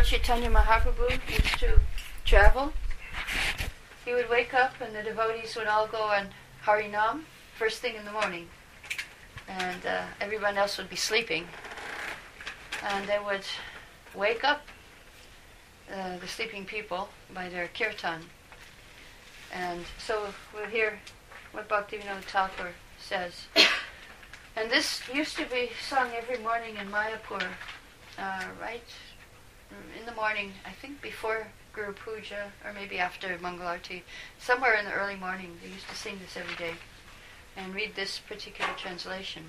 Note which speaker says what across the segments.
Speaker 1: Chaitanya Mahaprabhu used to travel, he would wake up and the devotees would all go on Harinam first thing in the morning. And everyone else would be sleeping. And they would wake up the sleeping people by their kirtan. And so we'll hear what Bhaktivinoda Thakur says. And this used to be sung every morning in Mayapur, right in the morning, I think before Guru Puja, or maybe after Mangalarti. Somewhere in the early morning, they used to sing this every day and read this particular translation.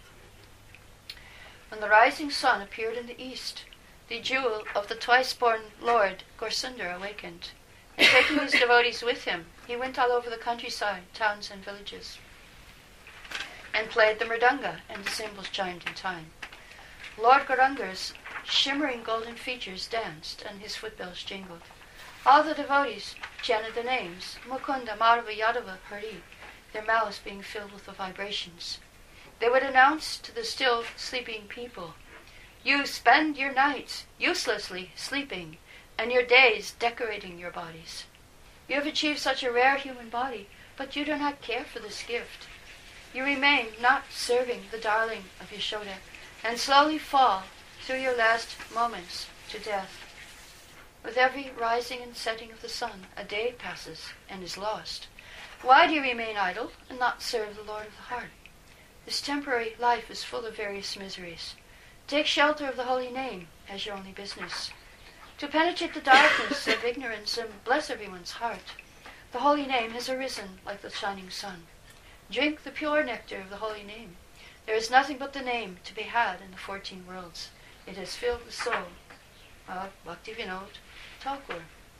Speaker 1: When the rising sun appeared in the east, the jewel of the twice-born Lord Gorsundar awakened, and taking his devotees with him, he went all over the countryside, towns and villages, and played the mridanga, and the cymbals chimed in time. Lord Gaurangar's shimmering golden features danced, and his footbells jingled. All the devotees chanted the names, Mukunda, Madhava, Yadava, Hari, their mouths being filled with the vibrations. They would announce to the still sleeping people, "You spend your nights uselessly sleeping, and your days decorating your bodies. You have achieved such a rare human body, but you do not care for this gift. You remain not serving the darling of Yashoda, and slowly fall through your last moments to death. With every rising and setting of the sun, a day passes and is lost. Why do you remain idle and not serve the Lord of the heart? This temporary life is full of various miseries. Take shelter of the holy name as your only business. To penetrate the darkness of ignorance and bless everyone's heart, the holy name has arisen like the shining sun. Drink the pure nectar of the holy name. There is nothing but the name to be had in the 14 worlds. It has filled the soul of Bhaktivinoda Thakur."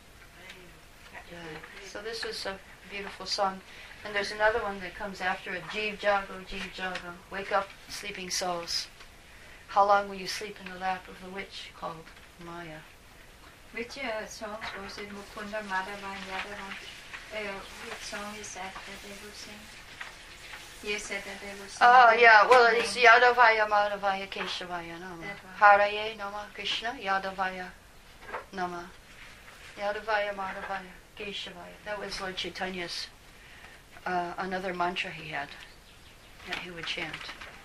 Speaker 1: So this was a beautiful song. And there's another one that comes after it, Jeev Jago, wake up, sleeping souls. How long will you sleep in the lap of the witch called Maya?
Speaker 2: Which song was it? Mukunda, Madhava, and Yadava? Which song is that they will sing? You said that they will sing.
Speaker 1: Oh, yeah, well, it's Yadavaya, Madhavaya, Keshavaya, Nama. Haraye, Nama, Krishna, Yadavaya, Nama. Yadavaya, Madhavaya, Keshavaya. That was Lord Chaitanya's another mantra he had that he would chant.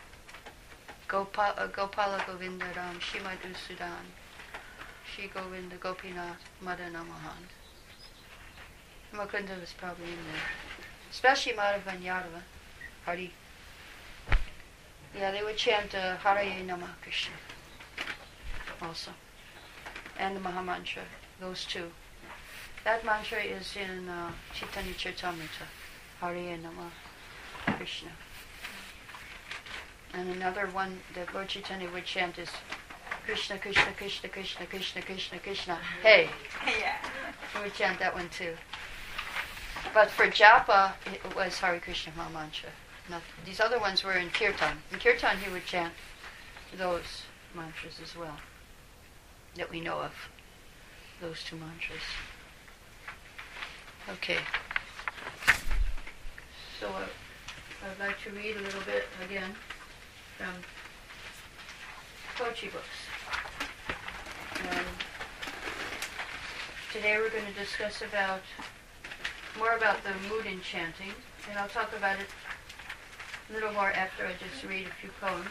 Speaker 1: Gopala Govinda Ram, Shimadu Sudan, Shri Govinda Gopinath, Madana Mohan. Mukunda was probably in there. Especially Madhava and Yadava. Hari. Yeah, they would chant Haraye Nama Krishna also. And the Mahamantra, those two. That mantra is in Chaitanya Charitamrita. Haraye Nama Krishna. And another one that Lord Chaitanya would chant is Krishna, Krishna, Krishna, Krishna, Krishna, Krishna, Krishna. Hey!
Speaker 2: Yeah.
Speaker 1: He would chant that one too. But for japa, it was Hare Krishna Mahamantra. These other ones were in kirtan. In kirtan he would chant those mantras as well, that we know of, those two mantras. Okay. So I'd like to read a little bit again from poetry books. Today we're going to discuss more about the mood in chanting, and I'll talk about it a little more after I just read a few poems.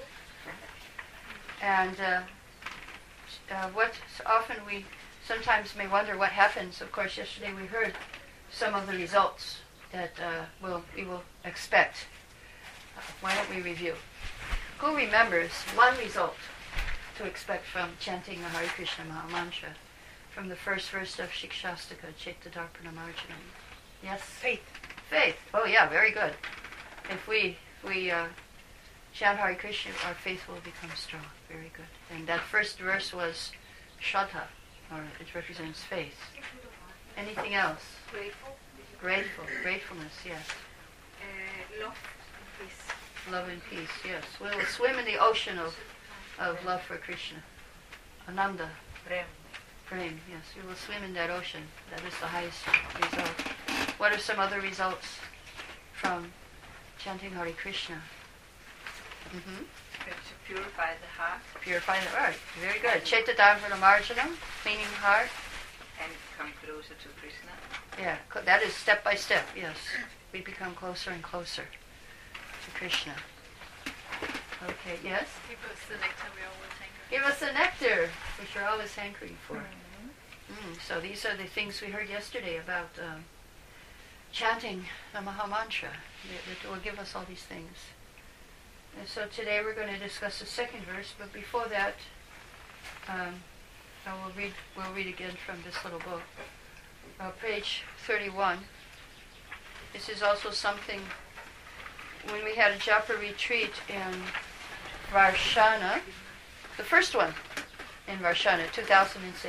Speaker 1: And what often we sometimes may wonder what happens. Of course, yesterday we heard some of the results that we will expect. Why don't we review? Who remembers one result to expect from chanting the Hare Krishna Mahamantra from the first verse of Shikshastaka, Chaitadarpana Marjanam? Yes?
Speaker 3: Faith.
Speaker 1: Faith. Oh yeah, very good. If we chant Hare Krishna, our faith will become strong. Very good. And that first verse was Shraddha, or it represents faith. Anything else? Gratefulness, yes.
Speaker 2: Love and peace.
Speaker 1: Love and peace, yes. We'll swim in the ocean of love for Krishna. Ananda. Prem, yes. We will swim in that ocean. That is the highest result. What are some other results from chanting Hare Krishna?
Speaker 2: Purify the heart.
Speaker 1: Purify the heart. Very good. Chetadavana marjanam, cleaning the heart.
Speaker 2: And come closer to Krishna.
Speaker 1: Yeah, that is step by step, yes. We become closer and closer to Krishna. Okay, yes?
Speaker 3: Give us the nectar we always hankering.
Speaker 1: Give us the nectar, which you're always hankering for.
Speaker 2: Mm-hmm.
Speaker 1: So these are the things we heard yesterday about chanting the Maha Mantra. That will give us all these things. And so today we're going to discuss the second verse, but before that, we'll read again from this little book. Page 31. This is also something, when we had a japa retreat in Varshana, the first one in Varshana, 2006.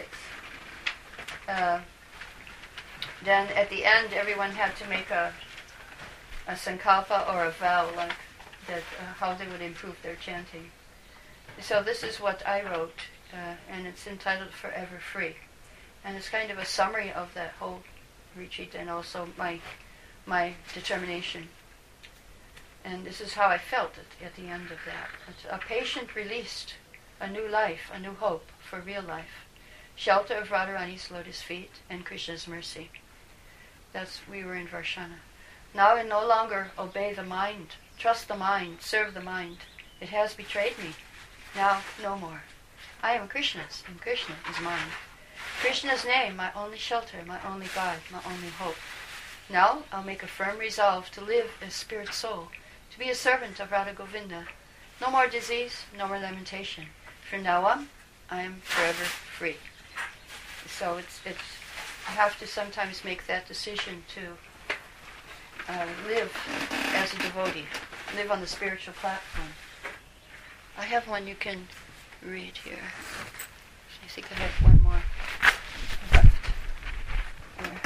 Speaker 1: Then at the end, everyone had to make a sankalpa or a vow, like that, how they would improve their chanting. So this is what I wrote, and it's entitled Forever Free. And it's kind of a summary of that whole retreat and also my determination. And this is how I felt at the end of that. It's a patient released, a new life, a new hope for real life. Shelter of Radharani's lotus feet and Krishna's mercy. We were in Varshana. Now I no longer obey the mind, trust the mind, serve the mind. It has betrayed me. Now no more. I am Krishna's, and Krishna is mine. Krishna's name, my only shelter, my only guide, my only hope. Now I'll make a firm resolve to live as spirit soul, to be a servant of Radha Govinda. No more disease, no more lamentation. From now on, I am forever free. So it's you have to sometimes make that decision to live as a devotee, live on the spiritual platform. I have one you can read here. I think I have one more left. Here.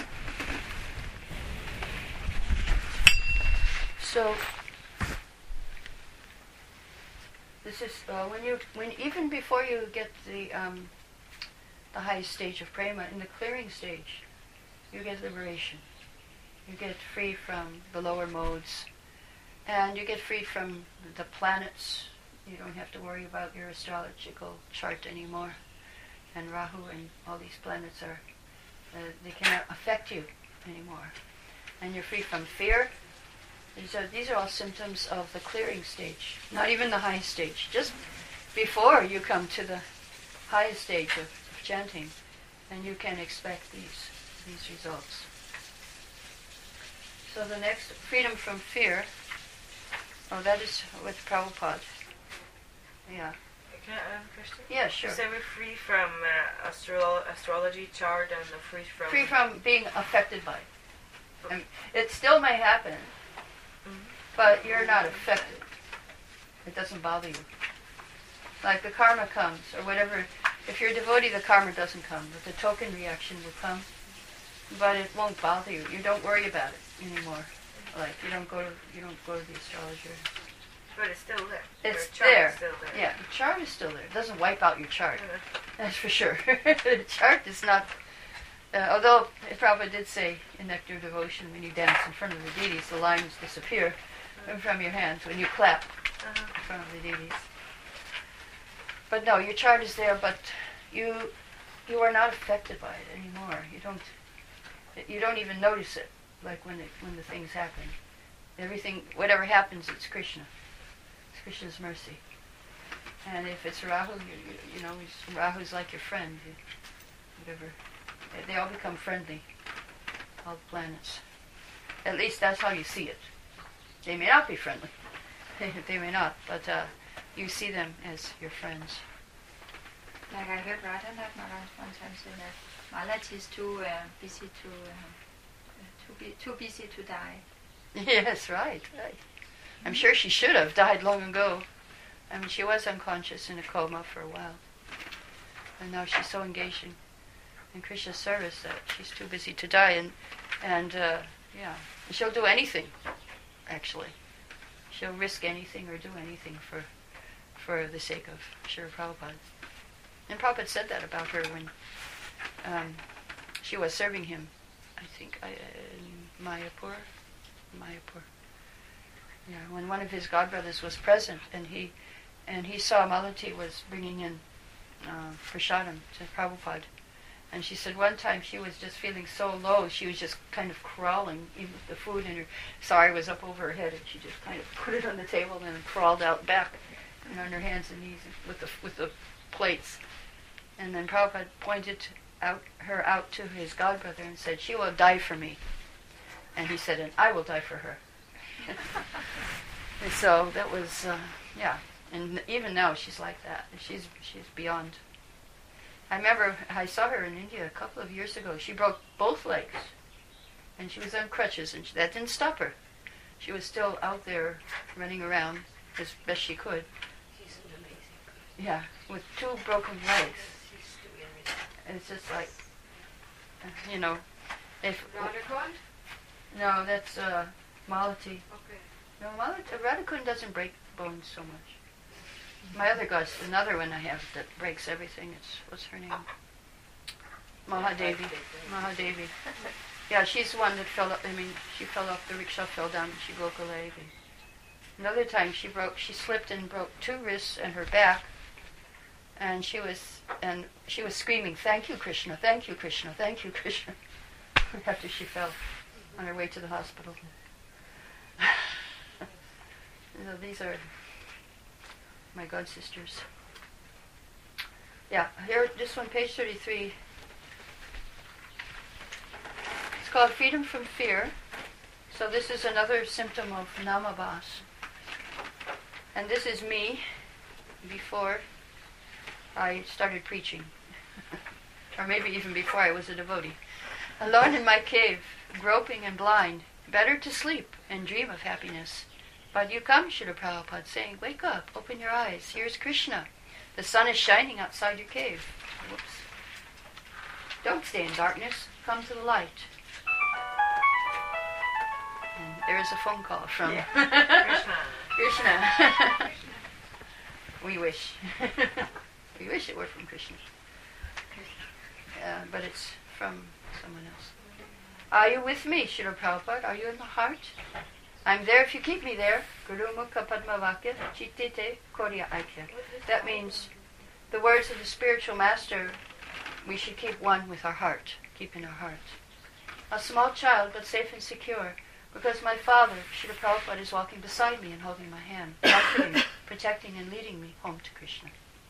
Speaker 1: So this is when even before you get the highest stage of prema, in the clearing stage, you get liberation. You get free from the lower modes, and you get free from the planets. You don't have to worry about your astrological chart anymore. And Rahu and all these planets they cannot affect you anymore. And you're free from fear. These are all symptoms of the clearing stage, not even the highest stage. Just before you come to the highest stage of chanting, and you can expect these results. So the next, freedom from fear. Oh, that is with Prabhupada. Yeah.
Speaker 4: Can I ask a question?
Speaker 1: Yeah, sure.
Speaker 4: You say we're free from astrology chart and free from...
Speaker 1: Free from being affected by it. I mean, it still may happen, but you're not affected. It doesn't bother you. Like the karma comes, or whatever. If you're a devotee, the karma doesn't come, but the token reaction will come. But it won't bother you. You don't worry about it anymore. Like you don't go to the astrologer.
Speaker 4: But it's still there.
Speaker 1: It's
Speaker 4: Your chart
Speaker 1: there.
Speaker 4: is still there.
Speaker 1: Yeah, the chart is still there. It doesn't wipe out your chart. That's for sure. The chart is not. Although Prabhupada did say in Nectar of Devotion, when you dance in front of the deities, the lines disappear from your hands when you clap in front of the deities. But no, your chart is there, but you are not affected by it anymore. You don't even notice it, like when the things happen. Everything, whatever happens, it's Krishna. It's Krishna's mercy. And if it's Rahu, Rahu's like your friend. Whatever, they all become friendly. All the planets. At least that's how you see it. They may not be friendly. They may not, but you see them as your friends.
Speaker 2: Like I heard Radhanath Maharaj one time say that Malachi is too busy to die.
Speaker 1: Yes, right. I'm sure she should have died long ago. I mean, she was unconscious in a coma for a while. And now she's so engaged in Krishna's service that she's too busy to die. And she'll do anything, actually. She'll risk anything or do anything for the sake of Srila Prabhupada. And Prabhupada said that about her when she was serving him, I think, in Mayapur. Yeah, when one of his godbrothers was present, and and he saw Malati was bringing in prasadam to Prabhupada. And she said one time she was just feeling so low, she was just kind of crawling, even with the food in her sari was up over her head, and she just kind of put it on the table and then crawled out back, and on her hands and knees with the plates. And then Prabhupada pointed her out to his godbrother and said, "She will die for me." And he said, "And I will die for her." And so that was, yeah. And even now she's like that. She's beyond. I remember I saw her in India a couple of years ago. She broke both legs, and she was on crutches, and that didn't stop her. She was still out there running around as best she could.
Speaker 5: She's an amazing person.
Speaker 1: Yeah, with 2 broken legs.
Speaker 5: She's doing everything.
Speaker 1: And it's just like, you know, if...
Speaker 5: Radhakund?
Speaker 1: No, that's Malati.
Speaker 5: Okay.
Speaker 1: No, Radhakund doesn't break bones so much. My other goddess, another one I have that breaks everything. What's her name? Mahadevi. Mahadevi. Yeah, she's the one that fell up. I mean, she fell off the rickshaw, fell down, and she broke a leg. And another time she slipped and broke 2 wrists and her back. And she was screaming, "Thank you, Krishna! Thank you, Krishna! Thank you, Krishna!" After she fell on her way to the hospital. So these are my god sisters. Yeah, here, this one, page 33. It's called Freedom from Fear. So this is another symptom of namabhas. And this is me before I started preaching. Or maybe even before I was a devotee. Alone in my cave, groping and blind, better to sleep and dream of happiness. But you come, Srila Prabhupada, saying, "Wake up, open your eyes, here's Krishna. The sun is shining outside your cave." Whoops. Don't stay in darkness, come to the light. And there is a phone call from Krishna. We wish. We wish it were from Krishna. But it's from someone else. Are you with me, Srila Prabhupada? Are you in the heart? I'm there if you keep me there. Guru Mukha Padmavakya Chittite Korya Aikya. That means the words of the spiritual master, we should keep one with our heart, keep in our heart. A small child, but safe and secure, because my father, Srila Prabhupada, is walking beside me and holding my hand, comforting, protecting and leading me home to Krishna.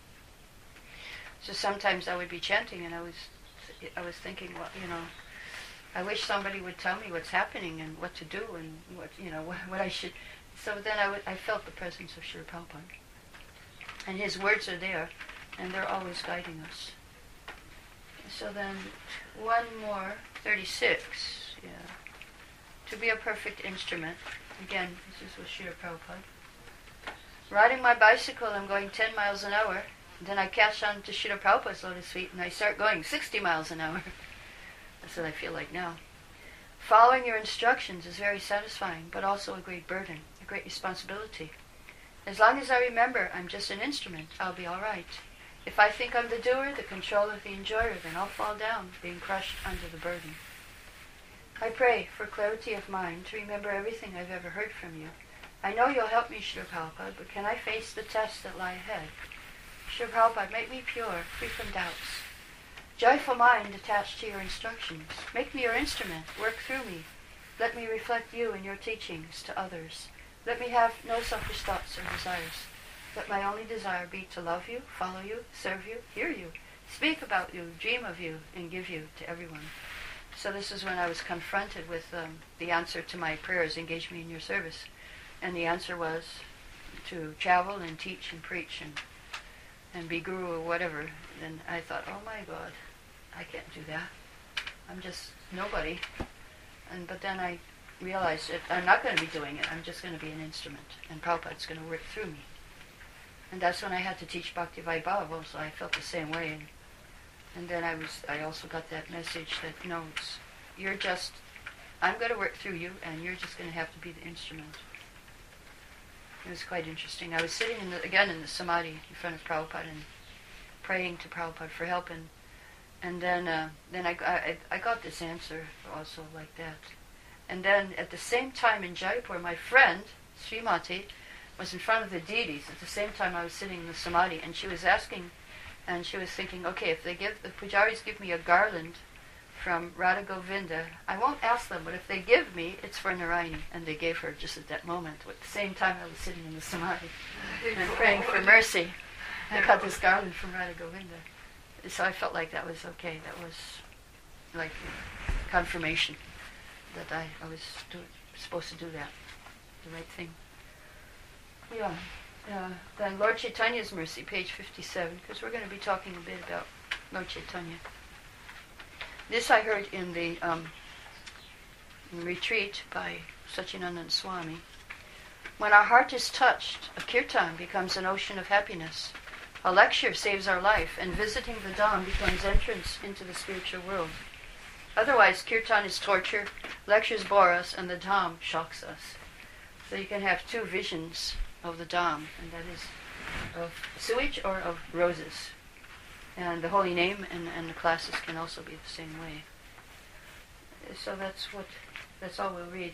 Speaker 1: So sometimes I would be chanting and I was thinking, well, you know, I wish somebody would tell me what's happening and what to do and what I should. So then I felt the presence of Srila Prabhupada. And his words are there, and they're always guiding us. So then, one more, 36, yeah. To be a perfect instrument. Again, this is with Srila Prabhupada. Riding my bicycle, I'm going 10 miles an hour. Then I catch on to Srila Prabhupada's lotus feet, and I start going 60 miles an hour. That's what I feel like now. Following your instructions is very satisfying, but also a great burden, a great responsibility. As long as I remember I'm just an instrument, I'll be all right. If I think I'm the doer, the controller, the enjoyer, then I'll fall down, being crushed under the burden. I pray for clarity of mind to remember everything I've ever heard from you. I know you'll help me, Srila Prabhupada, but can I face the tests that lie ahead? Srila Prabhupada, make me pure, free from doubts. Joyful mind attached to your instructions. Make me your instrument. Work through me. Let me reflect you and your teachings to others. Let me have no selfish thoughts or desires. Let my only desire be to love you, follow you, serve you, hear you, speak about you, dream of you, and give you to everyone. So this is when I was confronted with the answer to my prayers, engage me in your service. And the answer was to travel and teach and preach and be guru or whatever. And I thought, oh my God, I can't do that. I'm just nobody. But then I realized that I'm not going to be doing it. I'm just going to be an instrument. And Prabhupada's going to work through me. And that's when I had to teach Bhakti Vaibhava, so I felt the same way. And then I also got that message that, no, I'm going to work through you, and you're just going to have to be the instrument. It was quite interesting. I was sitting again in the samadhi in front of Prabhupada and praying to Prabhupada for help, and then I got this answer also like that. And then at the same time in Jaipur, my friend, Srimati, was in front of the deities at the same time I was sitting in the samadhi, and she was asking, and she was thinking, okay, if the pujaris give me a garland from Radha Govinda, I won't ask them, but if they give me, it's for Narayani. And they gave her just at that moment. At the same time I was sitting in the samadhi and praying for mercy. I got this garland from Radha Govinda. So I felt like that was okay. That was like confirmation that I was supposed to do that, the right thing. Yeah. Then Lord Chaitanya's mercy, page 57, because we're going to be talking a bit about Lord Chaitanya. This I heard in the retreat by Satchidananda Swami. When our heart is touched, a kirtan becomes an ocean of happiness. A lecture saves our life, and visiting the Dham becomes entrance into the spiritual world. Otherwise, kirtan is torture, lectures bore us, and the Dham shocks us. So you can have two visions of the Dham, and that is of sewage or of roses. And the holy name and the classes can also be the same way. So that's all we'll read.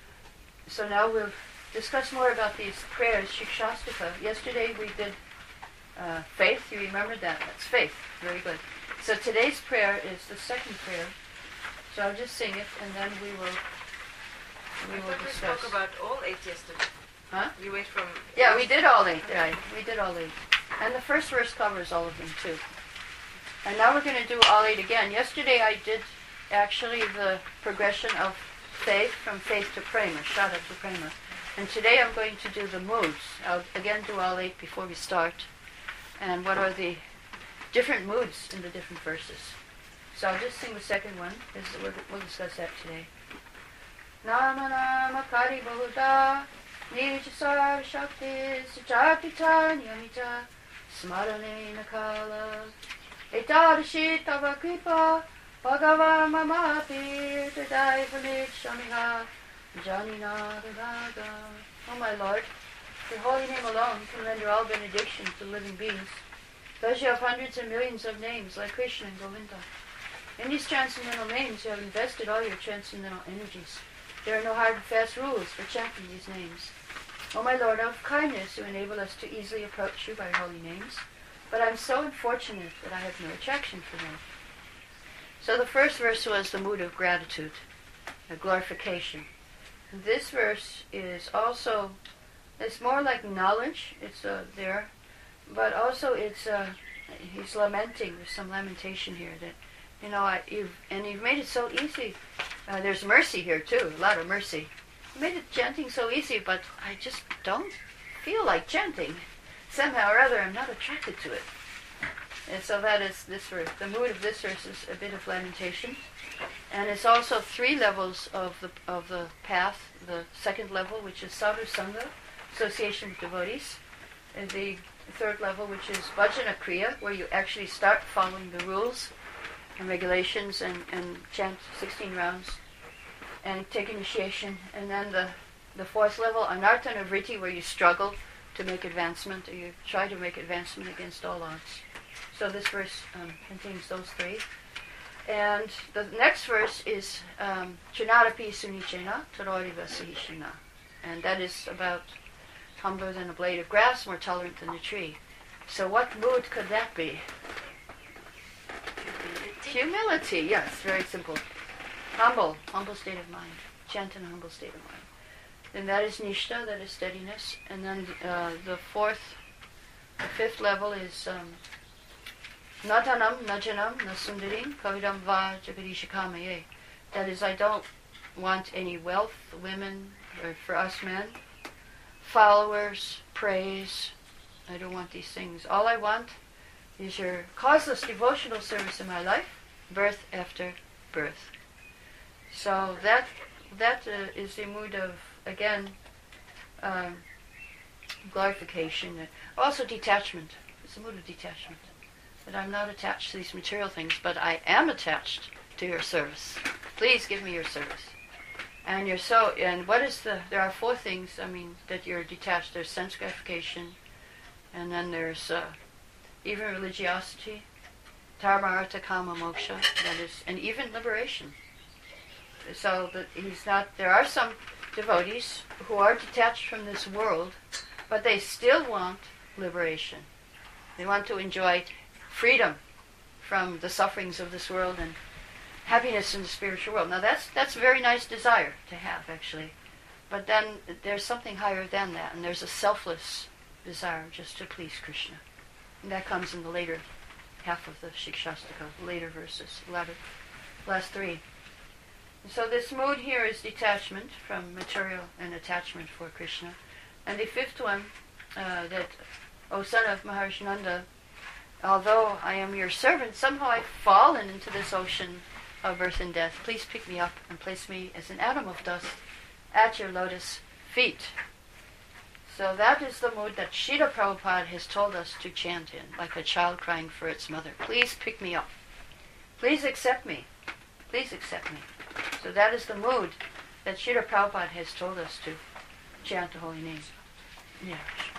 Speaker 1: So now we'll discuss more about these prayers, Shikshastika. Yesterday we did faith. You remember that? That's faith. Very good. So today's prayer is the second prayer. So I'll just sing it, and then we will discuss.
Speaker 4: We spoke about all 8 yesterday.
Speaker 1: Huh?
Speaker 4: You wait from...
Speaker 1: Yeah, we did all 8. Right. We did all 8. And the first verse covers all of them too. And now we're going to do all 8 again. Yesterday I did actually the progression of faith, from faith to prema, Shraddha to prema. And today I'm going to do the moods. I'll again do all 8 before we start. And what are the different moods in the different verses. So I'll just sing the second one. We'll discuss that today. Nama nama kari bahuda nijasar shakti sachakita nyamita smarane nakala etadashi tava kripa bhagavan mamapi tadai pranitshamiha janina dadaga. Oh my Lord, your holy name alone can render all benediction to living beings. Because you have hundreds and millions of names like Krishna and Govinda. In these transcendental names you have invested all your transcendental energies. There are no hard and fast rules for chanting these names. O my Lord, out of kindness you enable us to easily approach you by your holy names, but I am so unfortunate that I have no attraction for them. So the first verse was the mood of gratitude, a glorification. This verse is also, it's more like knowledge, it's there, but also it's, he's lamenting, there's some lamentation here that, you know, you've made it so easy. There's mercy here too, a lot of mercy. You made it chanting so easy, but I just don't feel like chanting. Somehow or other, I'm not attracted to it. And so that is this verse. The mood of this verse is a bit of lamentation, and it's also 3 levels of the path. The second level, which is sadhu sangha, association with devotees, and the third level, which is bhajana kriya, where you actually start following the rules and regulations and chant 16 rounds and take initiation. And then the fourth level, anartana vritti, where you struggle to make advancement, or you try to make advancement against all odds. So this verse contains those 3. And the next verse is Trinadapi Sunichena Taroriva Sahishana. And that is about humbler than a blade of grass, more tolerant than a tree. So what mood could that be? Humility, yes, very simple. Humble state of mind. Chant in a humble state of mind. Then that is Nishta, that is steadiness. And then the fifth level is Nadanam, Najanam, Nasundarim, Kavidam Va Jagadishakamaye. That is, I don't want any wealth, women, or for us men, followers, praise. I don't want these things. All I want is your causeless devotional service in my life, birth after birth. So that is the mood of, again, glorification. Also detachment. It's a mood of detachment. That I'm not attached to these material things, but I am attached to your service. Please give me your service. And what is there are 4 things, that you're detached. There's sense gratification, and then there's even religiosity, dharma, artha, kama, moksha, that is, and even liberation. So that there are some devotees who are detached from this world, but they still want liberation. They want to enjoy freedom from the sufferings of this world and happiness in the spiritual world. Now that's a very nice desire to have, actually. But then there's something higher than that, and there's a selfless desire just to please Krishna. And that comes in the later half of the Shikshastaka, later verses, last three. And so this mood here is detachment from material and attachment for Krishna. And the fifth one, that, O son of Maharshi Nanda, although I am your servant, somehow I've fallen into this ocean of birth and death. Please pick me up and place me as an atom of dust at your lotus feet. So that is the mood that Srila Prabhupada has told us to chant in, like a child crying for its mother. Please pick me up. Please accept me. Please accept me. So that is the mood that Srila Prabhupada has told us to chant the holy name. Yeah.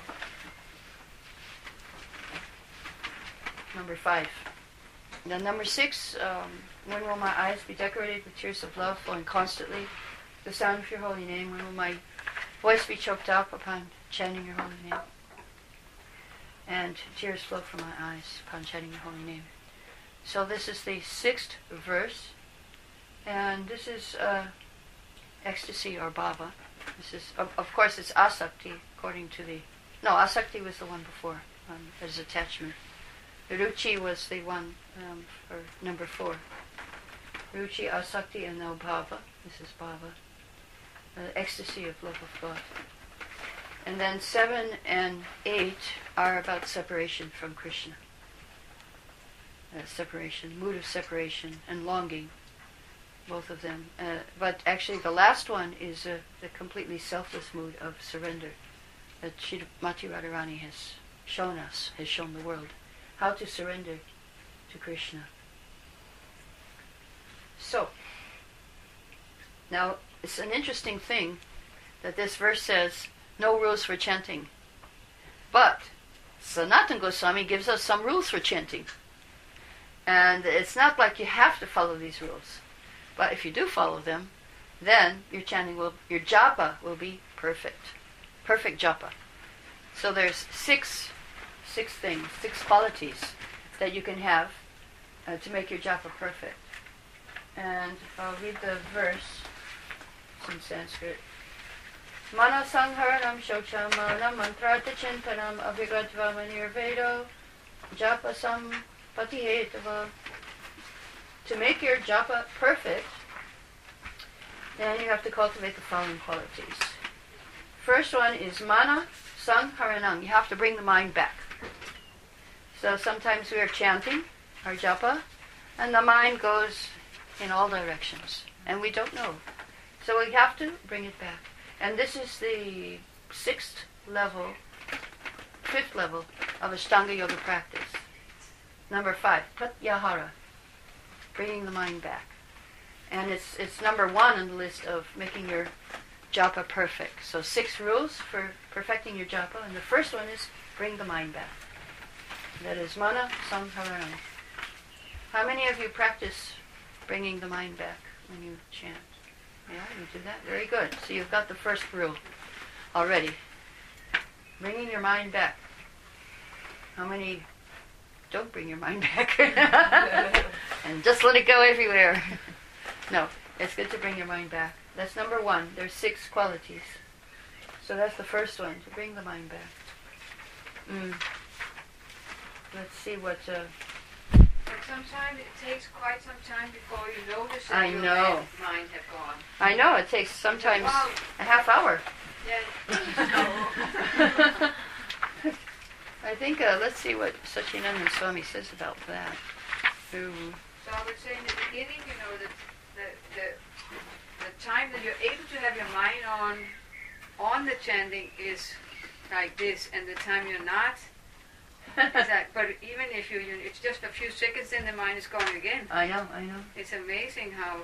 Speaker 1: Number 5. Then number 6, when will my eyes be decorated with tears of love flowing constantly? The sound of your holy name. When will my voice be choked up upon chanting your holy name? And tears flow from my eyes upon chanting your holy name. So this is the 6th verse. And this is ecstasy or bhava. This is, of course, it's asakti according to the... No, asakti was the one before, as attachment. Ruchi was the one for number 4. Ruchi, asakti, and now bhava. This is bhava. Ecstasy of love of God. And then 7 and 8 are about separation from Krishna. Separation, mood of separation and longing, both of them. But actually the last one is the completely selfless mood of surrender that Srimati Radharani has shown us, has shown the world, how to surrender to Krishna. So, now it's an interesting thing that this verse says, no rules for chanting. But Sanatana Goswami gives us some rules for chanting. And it's not like you have to follow these rules. But if you do follow them, then your chanting your japa will be perfect. Perfect japa. So there's six things, 6 qualities that you can have to make your japa perfect. And I'll read the verse. It's in Sanskrit. Mana sangharanam shocham manam mantrartha chintanam abhigatva manirvedo japa sampatihetava. To make your japa perfect, then you have to cultivate the following qualities. First one is mana sangharanam. You have to bring the mind back. So sometimes we are chanting our japa, and the mind goes in all directions, and we don't know. So we have to bring it back. And this is the 5th level of Ashtanga Yoga practice. Number 5, pratyahara, bringing the mind back. And it's number 1 on the list of making your japa perfect. So 6 rules for perfecting your japa, and the first one is bring the mind back. That is mana sangharanam. How many of you practice bringing the mind back when you chant? Yeah, you do that? Very good. So you've got the first rule already. Bringing your mind back. How many don't bring your mind back? And just let it go everywhere. No, it's good to bring your mind back. That's number 1. There's 6 qualities. So that's the first one, to bring the mind back. Let's see what...
Speaker 2: But sometimes it takes quite some time before you notice that
Speaker 1: I
Speaker 2: your
Speaker 1: know.
Speaker 2: mind have gone.
Speaker 1: I know, it takes sometimes a half hour.
Speaker 2: Yeah.
Speaker 1: I think, let's see what Satchidananda Swami says about that.
Speaker 2: So I would say in the beginning, the time that you're able to have your mind on the chanting is like this, and the time you're not, is that. But even if it's just a few seconds, then the mind is gone again.
Speaker 1: I know.
Speaker 2: It's amazing how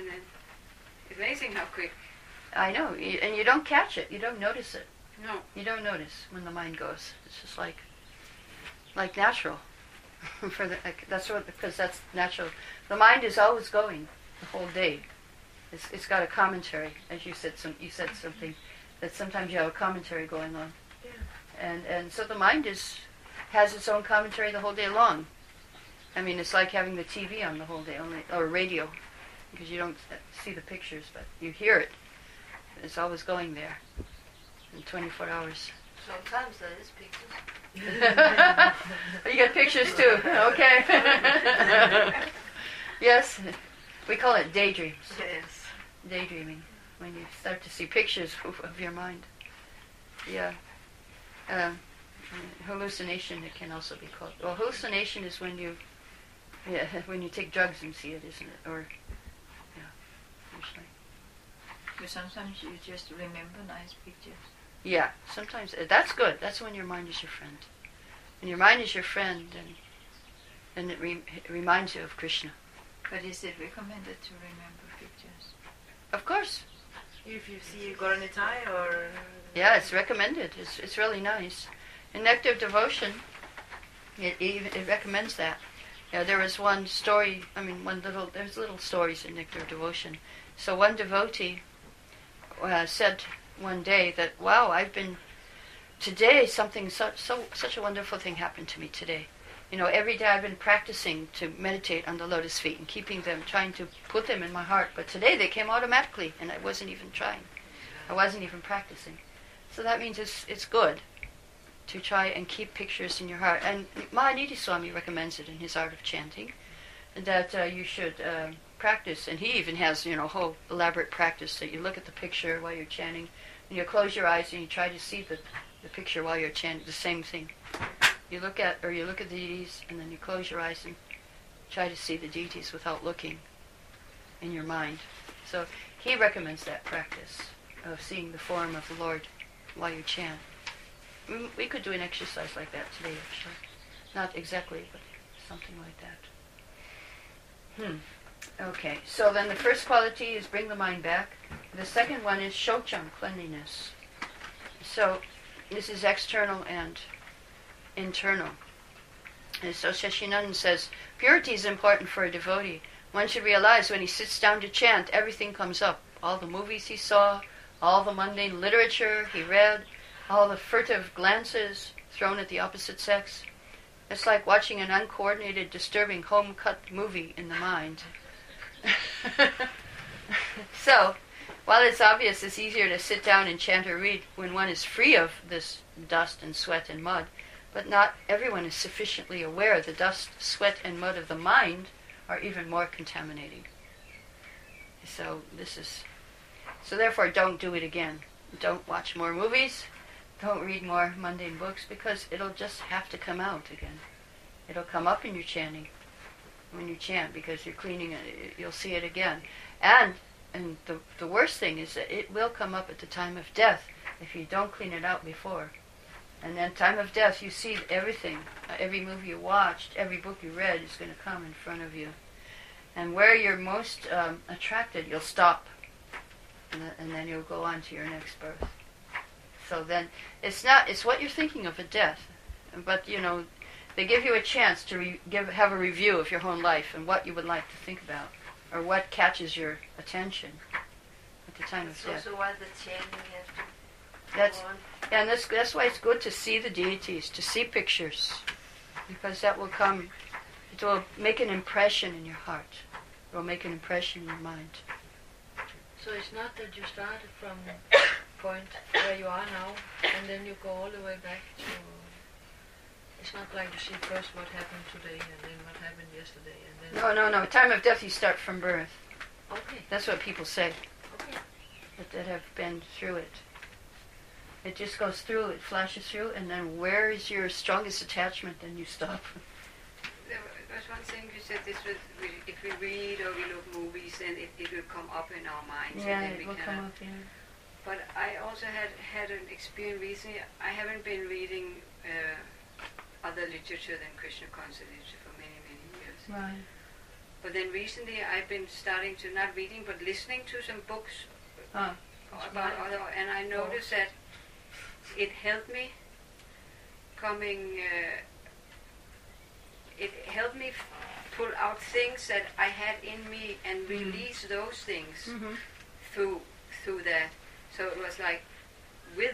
Speaker 2: quick.
Speaker 1: I know, and you don't catch it. You don't notice it.
Speaker 2: No.
Speaker 1: You don't notice when the mind goes. It's just like natural. Because that's natural. The mind is always going the whole day. It's got a commentary, as you said. You said something that sometimes you have a commentary going on.
Speaker 2: Yeah.
Speaker 1: And so the mind has its own commentary the whole day long. I mean, it's like having the TV on the whole day, or radio, because you don't see the pictures, but you hear it. It's always going there in 24 hours.
Speaker 5: Sometimes there is pictures.
Speaker 1: You got pictures too. Okay. Yes. We call it daydreams.
Speaker 5: Yes.
Speaker 1: Daydreaming. When you start to see pictures of your mind. Yeah. Hallucination, it can also be called. Well, hallucination is when you take drugs and see it, isn't it? Or, usually.
Speaker 3: But sometimes you just remember nice pictures.
Speaker 1: Yeah, sometimes that's good. That's when your mind is your friend. When your mind is your friend, and it reminds you of Krishna.
Speaker 3: But is it recommended to remember pictures?
Speaker 1: Of course.
Speaker 4: If you see Gauranitai or...
Speaker 1: Yeah, it's recommended. It's really nice. In Nectar of Devotion, it recommends that. Yeah, there was one story. I mean, there's little stories in Nectar of Devotion. So one devotee said one day that, wow, today something such a wonderful thing happened to me today. Every day I've been practicing to meditate on the lotus feet and keeping them, trying to put them in my heart. But today they came automatically, and I wasn't even trying. I wasn't even practicing. So that means it's good to try and keep pictures in your heart. And Mahanidhi Swami recommends it in his Art of Chanting, that you should practice. And he even has, a whole elaborate practice that you look at the picture while you're chanting, and you close your eyes and you try to see the picture while you're chanting, the same thing. You look at the deities, and then you close your eyes and try to see the deities without looking in your mind. So he recommends that practice of seeing the form of the Lord while you chant. We could do an exercise like that today, actually. Not exactly, but something like that. Okay, so then the first quality is bring the mind back. The second one is shocham, cleanliness. So this is external and internal. And so Shashinandan says, purity is important for a devotee. One should realize when he sits down to chant, everything comes up. All the movies he saw, all the mundane literature he read, all the furtive glances thrown at the opposite sex. It's like watching an uncoordinated, disturbing, home-cut movie in the mind. So, while it's obvious it's easier to sit down and chant or read when one is free of this dust and sweat and mud, but not everyone is sufficiently aware the dust, sweat, and mud of the mind are even more contaminating. So therefore don't do it again. Don't watch more movies. Don't read more mundane books, because it'll just have to come out again. It'll come up in your chanting when you chant, because you're cleaning it. You'll see it again. And the worst thing is that it will come up at the time of death if you don't clean it out before. And then time of death, you see everything. Every movie you watched, every book you read is going to come in front of you. And where you're most attracted, you'll stop. And then you'll go on to your next birth. So then, it's what you're thinking of at death. But, they give you a chance to have a review of your whole life and what you would like to think about, or what catches your attention at the time of death.
Speaker 5: So why the chanting has to go on?
Speaker 1: And that's why it's good to see the deities, to see pictures, because it will make an impression in your heart. It will make an impression in your mind.
Speaker 5: So it's not that you started from the point where you are now, and then you go all the way back to... It's not like you see first what happened today, and then what happened yesterday, and then...
Speaker 1: No. Time of death, you start from birth.
Speaker 5: Okay.
Speaker 1: That's what people say,
Speaker 5: Okay.
Speaker 1: that have been through it. It just goes through, it flashes through, and then where is your strongest attachment, then you stop.
Speaker 2: There was one thing you said, if we read or we look movies, then it will come up in our minds.
Speaker 1: Yeah,
Speaker 2: and then
Speaker 1: it will come up, yeah.
Speaker 2: But I also had an experience recently. I haven't been reading other literature than Krishna conscious literature for many, many years.
Speaker 1: Right.
Speaker 2: But then recently I've been starting to, not reading, but listening to some books about other, and I noticed that it helped me it helped me pull out things that I had in me and release those things through that. So it was like, with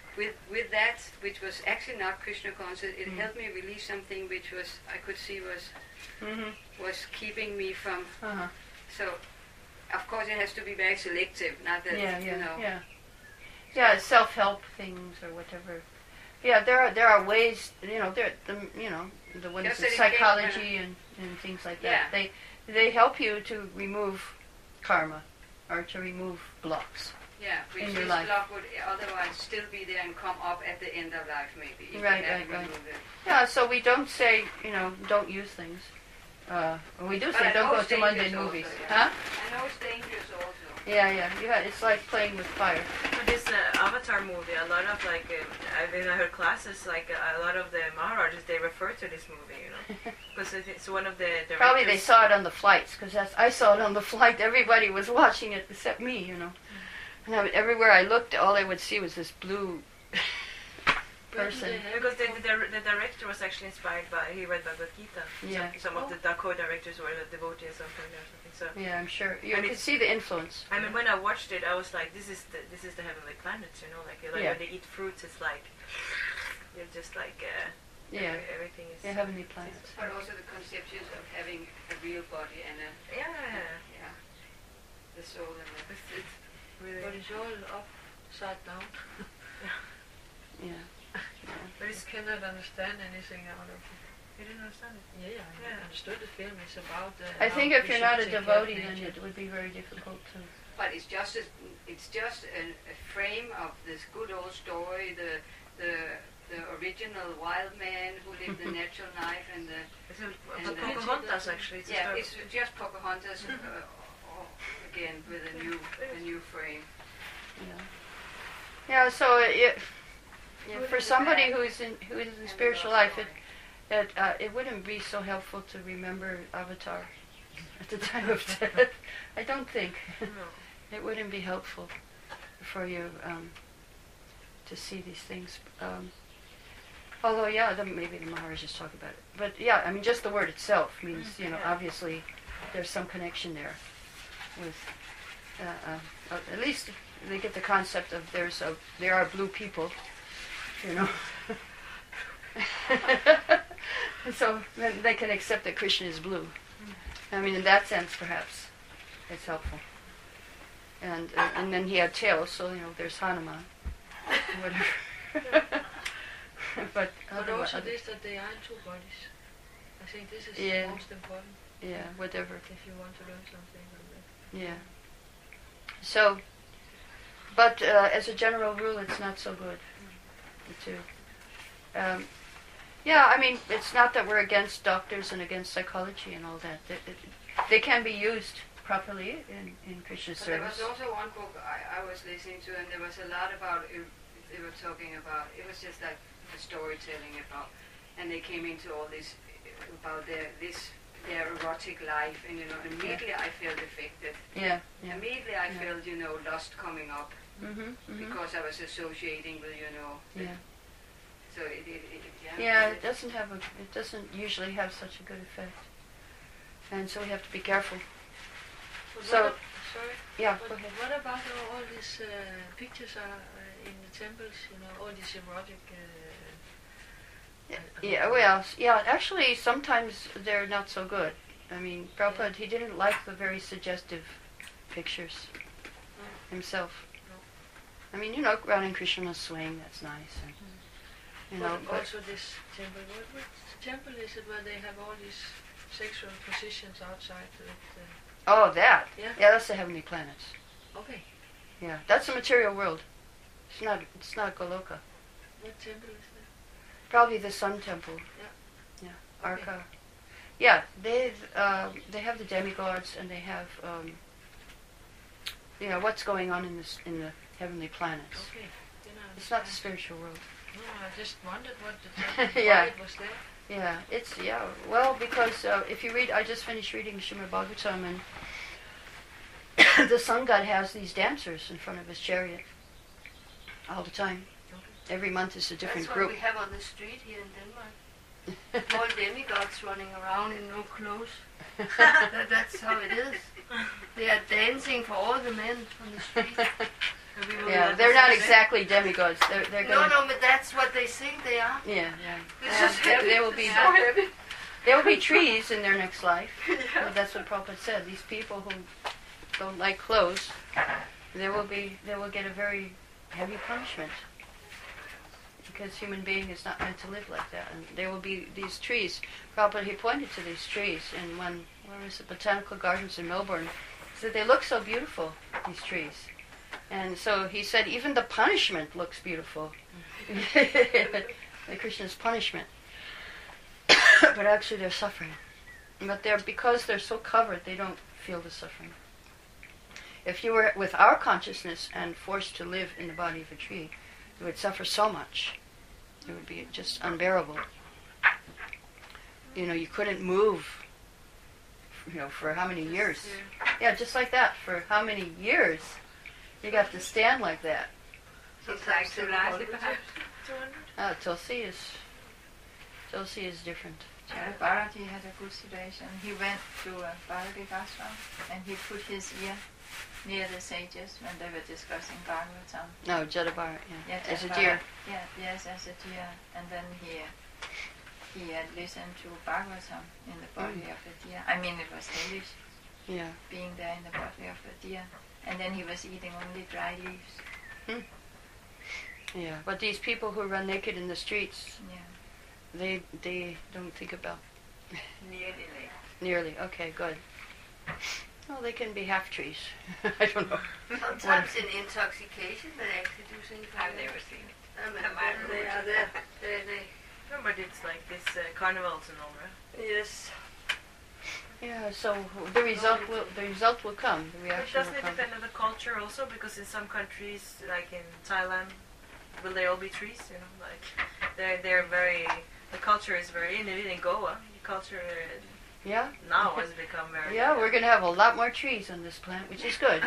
Speaker 2: with that, which was actually not Krishna conscious, it helped me release something which was I could see was keeping me from.
Speaker 1: Uh-huh.
Speaker 2: So, of course, it has to be very selective. Not that
Speaker 1: Yeah, self-help things or whatever. Yeah, there are ways. The ones
Speaker 2: Just
Speaker 1: in
Speaker 2: that it
Speaker 1: psychology and things like that.
Speaker 2: Yeah.
Speaker 1: They help you to remove karma or to remove blocks.
Speaker 2: Yeah, which
Speaker 1: in your
Speaker 2: this
Speaker 1: life.
Speaker 2: block would otherwise still be there and come up at the end of life, maybe. if you
Speaker 1: Right.
Speaker 2: hadn't removed it.
Speaker 1: Yeah, so we don't say don't use things. We do
Speaker 2: But
Speaker 1: say
Speaker 2: I
Speaker 1: don't
Speaker 2: know
Speaker 1: go
Speaker 2: it's
Speaker 1: to Monday
Speaker 2: dangerous
Speaker 1: movies.
Speaker 2: also, yeah.
Speaker 1: Huh?
Speaker 2: I know it's dangerous also.
Speaker 1: Yeah. It's like playing with fire.
Speaker 4: For this Avatar movie, a lot of when I heard classes, a lot of the Maharajas, they refer to this movie, because it's one of the directors.
Speaker 1: Probably they saw it on the flights, because I saw it on the flight. Everybody was watching it except me, And everywhere I looked, all I would see was this blue person.
Speaker 4: Because the director was actually inspired by, he read Bhagavad Gita.
Speaker 1: Yeah.
Speaker 4: Some of the co-directors were devotees or something or something. So
Speaker 1: Yeah, I'm sure. You
Speaker 4: And
Speaker 1: can see the influence.
Speaker 4: I mean, when I watched it, I was like, this is the heavenly planet,
Speaker 1: Yeah.
Speaker 4: when they eat fruits, it's like, they're just like,
Speaker 1: Yeah.
Speaker 4: everything is...
Speaker 1: Yeah, heavenly planets.
Speaker 2: But also the conceptions of having a real body and
Speaker 4: Yeah.
Speaker 2: the soul and the...
Speaker 4: It's really...
Speaker 5: But it's all upside down.
Speaker 1: Yeah.
Speaker 4: But
Speaker 5: You
Speaker 4: it's...
Speaker 5: cannot understand anything out of it.
Speaker 4: You didn't understand it?
Speaker 5: Yeah, I understood the film. It's about.
Speaker 1: I think if you're not a
Speaker 5: should take care of
Speaker 1: devotee, then
Speaker 5: nature.
Speaker 1: it would be very difficult to.
Speaker 2: But it's just a frame of this good old story, the original wild man who lived the natural life and the...
Speaker 4: It's
Speaker 2: And
Speaker 4: Pocahontas, actually. It's a
Speaker 2: Yeah,
Speaker 4: story.
Speaker 2: it's just Pocahontas again with a new frame.
Speaker 1: Yeah. So for somebody who is in spiritual life, it wouldn't be so helpful to remember Avatar at the time of death. I don't think
Speaker 4: No.
Speaker 1: it wouldn't be helpful for you to see these things. Although, maybe the Maharajas talk about it. But yeah, I mean, just the word itself means, obviously there's some connection there with, at least they get the concept of there are blue people, So then they can accept that Krishna is blue. I mean, in that sense, perhaps it's helpful. And then he had tails, so there's Hanuman, whatever. But
Speaker 5: also this that they are in two bodies. I think this is
Speaker 1: Yeah.
Speaker 5: the most important
Speaker 1: whatever.
Speaker 5: if you want to learn something from that.
Speaker 1: Yeah. So, but as a general rule, it's not so good. The two. I mean, it's not that we're against doctors and against psychology and all that. They can be used properly in Krishna's
Speaker 2: But there
Speaker 1: service.
Speaker 2: was also one book I was listening to, and there was a lot about it. They were talking about, it was just like the storytelling about, and they came into all this about their erotic life, and immediately I felt affected.
Speaker 1: Yeah.
Speaker 2: Immediately I felt lust coming up
Speaker 1: Mm-hmm.
Speaker 2: because I was associating with the,
Speaker 1: Yeah.
Speaker 2: So it
Speaker 1: It doesn't usually have such a good effect, and so we have to be careful.
Speaker 5: But
Speaker 1: So-
Speaker 5: sorry.
Speaker 1: Yeah.
Speaker 5: But
Speaker 1: Go ahead.
Speaker 5: what about all these pictures are in the temples? All these erotic.
Speaker 1: Actually, sometimes they're not so good. I mean, Prabhupada, he didn't like the very suggestive pictures himself. I mean, Radha Krishna swing, that's nice. And,
Speaker 5: But also this temple. What temple is it where they have all these sexual positions outside?
Speaker 1: that.
Speaker 5: Yeah.
Speaker 1: Yeah, that's the heavenly planets.
Speaker 5: Okay.
Speaker 1: Yeah, that's the material world. It's not Goloka.
Speaker 5: What temple is that?
Speaker 1: Probably the Sun Temple. Yeah. Arka. Yeah, they have the demigods, and they have what's going on in the heavenly planets.
Speaker 5: Okay.
Speaker 1: It's not the spiritual world.
Speaker 5: No, I just wondered what the temple
Speaker 1: Yeah.
Speaker 5: why it was there.
Speaker 1: Well, because if you read, I just finished reading Srimad Bhagavatam, and the sun god has these dancers in front of his chariot all the time. Every month is a different
Speaker 6: That's
Speaker 1: group.
Speaker 6: what we have on the street here in Denmark. All demigods running around in no clothes. That's how it is. They are dancing for all the men on the street.
Speaker 4: We will
Speaker 1: Yeah,
Speaker 4: let
Speaker 1: they're
Speaker 4: the
Speaker 1: not
Speaker 4: sun set.
Speaker 1: exactly demigods. They're
Speaker 6: No,
Speaker 1: gonna.
Speaker 6: no, but that's what they think they are.
Speaker 1: Yeah, yeah.
Speaker 6: This is heavy.
Speaker 1: They will be.
Speaker 6: So heavy.
Speaker 1: There will be trees in their next life.
Speaker 6: Yeah.
Speaker 1: Well, that's what Prabhupada said. These people who don't like clothes, they will get a very heavy punishment. Because human being is not meant to live like that. And there will be these trees. Prabhupada, he pointed to these trees in where was it, Botanical Gardens in Melbourne. He said, they look so beautiful, these trees. And so he said, even the punishment looks beautiful. The Krishna's punishment. But actually they're suffering. But because they're so covered, they don't feel the suffering. If you were with our consciousness and forced to live in the body of a tree, you would suffer so much. It would be just unbearable. You couldn't move, for how many years? Yeah, just like that. For how many years? You have to stand like that.
Speaker 2: Sometimes to last it perhaps.
Speaker 1: Tulsi is different.
Speaker 3: Bharati had a good situation. He went to Bharati Ashram and he put his ear near the sages when they were discussing Bhagavatam.
Speaker 1: No, Jadabharat, yeah. As a
Speaker 3: Jadabharat.
Speaker 1: deer.
Speaker 3: Yeah, yes, as a deer. And then he had listened to Bhagavatam in the body of a deer. I mean, it was hellish
Speaker 1: Yeah.
Speaker 3: being there in the body of a deer. And then he was eating only dry leaves.
Speaker 1: Yeah. But these people who run naked in the streets,
Speaker 3: Yeah.
Speaker 1: they don't think about
Speaker 3: Nearly.
Speaker 1: nearly. Okay, good. Well, they can be half trees. I don't know.
Speaker 6: Sometimes in intoxication they actually do things like
Speaker 3: I've
Speaker 6: that.
Speaker 3: never seen it.
Speaker 6: They are there. They
Speaker 4: No, but it's like this carnivals and all that.
Speaker 6: yes.
Speaker 1: Yeah. So the result will come. The
Speaker 4: But
Speaker 1: reaction
Speaker 4: doesn't
Speaker 1: will
Speaker 4: it
Speaker 1: come.
Speaker 4: depend on the culture also? Because in some countries, like in Thailand, will they all be trees? Like they're very. The culture is very. In Goa, the culture
Speaker 1: Yeah.
Speaker 4: now has become very.
Speaker 1: Yeah, we're going to have a lot more trees on this planet, which is good.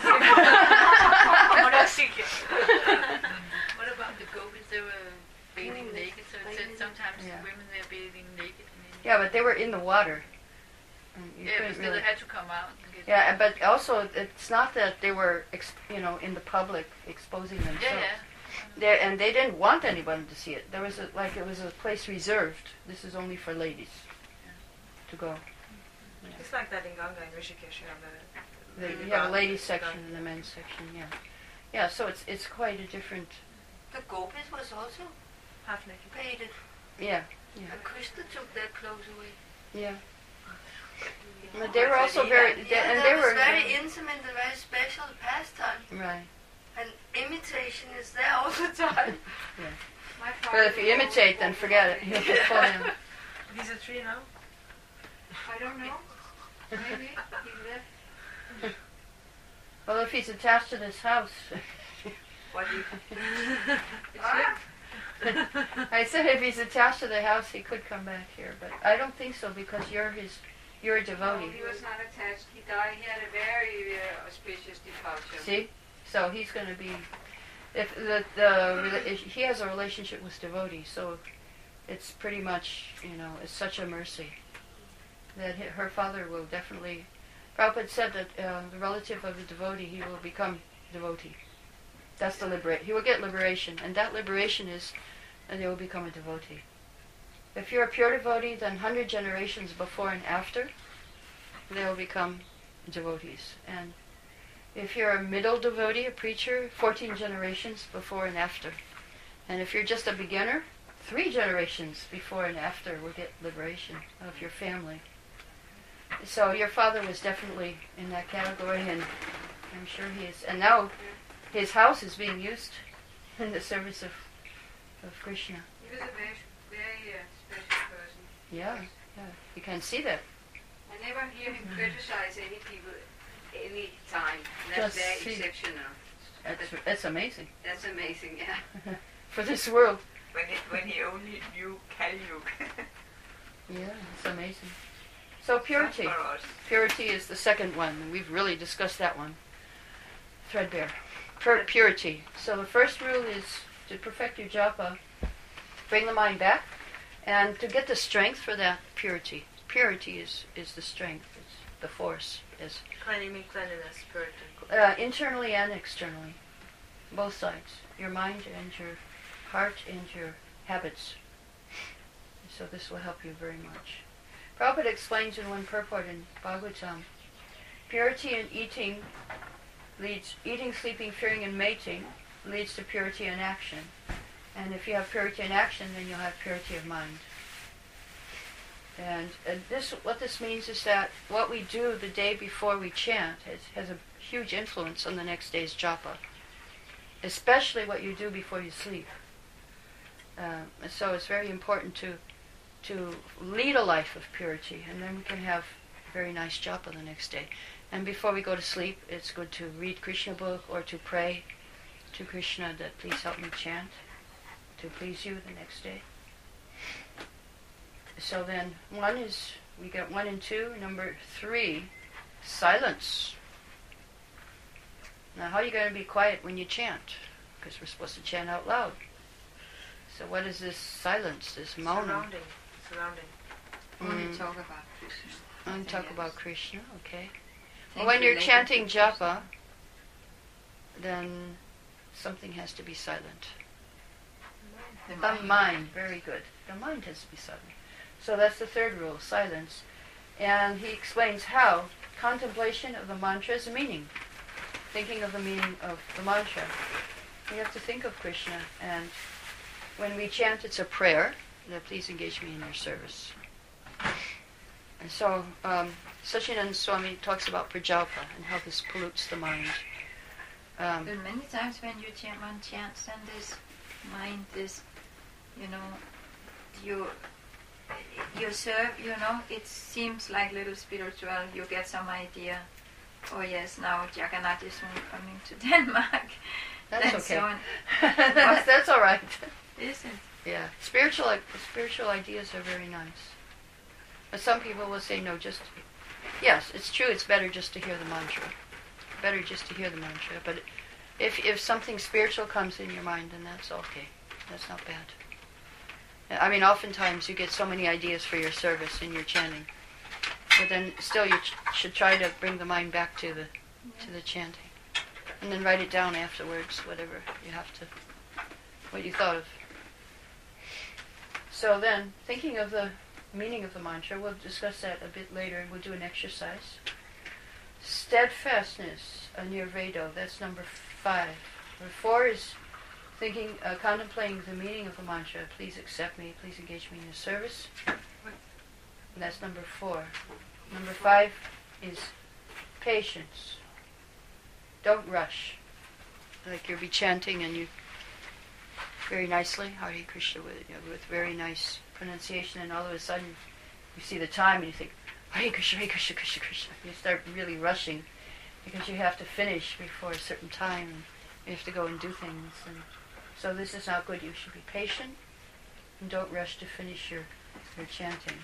Speaker 5: What about the gopis? They were bathing naked, so it said sometimes
Speaker 1: Yeah.
Speaker 5: women they're bathing naked.
Speaker 1: Yeah, but they were in the water. And you
Speaker 5: Yeah, but
Speaker 1: couldn't
Speaker 5: still
Speaker 1: really-
Speaker 5: they had to come out. And get
Speaker 1: Yeah, but also it's not that they were, in the public exposing themselves.
Speaker 5: Yeah.
Speaker 1: And they didn't want anyone to see it. There was it was a place reserved. This is only for ladies to go.
Speaker 4: It's like that in Ganga and Rishikesh. You have
Speaker 1: You have a ladies section and a men's section. Yeah, yeah. So it's quite a different.
Speaker 6: The gopis was also
Speaker 4: half naked.
Speaker 6: painted.
Speaker 1: Yeah,
Speaker 6: And Krishna took their clothes away.
Speaker 1: yeah. But they were also very.
Speaker 6: Yeah,
Speaker 1: And
Speaker 6: that
Speaker 1: they
Speaker 6: was
Speaker 1: were
Speaker 6: very intimate and very special pastime.
Speaker 1: right.
Speaker 6: And imitation is there all the time.
Speaker 1: Yeah.
Speaker 6: My
Speaker 1: But if you imitate, then forget it. You'll just fall in.
Speaker 4: He's a tree now.
Speaker 6: I don't know. Maybe he left.
Speaker 1: Well, if he's attached to this house,
Speaker 4: What do you?
Speaker 1: I said if he's attached to the house, he could come back here. But I don't think so because you're a
Speaker 2: No,
Speaker 1: devotee.
Speaker 2: he was not attached. He died. He had a very auspicious departure.
Speaker 1: See, so he's going to be. If he has a relationship with devotees, so it's pretty much it's such a mercy that her father will definitely. Prabhupada said that the relative of the devotee, he will become devotee. That's the He will get liberation, and that liberation is that they will become a devotee. If you're a pure devotee, then 100 generations before and after, they will become devotees. And if you're a middle devotee, a preacher, 14 generations before and after. And if you're just a beginner, 3 generations before and after will get liberation of your family. So your father was definitely in that category, and I'm sure he is. And now his house is being used in the service of Krishna.
Speaker 2: He was a very, very special person.
Speaker 1: Yeah, you can see that.
Speaker 2: I never hear him criticize any people any time. That's
Speaker 1: Just
Speaker 2: very
Speaker 1: see-
Speaker 2: exceptional.
Speaker 1: That's amazing
Speaker 2: That's amazing, yeah.
Speaker 1: for this world.
Speaker 4: When he only knew Kalyug.
Speaker 1: Yeah, it's amazing. So purity. Purity is the second one, and we've really discussed that one. Threadbare. Purity. So the first rule is to perfect your japa, bring the mind back, and to get the strength for that purity. Purity is the strength, it's the force.
Speaker 4: You mean cleanliness, purity.
Speaker 1: Internally and externally. both sides, your mind and your heart and your habits. So this will help you very much. Prabhupada explains in one purport in Bhagavatam, purity in eating leads, eating, sleeping, fearing, and mating leads to purity in action. And if you have purity in action, then you'll have purity of mind. And what this means is that what we do the day before we chant has a huge influence on the next day's japa, especially what you do before you sleep. So it's very important to lead a life of purity, and then we can have very nice japa the next day. And before we go to sleep, it's good to read Krishna book or to pray to Krishna that please help me chant to please you the next day. So then we got 1 and 2. Number 3, silence. Now how are you going to be quiet when you chant? Because we're supposed to chant out loud. So what is this silence, this moaning?
Speaker 4: Surrounding.
Speaker 3: Only talk about Krishna.
Speaker 1: Only talk about Krishna, okay.
Speaker 3: Things
Speaker 1: When you're
Speaker 3: related
Speaker 1: chanting
Speaker 3: to
Speaker 1: japa, then something has to be silent.
Speaker 3: Krishna.
Speaker 1: The mind, very good. The mind has to be silent. So that's the third rule, silence. And he explains how contemplation of the mantra's meaning, thinking of the meaning of the mantra. We have to think of Krishna, and when we chant, it's a prayer that please engage me in your service. And so Sachinanda Swami talks about prajalpa and how this pollutes the mind.
Speaker 3: But many times when you chant one chants, then this mind is, you serve, it seems like little spiritual. You get some idea. Oh yes, now Jagannath is soon coming to Denmark.
Speaker 1: That's
Speaker 3: and
Speaker 1: okay.
Speaker 3: So on.
Speaker 1: That's all right.
Speaker 3: Isn't?
Speaker 1: Yeah, spiritual ideas are very nice. But some people will say no. Yes, it's true. It's better just to hear the mantra. Better just to hear the mantra. But if something spiritual comes in your mind, then that's okay. That's not bad. I mean, oftentimes you get so many ideas for your service in your chanting, but then still you should try to bring the mind back to the chanting, and then write it down afterwards, whatever you have to, what you thought of. So then, thinking of the meaning of the mantra, we'll discuss that a bit later, and we'll do an exercise. Steadfastness, nirvedo, that's number 5. Number 4 is contemplating the meaning of the mantra, please accept me, please engage me in your service. And that's number 4. Number 5 is patience. Don't rush. Like you'll be chanting and you very nicely, Hare Krishna, with very nice pronunciation, and all of a sudden you see the time and you think, Hare Krishna, Hare Krishna, Krishna, Krishna. You start really rushing because you have to finish before a certain time and you have to go and do things. And so this is not good. You should be patient and don't rush to finish your chanting.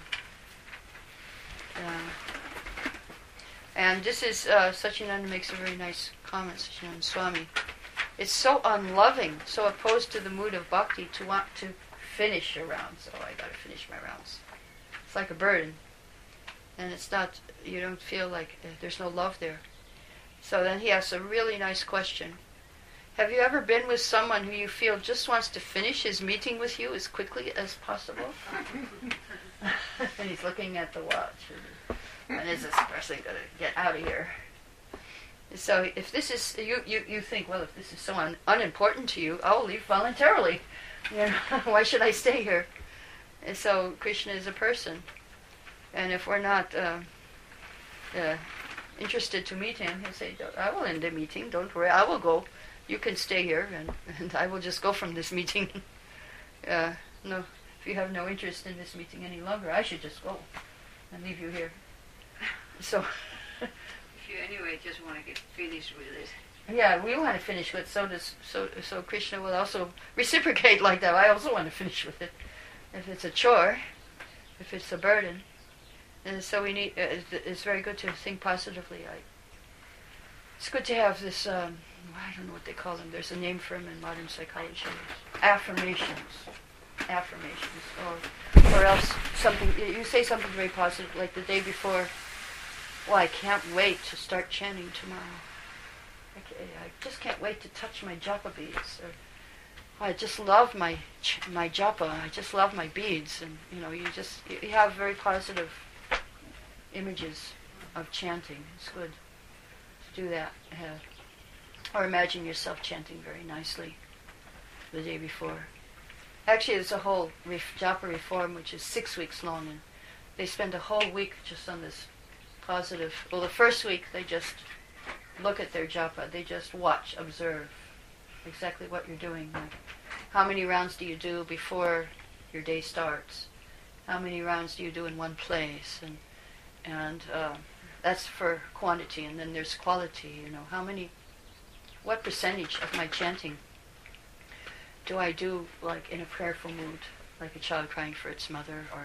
Speaker 1: And this is, Sachinanda makes a very nice comment, Sachinanda Swami. It's so unloving, so opposed to the mood of bhakti to want to finish your rounds. Oh, I gotta finish my rounds. It's like a burden. And it's not, you don't feel like there's no love there. So then he asks a really nice question. Have you ever been with someone who you feel just wants to finish his meeting with you as quickly as possible? And he's looking at the watch. When is this person going to get out of here? So if this is, you think, well, if this is so unimportant to you, I'll leave voluntarily. Why should I stay here? And so Krishna is a person. And if we're not interested to meet him, he'll say, I will end the meeting, don't worry, I will go. You can stay here, and I will just go from this meeting. No, if you have no interest in this meeting any longer, I should just go and leave you here. So,
Speaker 2: If you anyway just want to get finished with it.
Speaker 1: Yeah, we want to finish with it. So Krishna will also reciprocate like that. I also want to finish with it. If it's a chore, if it's a burden, and so we need. It's very good to think positively. It's good to have this. I don't know what they call them. There's a name for them in modern psychology. Affirmations. Or else something. You say something very positive, like the day before. Well, I can't wait to start chanting tomorrow. I just can't wait to touch my japa beads. Or, I just love my japa. I just love my beads. And you have very positive images of chanting. It's good to do that. Or imagine yourself chanting very nicely the day before. Actually, there's a whole japa reform which is 6 weeks long, and they spend a whole week just on this positive. Well, the first week they just look at their japa. They just watch, observe exactly what you're doing. Like, how many rounds do you do before your day starts? How many rounds do you do in one place? And that's for quantity. And then there's quality. What percentage of my chanting do I do like in a prayerful mood, like a child crying for its mother, or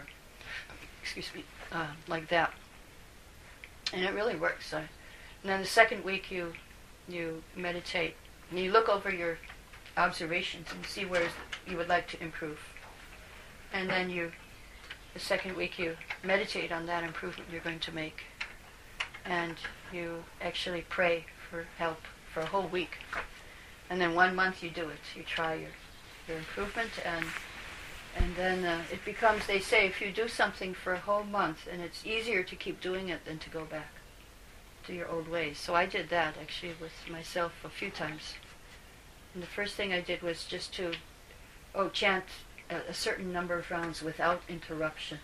Speaker 1: like that? And it really works. And then the second week you meditate, and you look over your observations and see where you would like to improve. And then the second week you meditate on that improvement you're going to make. And you actually pray for help for a whole week. And then 1 month you do it. You try your improvement, and then it becomes, they say, if you do something for a whole month, and it's easier to keep doing it than to go back to your old ways. So I did that actually with myself a few times. And the first thing I did was just to chant a certain number of rounds without interruption.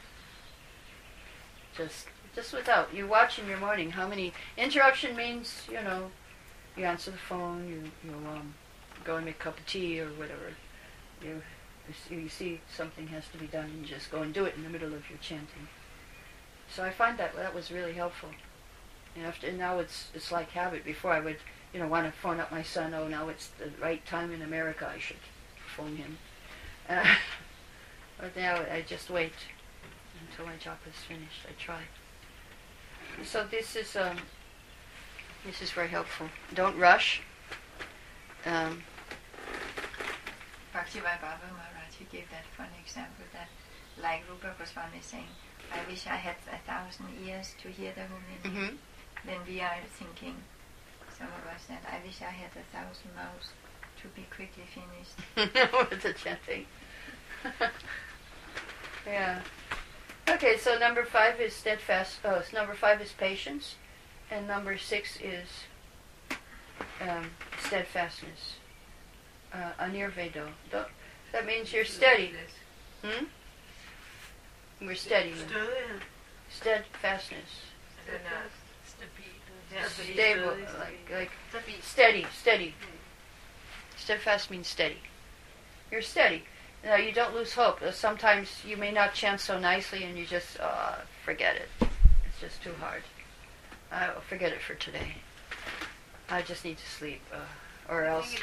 Speaker 1: Just without. You watch in your morning how many interruption means, you answer the phone, you go and make a cup of tea or whatever. You see something has to be done, and you just go and do it in the middle of your chanting. So I find that was really helpful. And now it's like habit. Before I would want to phone up my son. Oh, now it's the right time in America. I should phone him. But now I just wait until my japa is finished. I try. So this is very helpful. Don't rush.
Speaker 3: Bhaktivinoda Baba Maharaj, he gave that fun example that, like Rupa Goswami is saying, I wish I had 1,000 ears to hear the holy name.
Speaker 1: Mm-hmm.
Speaker 3: Then we are thinking, some of us, that I wish I had 1,000 mouths to be quickly finished.
Speaker 1: With the chanting. Yeah. Okay, so number 5 is steadfast. Number 5 is patience, and number 6 is steadfastness. Anirvedo. That means you're steady. We're steady. Steadfastness. Stable. Like steady. Steadfast means steady. You're steady. Now, you don't lose hope. Sometimes you may not chant so nicely and you just forget it. It's just too hard. I'll forget it for today. I just need to sleep. Or else.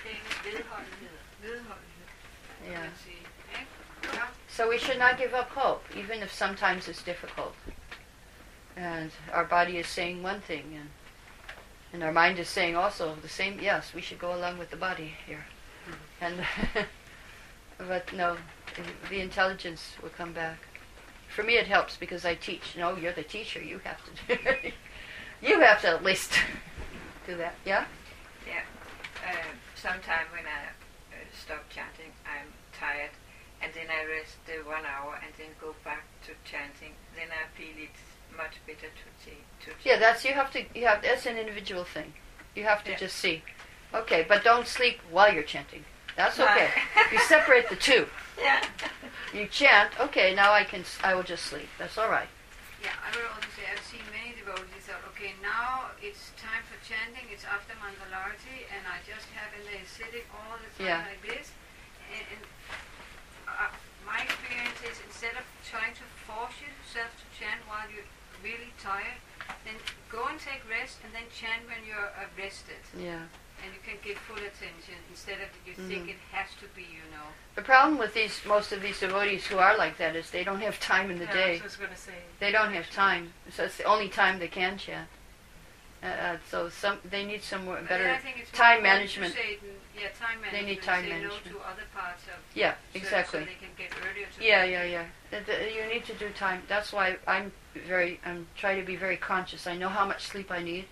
Speaker 1: Yeah. So we should not give up hope, even if sometimes it's difficult. And our body is saying one thing, and our mind is saying also the same. Yes, we should go along with the body here. And but no, the intelligence will come back. For me, it helps because I teach. No, you're the teacher. You have to do it. You have to at least do that. Yeah.
Speaker 3: Yeah. Sometime when I stop chanting, I'm tired, and then I rest 1 hour, and then go back to chanting. Then I feel it's much better to chant.
Speaker 1: Yeah, that's an individual thing. You have to just see. Okay, but don't sleep while you're chanting. That's okay. You separate the two.
Speaker 3: Yeah.
Speaker 1: You chant. Okay, now I will just sleep. That's all right.
Speaker 2: Yeah, I will also say I've seen many devotees that, okay, now it's time for chanting, it's after Mangalarti, and I just have in there sitting all the time like this. And my experience is, instead of trying to force yourself to chant while you're really tired, then go and take rest, and then chant when you're rested.
Speaker 1: Yeah.
Speaker 2: And you can give full attention, instead of you think it has to be,
Speaker 1: The problem with most of these devotees who are like that is they don't have time in the day.
Speaker 4: I was going to say.
Speaker 1: They don't have time, so it's the only time they can chant. So they need some more better time management.
Speaker 2: Time management.
Speaker 1: They need time
Speaker 2: say
Speaker 1: management.
Speaker 2: No to other parts of
Speaker 1: exactly.
Speaker 2: So they can get earlier to
Speaker 1: Yeah. You need to do time. That's why I'm trying to be very conscious. I know how much sleep I need,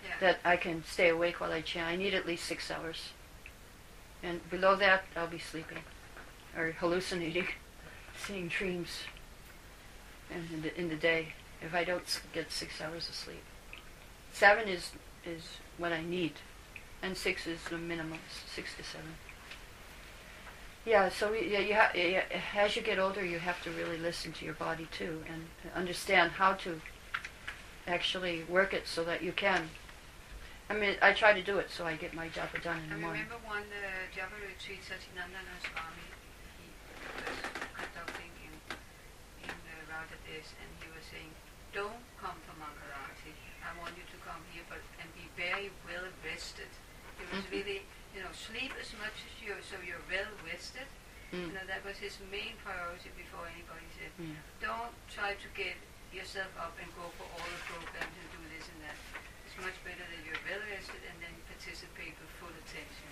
Speaker 1: that I can stay awake while I chant. I need at least 6 hours. And below that, I'll be sleeping or hallucinating, seeing dreams and in the day if I don't get 6 hours of sleep. 7 is what I need, and 6 is the minimum, 6 to 7. Yeah, so as you get older, you have to really listen to your body too, and understand how to actually work it so that you can. I mean, I try to do it so I get my japa done in the
Speaker 2: I
Speaker 1: morning.
Speaker 2: remember one Japa retreat Satyanandana Swami, he was conducting in Radhadesh, and he was saying, don't come for Mangalati. I want you to come here and be very well rested. It was really, sleep as much as so you're well rested. That was his main priority before anybody said, don't try to get yourself up and go for all the programs and do this and that. It's much better that you're well rested and then participate with full attention.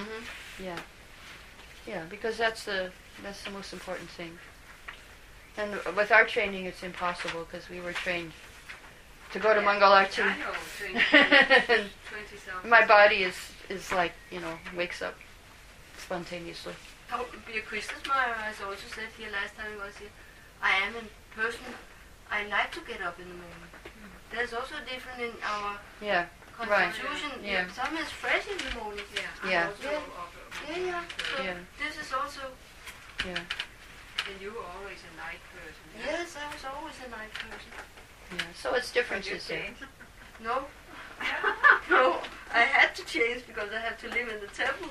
Speaker 1: Yeah, because that's the most important thing. And with our training, it's impossible because we were trained to go to Mangalarti.
Speaker 2: I know, 20,000.
Speaker 1: My body is like, wakes up spontaneously.
Speaker 6: Oh, Beer Christmasmeyer has also said here last time he was here, I am a person, I like to get up in the morning. There's also a difference in our constitution.
Speaker 1: Right. Yeah.
Speaker 6: Some is fresh in the morning.
Speaker 1: Yeah.
Speaker 6: So this is also...
Speaker 1: Yeah.
Speaker 2: And you were always a night person.
Speaker 6: Yes, I was always a night person.
Speaker 1: Yeah. So it's differences there.
Speaker 6: No. No, I had to change because I had to live in the temple.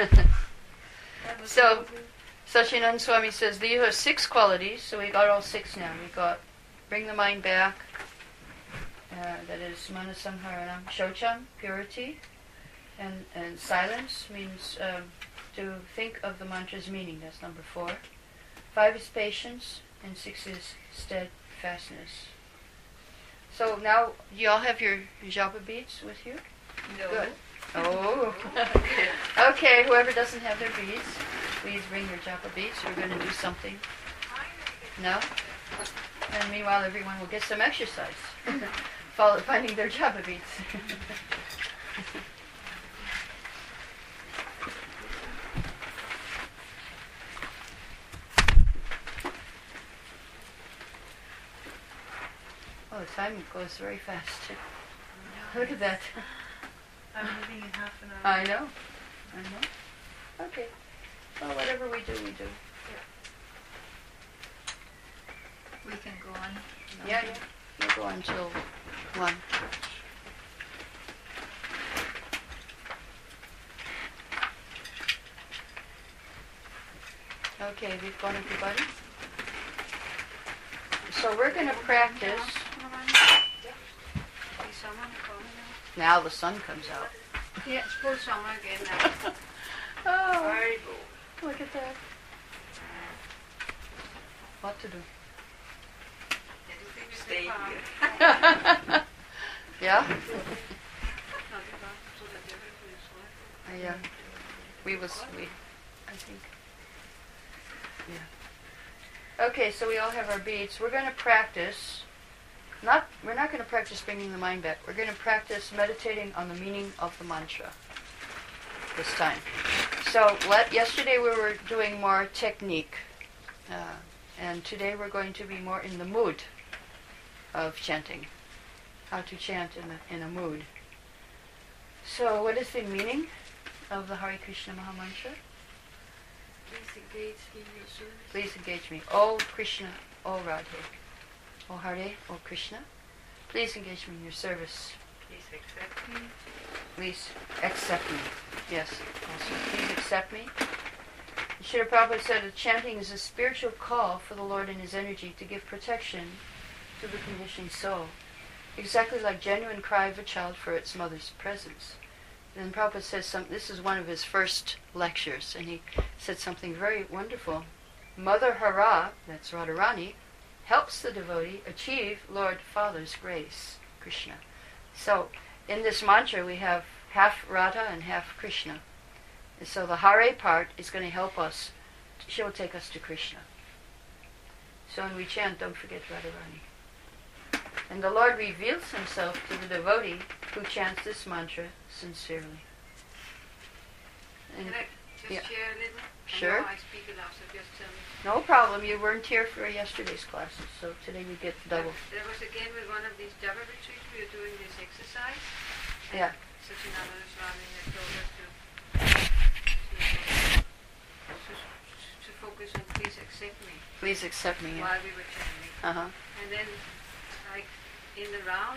Speaker 1: So, Satyananda Swami says, these are 6 qualities, so we got all 6 now. We got bring the mind back, that is Manasamharanam, Shocham, purity, and silence means to think of the mantra's meaning, that's number 4. 5 is patience, and 6 is steadfastness. So now, you all have your japa beads with you?
Speaker 3: No.
Speaker 1: Good. Oh. Okay, whoever doesn't have their beads, please bring your japa beads. We're going to do something. No? And meanwhile, everyone will get some exercise. Finding their japa beads. Oh, time goes very fast. Look at that.
Speaker 4: I'm leaving in half an hour.
Speaker 1: I know. Okay. Well, whatever we do, we do.
Speaker 7: We can go on.
Speaker 1: Yeah. We'll go until 1. Okay, we've gone, everybody. So we're going to practice. Now the sun comes out.
Speaker 2: Yeah, it's full summer again now.
Speaker 1: Oh,
Speaker 2: Very good.
Speaker 1: look at that. What to do?
Speaker 3: Stay here.
Speaker 1: Yeah? I think. Yeah. Okay, so we all have our beads. We're going to practice. We're not going to practice bringing the mind back. We're going to practice meditating on the meaning of the mantra this time. So yesterday we were doing more technique, and today we're going to be more in the mood of chanting. How to chant in a mood. So what is the meaning of the Hare Krishna Maha Mantra?
Speaker 6: Please engage in your service.
Speaker 1: Please engage me. O Krishna, O Radhe. O Hare, O Krishna, please engage me in your service.
Speaker 3: Please accept me.
Speaker 1: Please accept me. Yes, also. Please accept me. Srila Prabhupada said that chanting is a spiritual call for the Lord and His energy to give protection to the conditioned soul. Exactly like genuine cry of a child for its mother's presence. Then Prabhupada says this is one of his first lectures, and he said something very wonderful. Mother Hara, that's Radharani, helps the devotee achieve Lord Father's grace, Krishna. So, in this mantra we have half Radha and half Krishna. And so the Hare part is going to help us. She will take us to Krishna. So when we chant, don't forget Radharani. And the Lord reveals Himself to the devotee who chants this mantra sincerely. And
Speaker 2: Can I just share a little?
Speaker 1: Sure.
Speaker 2: I know I speak a lot, so just tell me.
Speaker 1: no problem. You weren't here for yesterday's classes, so today you get double.
Speaker 2: There was again with one of these Java retreats, we were doing this exercise.
Speaker 1: Yeah.
Speaker 2: Satyananda Swami had told us to focus on please accept me
Speaker 1: Please accept me. Yeah.
Speaker 2: while we were chanting. And then, like, in the round,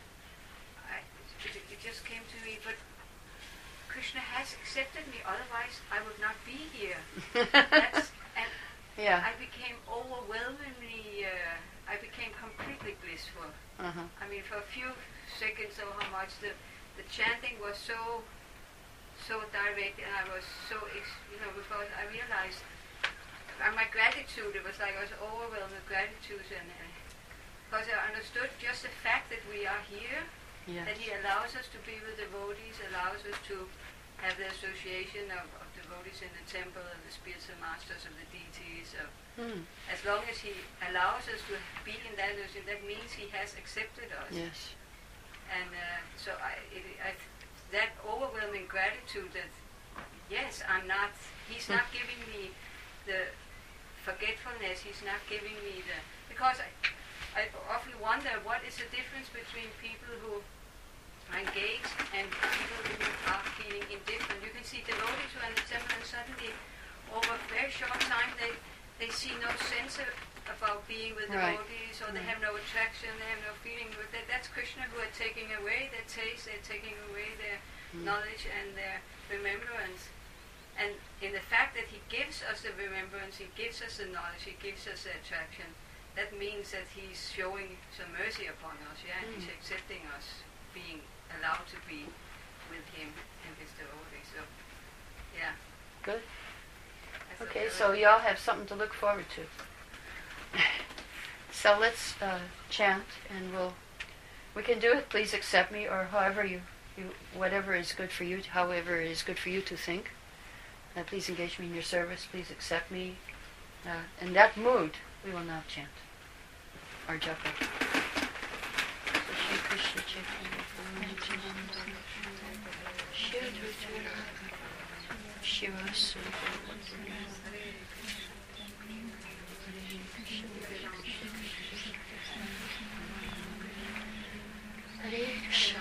Speaker 2: it just came to me, but Krishna has accepted me, otherwise I would not be here. And
Speaker 1: Yeah.
Speaker 2: I became overwhelmingly, I became completely blissful. I mean, for a few seconds or how much the chanting was so direct, and I was so, because I realized, my gratitude, it was like I was overwhelmed with gratitude, and because I understood just the fact that we are here, that he allows us to be with devotees, allows us to have the association of devotees in the temple and the spiritual masters of the deities. As long as he allows us to be in that association, that means he has accepted us.
Speaker 1: Yes.
Speaker 2: And so that overwhelming gratitude that, yes, he's not giving me the forgetfulness, he's not giving me because I often wonder what is the difference between people who are engaged and people who are feeling indifferent. You can see devotees who are in the temple and suddenly, over a very short time, they see no sense about being with devotees, or they have no attraction, they have no feeling. That's Krishna who are taking away their taste, they're taking away their knowledge and their remembrance. And in the fact that he gives us the remembrance, he gives us the knowledge, he gives us the attraction, that means that he's showing some mercy upon us, and he's accepting us being allowed to be with him and his devotees. So, yeah.
Speaker 1: Good. Okay, so y'all have something to look forward to. So let's chant, and we can do it. Please accept me, or however you whatever is good for you, however it is good for you to think. Please engage me in your service. Please accept me. In that mood, we will now chant our japa. Shri Krishna Chaitanya Shiva Hare Krishna.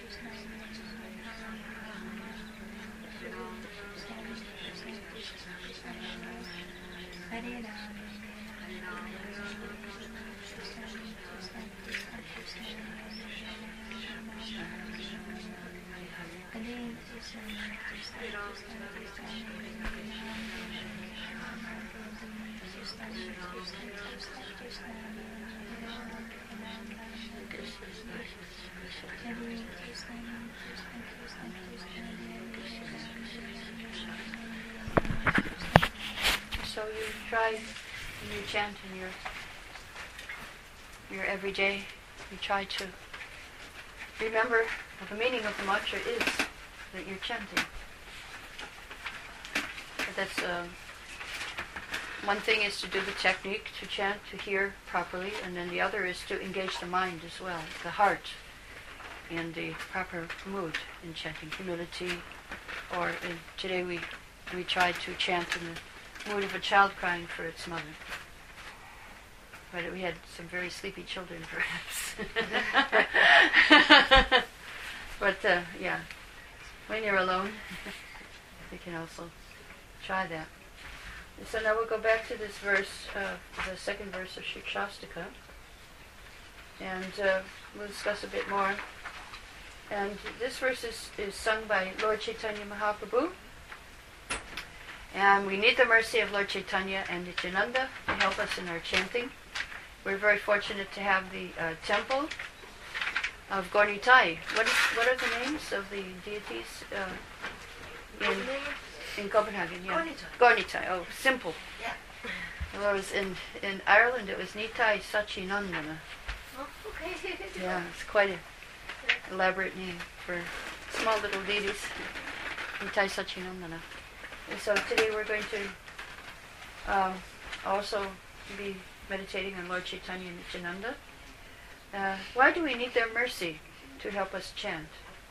Speaker 1: So you try, and you chant in your everyday, you try to remember what the meaning of the mantra is that you're chanting. But that's one thing is to do the technique, to chant, to hear properly, and then the other is to engage the mind as well, the heart, in the proper mood in chanting, humility, or today we tried to chant in the mood of a child crying for its mother. But we had some very sleepy children, perhaps. But yeah, when you're alone, you can also try that. And so now we'll go back to this verse, the second verse of Shikshashtaka, and we'll discuss a bit more. And this verse is sung by Lord Chaitanya Mahaprabhu. And we need the mercy of Lord Chaitanya and Nityananda to help us in our chanting. We're very fortunate to have the temple of Gaurnitai. What are the names of the deities in Copenhagen? Yeah. Gaurnitai. Oh, simple.
Speaker 6: Yeah.
Speaker 1: Whereas in Ireland it was Nitai Sachinandana.
Speaker 6: Oh, okay.
Speaker 1: Yeah, it's quite an elaborate name for small little deities. Nitai Sachinandana. And so today we're going to also be meditating on Lord Chaitanya and Nityananda. Why do we need their mercy to help us chant?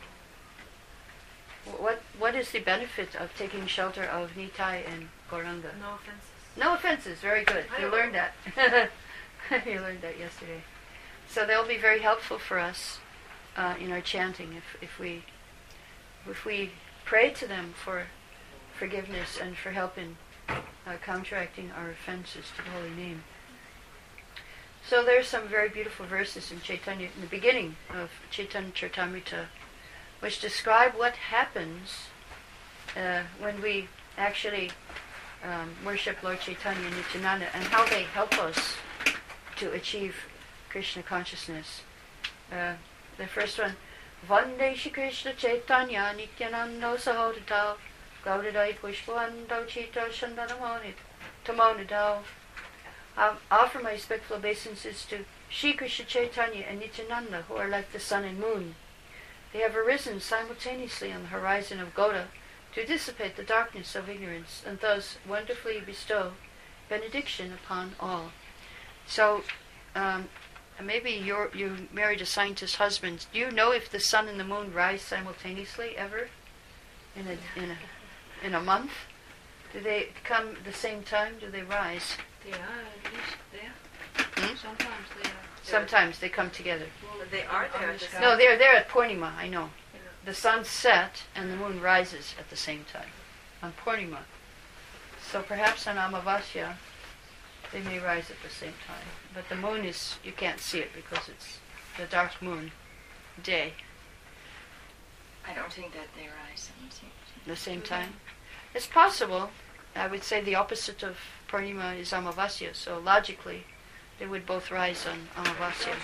Speaker 1: What is the benefit of taking shelter of Nitai and Gauranga?
Speaker 4: No offenses.
Speaker 1: No offenses, very good. You learned that. You learned that yesterday. So they'll be very helpful for us in our chanting if we pray to them for forgiveness and for help in counteracting our offenses to the holy name. So there's some very beautiful verses in Chaitanya, in the beginning of Chaitanya Charitamrita, which describe what happens when we actually worship Lord Chaitanya and Nityananda and how they help us to achieve Krishna consciousness. The first one, Vande Shri Krishna Chaitanya Nityananda Sahodata Gaudadai Pushpavando Chita Shandanamoni Tamonadao. Offer my respectful obeisances to Shri Krishna Chaitanya and Nityananda, who are like the sun and moon. They have arisen simultaneously on the horizon of Gauda to dissipate the darkness of ignorance and thus wonderfully bestow benediction upon all. So, maybe you married a scientist husband. Do you know if the sun and the moon rise simultaneously ever in a month? Do they come the same time? Do they rise?
Speaker 5: They are at least there. Sometimes they are.
Speaker 1: Sometimes they come together.
Speaker 4: Well, they are there at the same
Speaker 1: No, they're there at Purnima, I know. The sun sets and the moon rises at the same time on Purnima. So perhaps on Amavasya they may rise at the same time. But the moon is, you can't see it because it's the dark moon day.
Speaker 7: I don't think that they rise
Speaker 1: At the same time. It's possible. I would say the opposite of Purnima is Amavasya, so logically they would both rise on Amavasya.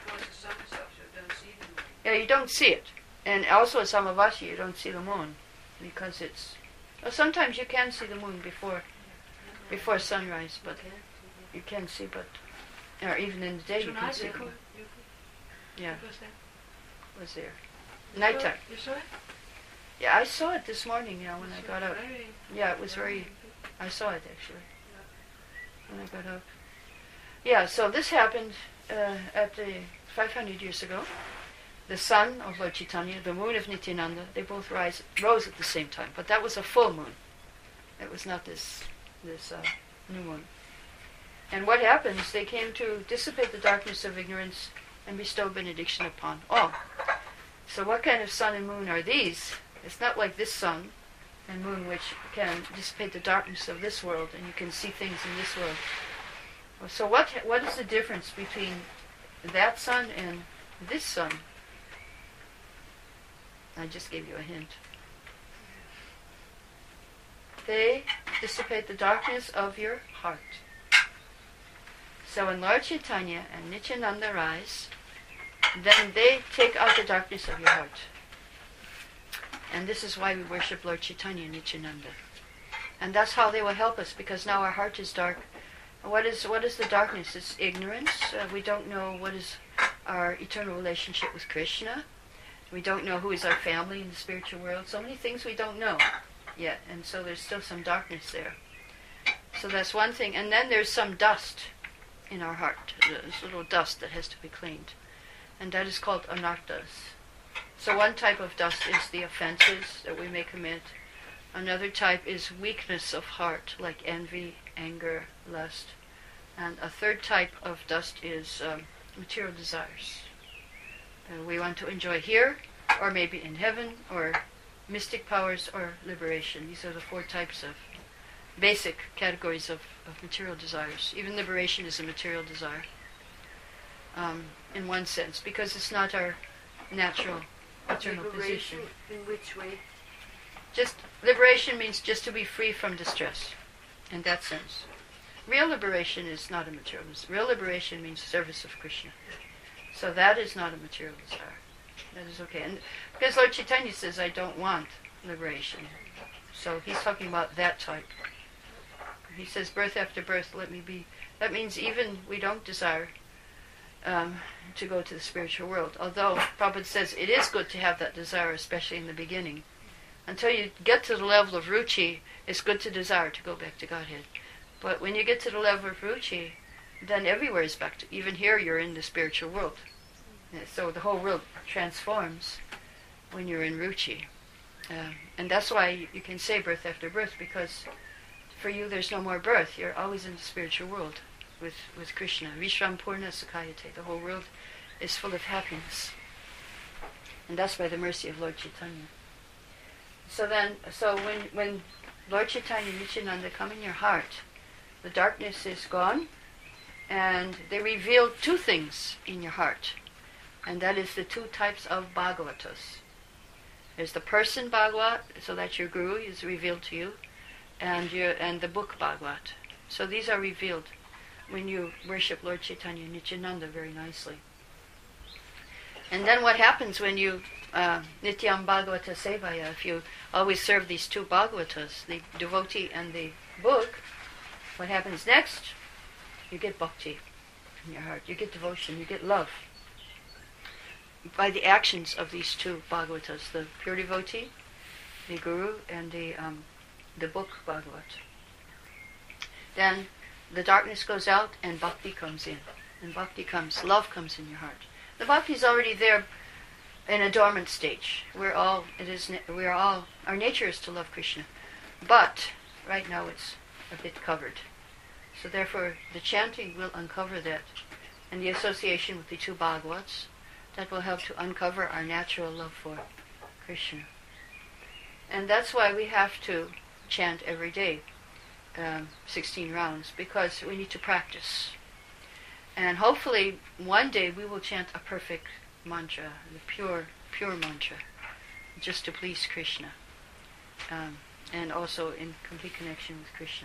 Speaker 1: Yeah, you don't see it. And also it's Amavasya, you don't see the moon because it's... Well, sometimes you can see the moon before sunrise, but you can see, but... Or even in the day you can see the moon. Yeah, was there. Nighttime.
Speaker 5: You saw it?
Speaker 1: Yeah, I saw it this morning, when I got up. Yeah, it was very... I saw it, actually, when I got up. Yeah, so this happened at the 500 years ago. The sun of Lord Chaitanya, the moon of Nityananda, they both rose at the same time. But that was a full moon. It was not this new moon. And what happens, they came to dissipate the darkness of ignorance and bestow benediction upon all. So what kind of sun and moon are these? It's not like this sun and moon, which can dissipate the darkness of this world, and you can see things in this world. So what is the difference between that sun and this sun? I just gave you a hint. They dissipate the darkness of your heart. So when Lord Chaitanya and Nityananda rise, then they take out the darkness of your heart. And this is why we worship Lord Chaitanya and Nityananda. And that's how they will help us, because now our heart is dark. What is the darkness? It's ignorance. We don't know what is our eternal relationship with Krishna. We don't know who is our family in the spiritual world. So many things we don't know yet. And so there's still some darkness there. So that's one thing. And then there's some dust in our heart. There's little dust that has to be cleaned. And that is called anartas. So one type of dust is the offenses that we may commit. Another type is weakness of heart, like envy, anger, lust. And a third type of dust is material desires. We want to enjoy here, or maybe in heaven, or mystic powers, or liberation. These are the 4 types of basic categories of material desires. Even liberation is a material desire, in one sense, because it's not our natural eternal position.
Speaker 6: In which way?
Speaker 1: Just liberation means just to be free from distress, in that sense. Real liberation is not a material desire. Real liberation means service of Krishna. So that is not a material desire. That is okay. And because Lord Chaitanya says, I don't want liberation. So he's talking about that type. He says, birth after birth, let me be. That means even we don't desire to go to the spiritual world. Although Prabhupada says it is good to have that desire, especially in the beginning. Until you get to the level of ruchi, it's good to desire to go back to Godhead. But when you get to the level of ruchi, then everywhere is back to, even here you're in the spiritual world. So the whole world transforms when you're in ruchi. And that's why you can say birth after birth, because for you there's no more birth. You're always in the spiritual world with Krishna. Vishram Purna Sukayate. The whole world is full of happiness. And that's by the mercy of Lord Chaitanya. So when Lord Chaitanya and Nityananda come in your heart, the darkness is gone, and they reveal 2 things in your heart. And that is the 2 types of Bhagavatas. There's the person Bhagavat, so that your Guru is revealed to you, and the book Bhagavat. So these are revealed when you worship Lord Chaitanya and Nityananda very nicely. And then what happens when you Nityam Bhagavata Sevaya, if you always serve these 2 Bhagavatas, the devotee and the book, what happens next? You get bhakti in your heart. You get devotion. You get love. By the actions of these 2 Bhagavatas, the pure devotee, the Guru, and the book Bhagavat. Then the darkness goes out and bhakti comes in. And bhakti comes, love comes in your heart. The bhakti is already there in a dormant stage. Our nature is to love Krishna. But right now it's a bit covered. So therefore the chanting will uncover that. And the association with the 2 Bhagavats, that will help to uncover our natural love for Krishna. And that's why we have to chant every day, 16 rounds, because we need to practice. And hopefully one day we will chant a perfect mantra, the pure mantra, just to please Krishna, and also in complete connection with Krishna.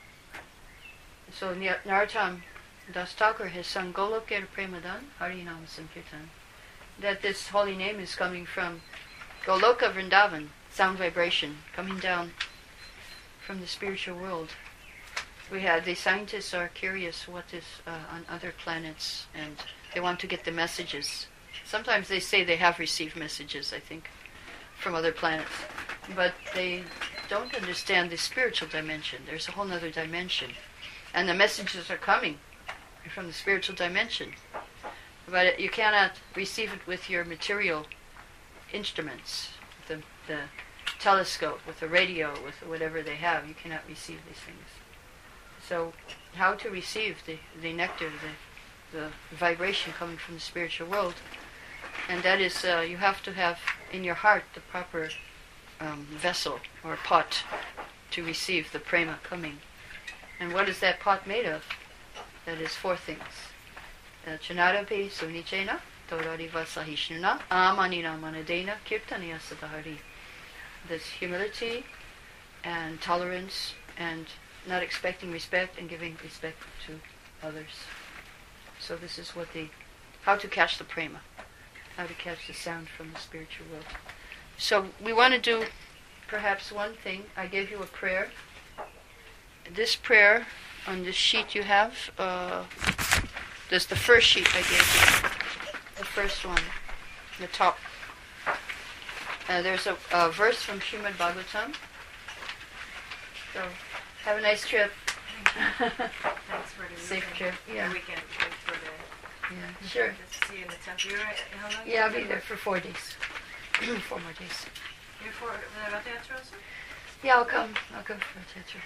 Speaker 1: So Narottam Das Thakur has sung Golokera Premadan, Harinam Sankirtan, that this holy name is coming from Goloka Vrindavan, sound vibration, coming down from the spiritual world. The scientists are curious what is on other planets, and they want to get the messages. Sometimes they say they have received messages, I think, from other planets, but they don't understand the spiritual dimension. There's a whole other dimension, and the messages are coming from the spiritual dimension. But you cannot receive it with your material instruments, the telescope, with the radio, with whatever they have. You cannot receive these things. So how to receive the nectar, the vibration coming from the spiritual world, And that is, you have to have in your heart the proper vessel or pot to receive the prema coming. And what is that pot made of? That is 4 things. Chanarapi sunichena, torariva sahishnuna, amanina manadena, kirtaniya sadhari. This humility and tolerance and not expecting respect and giving respect to others. So this is what how to catch the prema, how to catch the sound from the spiritual world. So we want to do perhaps one thing. I gave you a prayer. This prayer on this sheet you have, there's the first sheet I gave you, the first one, the top. There's a verse from Srimad Bhagavatam. So have a nice trip.
Speaker 4: Thanks for the
Speaker 1: Safe
Speaker 4: weekend.
Speaker 1: trip. Yeah.
Speaker 4: The weekend for the.
Speaker 1: Yeah. Sure.
Speaker 4: Let's see you in the temple. How long?
Speaker 1: Yeah, I'll be there for 4 days. 4 more days.
Speaker 4: You're for the Rath Yatra also?
Speaker 1: Yeah, I'll come for a teacher.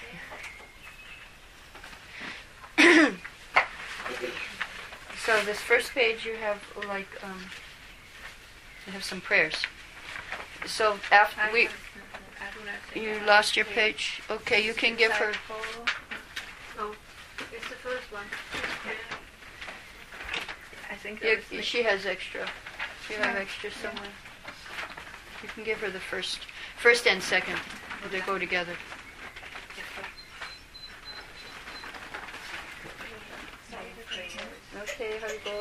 Speaker 1: So this first page you have you have some prayers. So after you lost your page. Okay, you can give her.
Speaker 6: No, it's the first one.
Speaker 3: I think
Speaker 1: She has extra. You have extra somewhere. You can give her the first and second. They go together. Okay, how you go?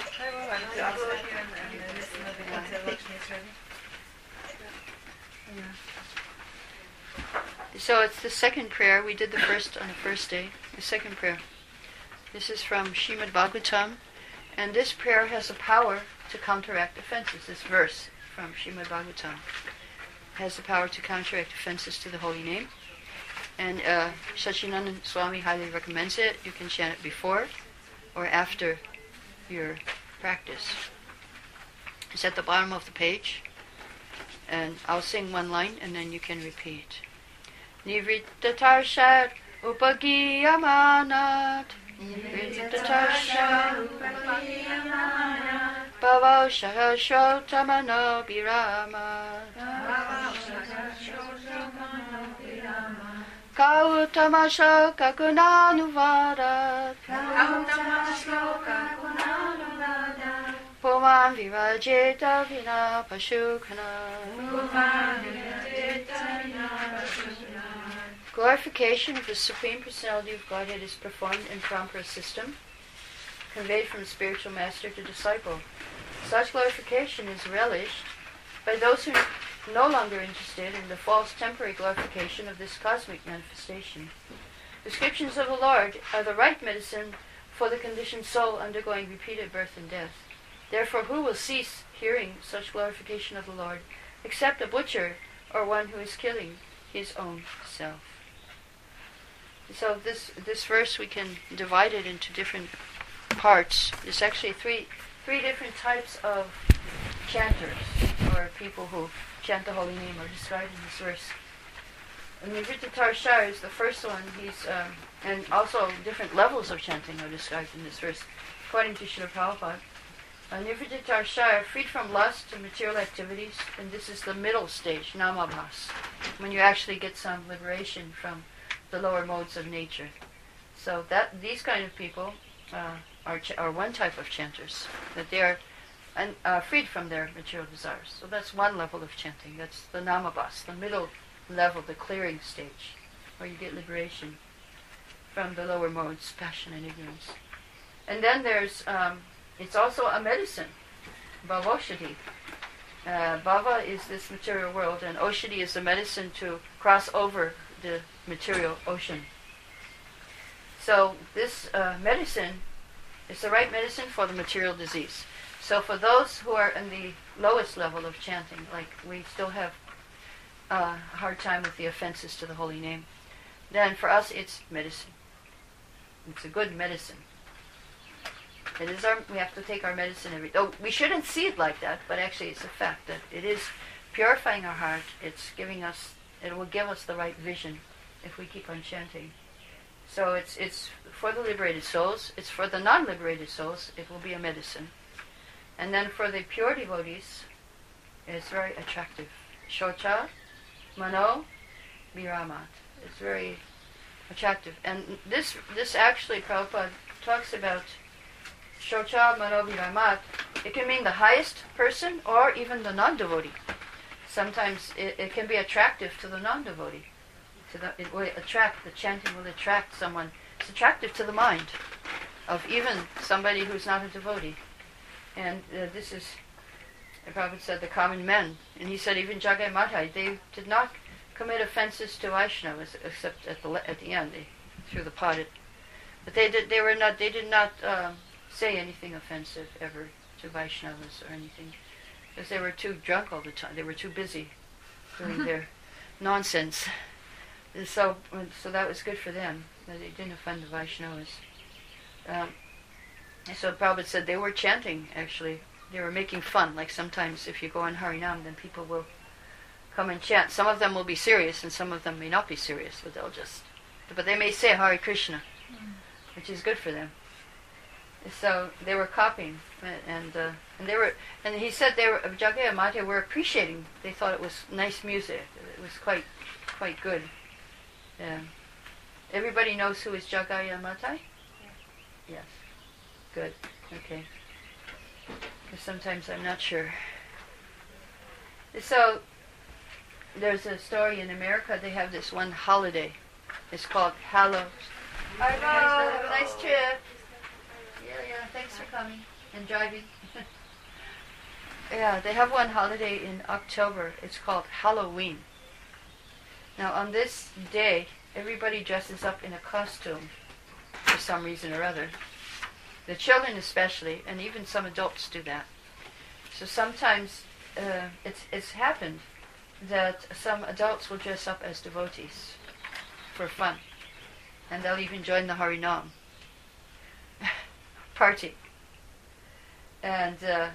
Speaker 1: So it's the second prayer. We did the first on the first day. The second prayer. This is from Srimad Bhagavatam, and this prayer has the power to counteract offenses. This verse from Srimad Bhagavatam has the power to counteract offenses to the holy name. And Sachinandan Swami highly recommends it. You can chant it before or after your practice. It's at the bottom of the page. And I'll sing one line and then you can repeat. Nivrittatarshad upagiyamanat. Nivrittatarshad upagiyamanat. Bhavo shahashotamano biramat. Kautamashoka gunanuvadat. Puman virajeta vina pashukana. Glorification of the Supreme Personality of Godhead is performed in proper system, conveyed from spiritual master to disciple. Such glorification is relished by those who are no longer interested in the false temporary glorification of this cosmic manifestation. Descriptions of the Lord are the right medicine for the conditioned soul undergoing repeated birth and death. Therefore, who will cease hearing such glorification of the Lord, except a butcher or one who is killing his own self? So this verse, we can divide it into different parts. There's actually three different types of chanters, or people who chant the holy name, are described in this verse. And Nivrittatarshad is the first one. And also different levels of chanting are described in this verse, according to Srila Prabhupada. Nivrittatarshad, freed from lust and material activities, and this is the middle stage, namabhas, when you actually get some liberation from the lower modes of nature. So these kind of people are one type of chanters, that they are freed from their material desires. So that's one level of chanting. That's the namabhas, the middle level, the clearing stage, where you get liberation from the lower modes, passion and ignorance. And then there's it's also a medicine, bhavoshadhi. Bhava is this material world, and oshadhi is the medicine to cross over the material ocean. So this medicine is the right medicine for the material disease. So for those who are in the lowest level of chanting, like we still have a hard time with the offenses to the holy name, then for us it's medicine. It's a good medicine. It is we have to take our medicine every day. Oh, we shouldn't see it like that, but actually it's a fact that it is purifying our heart. It will give us the right vision if we keep on chanting. So it's for the liberated souls. It's for the non-liberated souls. It will be a medicine. And then for the pure devotees, It's very attractive. Shocha, Mano, Viramat. It's very attractive. And this actually, Prabhupada talks about Shocha, Mano, Viramat. It can mean the highest person or even the non-devotee. Sometimes it can be attractive to the non-devotee. It will attract, the chanting will attract someone. It's attractive to the mind of even somebody who's not a devotee. And this is, the Prabhupada said, the common men. And he said even Jagai Madhai, they did not commit offenses to Vaishnavas except at the end. They threw the pot at. But they did not say anything offensive ever to Vaishnavas or anything. Because they were too drunk all the time. They were too busy doing their nonsense. And so that was good for them. That they didn't offend the Vaishnavas. So Prabhupada said they were chanting, actually. They were making fun. Like sometimes if you go on Harinam, then people will come and chant. Some of them will be serious and some of them may not be serious. But they may say Hare Krishna, which is good for them. So they were copying, and he said Jagai and Madhai were appreciating. They thought it was nice music. It was quite good. Everybody knows who is Jagai and Madhai? Yes. Good. Okay. Because sometimes I'm not sure. So there's a story in America. They have this one holiday. It's called Hallow. I know. Have a nice trip. Yeah, thanks for coming and driving. Yeah, they have one holiday in October. It's called Halloween. Now, on this day, everybody dresses up in a costume for some reason or other. The children especially, and even some adults do that. So sometimes it's happened that some adults will dress up as devotees for fun. And they'll even join the Harinam party. And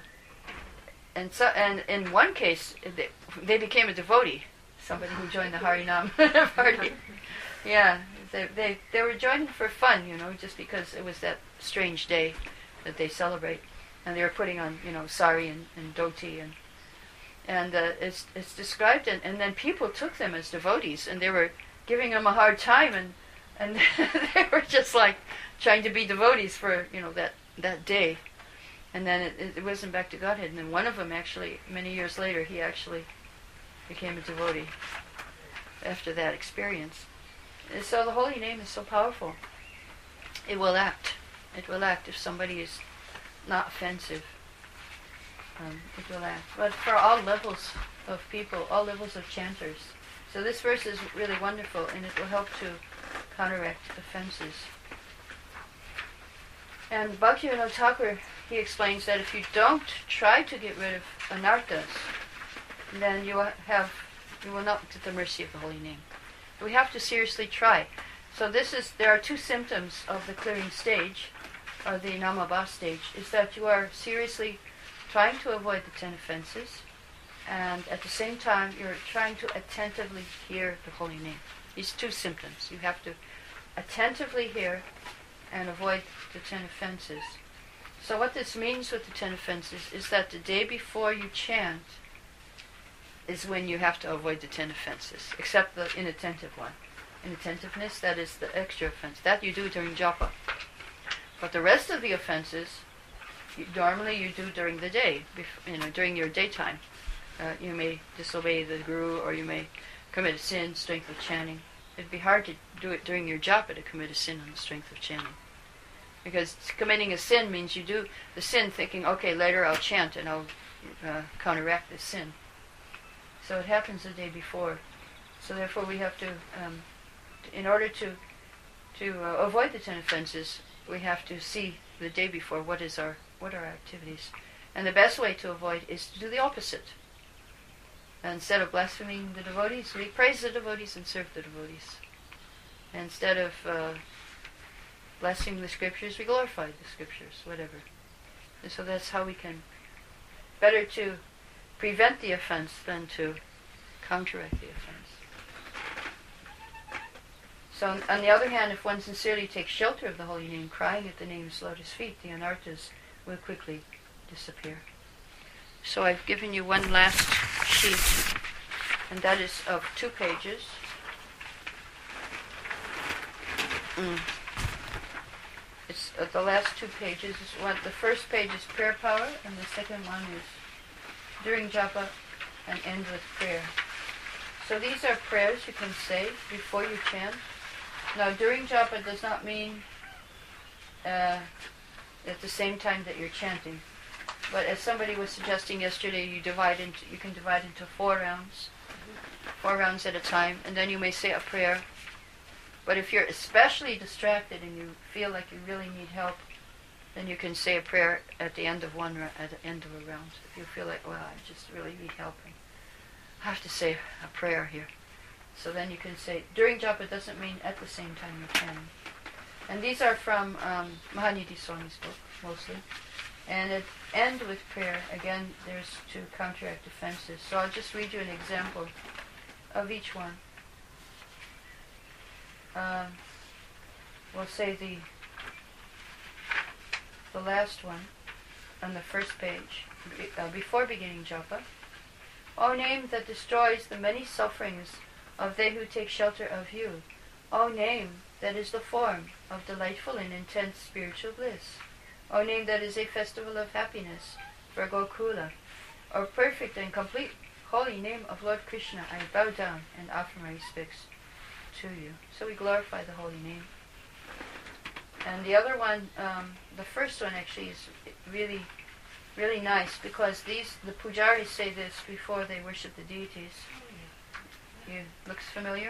Speaker 1: in one case, they became a devotee. Somebody who joined the Harinam party. Yeah, they were joining for fun, just because it was that strange day that they celebrate, and they were putting on, sari and dhoti, and it's described, and then people took them as devotees, and they were giving them a hard time, and they were just like trying to be devotees for that day, and then it wasn't back to Godhead. And then one of them actually, many years later, he actually became a devotee after that experience. And so the holy name is so powerful. It will act. It will act if somebody is not offensive. It will act. But for all levels of people, all levels of chanters. So this verse is really wonderful, and it will help to counteract offenses. And Bhaktivinoda Thakur, he explains that if you don't try to get rid of anarthas, then you will not get the mercy of the holy name. We have to seriously try. So there are two symptoms of the clearing stage, or the Namabha stage, is that you are seriously trying to avoid the 10 offenses, and at the same time you're trying to attentively hear the holy name. These two symptoms. You have to attentively hear and avoid the 10 offenses. So what this means with the 10 offenses is that the day before you chant is when you have to avoid the 10 offenses, except the inattentive one. Inattentiveness, that is the extra offense. That you do during japa. But the rest of the offenses, normally you do during the day, during your daytime. You may disobey the guru, or you may commit a sin, strength of chanting. It'd be hard to do it during your japa to commit a sin on the strength of chanting. Because committing a sin means you do the sin thinking, okay, later I'll chant and I'll counteract this sin. So it happens the day before. So therefore we have to, in order to avoid the 10 offenses, we have to see the day before what are our activities. And the best way to avoid is to do the opposite. Instead of blaspheming the devotees, we praise the devotees and serve the devotees. And instead of blessing the scriptures, we glorify the scriptures, whatever. And so that's how we can, better to prevent the offense than to counteract the offense. So on the other hand, if one sincerely takes shelter of the holy name, crying at the name's lotus feet, the anarthas will quickly disappear. So I've given you one last sheet, and that is of 2 pages. It's the last 2 pages. Is one. The first page is prayer power, and the second one is during japa and end with prayer. So these are prayers you can say before you chant. Now, during japa does not mean at the same time that you're chanting. But as somebody was suggesting yesterday, you can divide into 4 rounds. 4 rounds at a time, and then you may say a prayer. But if you're especially distracted and you feel like you really need help, then you can say a prayer at the end of a round. If you feel like, well, I just really need help, and I have to say a prayer here. So then you can say, during japa doesn't mean at the same time you're chanting. And these are from Mahanidhi Swami's book, mostly. And at end with prayer, again, there's to counteract defenses. So I'll just read you an example of each one. We'll say the last one on the first page, before beginning japa. O name that destroys the many sufferings of they who take shelter of you. O name that is the form of delightful and intense spiritual bliss. O name that is a festival of happiness for Gokula. O perfect and complete holy name of Lord Krishna, I bow down and offer my respects to you. So we glorify the holy name. And the other one, the first one actually is really, really nice, because the pujaris say this before they worship the deities. Looks familiar?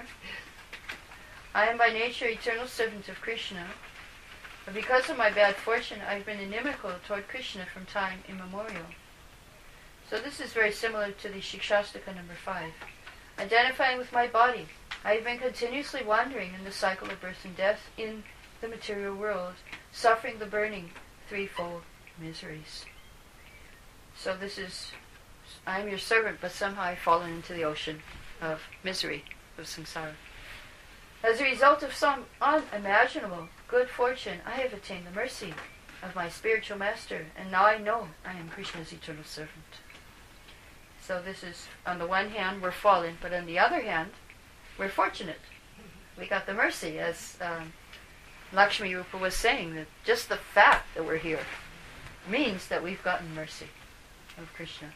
Speaker 1: I am by nature eternal servant of Krishna, but because of my bad fortune I have been inimical toward Krishna from time immemorial. So this is very similar to the Shikshastaka number 5. Identifying with my body, I have been continuously wandering in the cycle of birth and death in the material world, suffering the burning threefold miseries. So this is, I am your servant, but somehow I've fallen into the ocean of misery, of samsara. As a result of some unimaginable good fortune, I have attained the mercy of my spiritual master, and now I know I am Krishna's eternal servant. So this is, on the one hand, we're fallen, but on the other hand, we're fortunate. We got the mercy, as Lakshmi Rupa was saying, that just the fact that we're here means that we've gotten mercy of Krishna.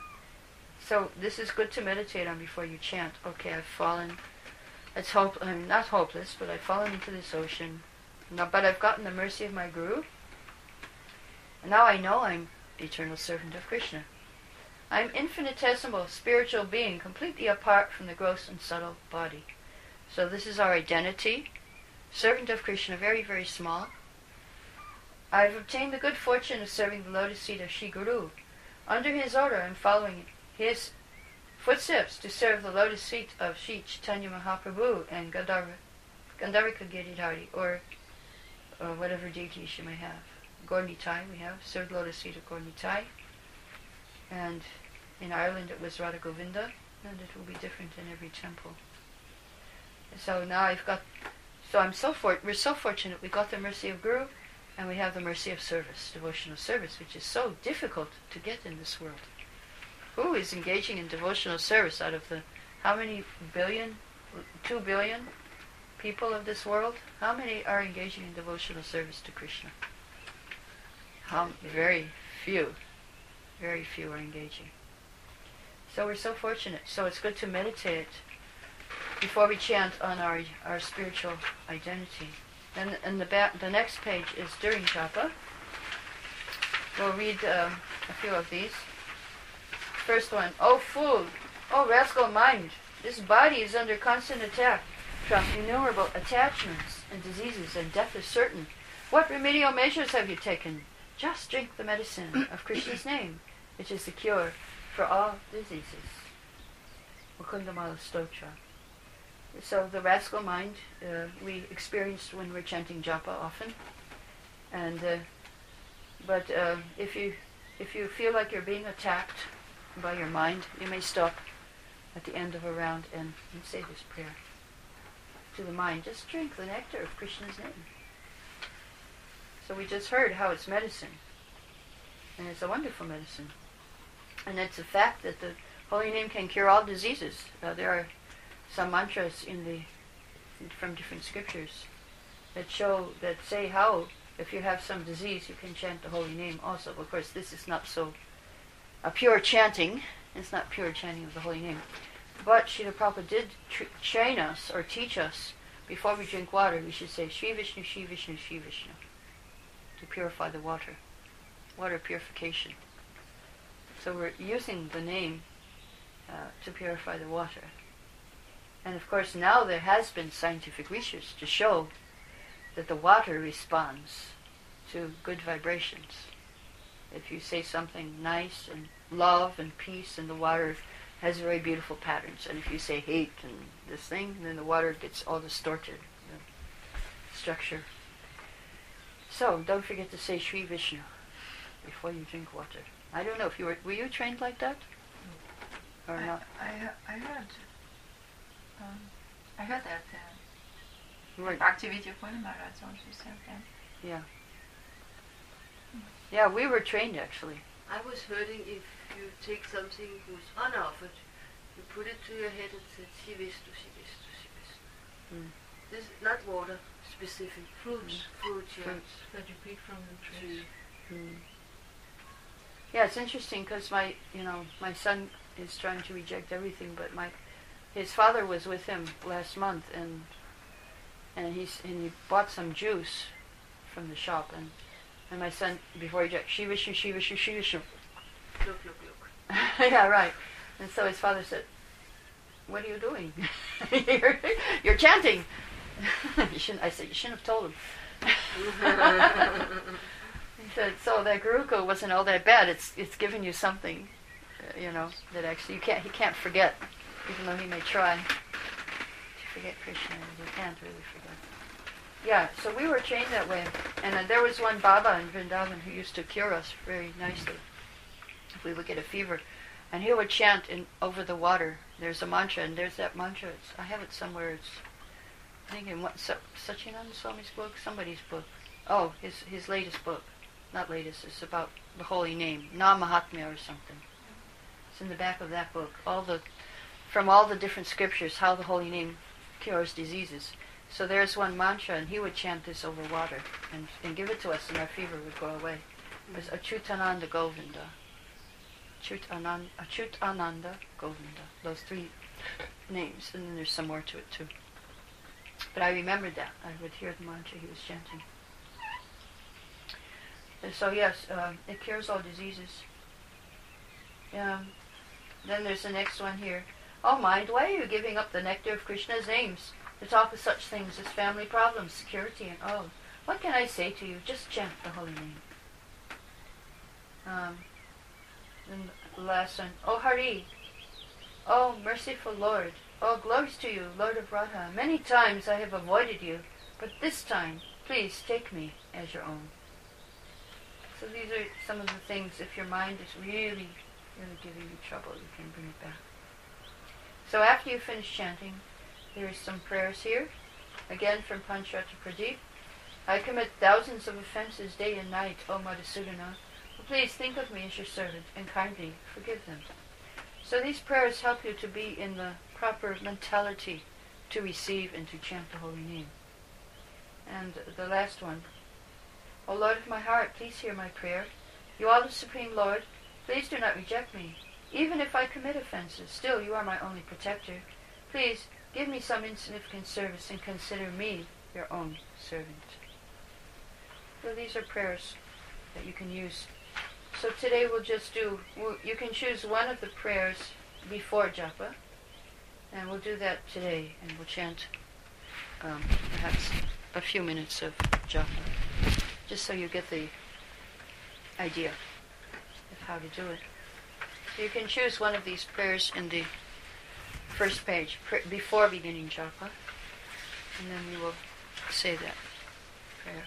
Speaker 1: So this is good to meditate on before you chant. Okay, I've fallen. I'm not hopeless, but I've fallen into this ocean. But I've gotten the mercy of my Guru. And now I know I'm the eternal servant of Krishna. I'm infinitesimal spiritual being, completely apart from the gross and subtle body. So this is our identity. Servant of Krishna, very, very small. I've obtained the good fortune of serving the lotus feet of Shri Guru. Under his order, I'm following his footsteps to serve the lotus feet of Shri Chaitanya Mahaprabhu and Gandharika Giridhari, or whatever deities you may have. Gaur Nitai we have, served lotus feet of Gaur Nitai. And in Ireland it was Radha Govinda, and it will be different in every temple. So now we're so fortunate we got the mercy of Guru, and we have the mercy of service, devotional service, which is so difficult to get in this world. Who is engaging in devotional service out of the, how many billion, 2 billion people of this world? How many are engaging in devotional service to Krishna? Very few. Very few are engaging. So we're so fortunate. So it's good to meditate before we chant on our spiritual identity. And the next page is during japa. We'll read a few of these. First one, O fool, O rascal mind, this body is under constant attack from innumerable attachments and diseases, and death is certain. What remedial measures have you taken? Just drink the medicine of Krishna's name, which is the cure for all diseases. Mukundamala Stotra. So the rascal mind we experienced when we're chanting japa often, and but if you feel like you're being attacked by your mind, you may stop at the end of a round and say this prayer to the mind. Just drink the nectar of Krishna's name. So we just heard how it's medicine, and it's a wonderful medicine. And it's a fact that the holy name can cure all diseases. There are some mantras from different scriptures that say how, if you have some disease, you can chant the holy name also. Of course, this is not so a pure chanting. It's not pure chanting of the holy name. But Srila Prabhupada did train us or teach us, before we drink water, we should say Shri Vishnu, Shri Vishnu, Shri Vishnu, to purify the water purification. So we're using the name to purify the water. And of course now there has been scientific research to show that the water responds to good vibrations. If you say something nice and love and peace, and the water has very beautiful patterns. And if you say hate and this thing, then the water gets all distorted, the structure. So don't forget to say Shri Vishnu before you drink water. I don't know if were you trained like that? Or not?
Speaker 7: I heard that Bhakti-Vidya Purna Maharaj also said that.
Speaker 1: Yeah. Yeah, we were trained actually.
Speaker 5: I was hearing if you take something who's unoffered, you put it to your head and say, Shri Vishnu, Shri Vishnu, Shri Vishnu. This is not water specific. Fruits, yeah.
Speaker 1: Fruits.
Speaker 5: That you pick from the tree.
Speaker 1: Yeah, it's interesting because my son is trying to reject everything, but his father was with him last month, and he bought some juice from the shop, and my son, before he drank, Shri Vishnu, Shri Vishnu, Shri Vishnu.
Speaker 5: Look.
Speaker 1: Yeah, right. And so his father said, "What are you doing? You're chanting." I said, "You shouldn't have told him." He said, "So that Guruku wasn't all that bad. It's given you something, that actually he can't forget, even though he may try to forget Krishna. He can't really forget." Yeah, so we were trained that way. And there was one Baba in Vrindavan who used to cure us very nicely if we would get a fever. And he would chant over the water. There's a mantra, and there's that mantra. I have it somewhere. I think in Satchidananda Swami's book, somebody's book. Oh, his latest book. Not latest, it's about the holy name. Nam Mahatmya or something. It's in the back of that book. From all the different scriptures, how the holy name cures diseases. So there's one mantra, and he would chant this over water and give it to us, and our fever would go away. It was Achyutananda Govinda. Achyutananda Govinda. Those three names, and then there's some more to it too. But I remembered that. I would hear the mantra he was chanting. And so yes, it cures all diseases. Then there's the next one here. Oh mind, why are you giving up the nectar of Krishna's names to talk of such things as family problems, security, and all? What can I say to you? Just chant the holy name. And the last one. Oh Hari, oh merciful Lord, oh glories to you, Lord of Radha. Many times I have avoided you, but this time, please take me as your own. So these are some of the things, if your mind is really, really giving you trouble, you can bring it back. So after you finish chanting, there are some prayers here. Again from Pancharatra Pradeep. I commit thousands of offenses day and night, O Madhusudana. Please think of me as your servant and kindly forgive them. So these prayers help you to be in the proper mentality to receive and to chant the holy name. And the last one. O Lord of my heart, please hear my prayer. You are the Supreme Lord. Please do not reject me. Even if I commit offenses, still you are my only protector. Please give me some insignificant service and consider me your own servant. So these are prayers that you can use. So today you can choose one of the prayers before japa, and we'll do that today, and we'll chant perhaps a few minutes of japa, just so you get the idea of how to do it. So you can choose one of these prayers in the first page, before beginning japa, and then you will say that prayer.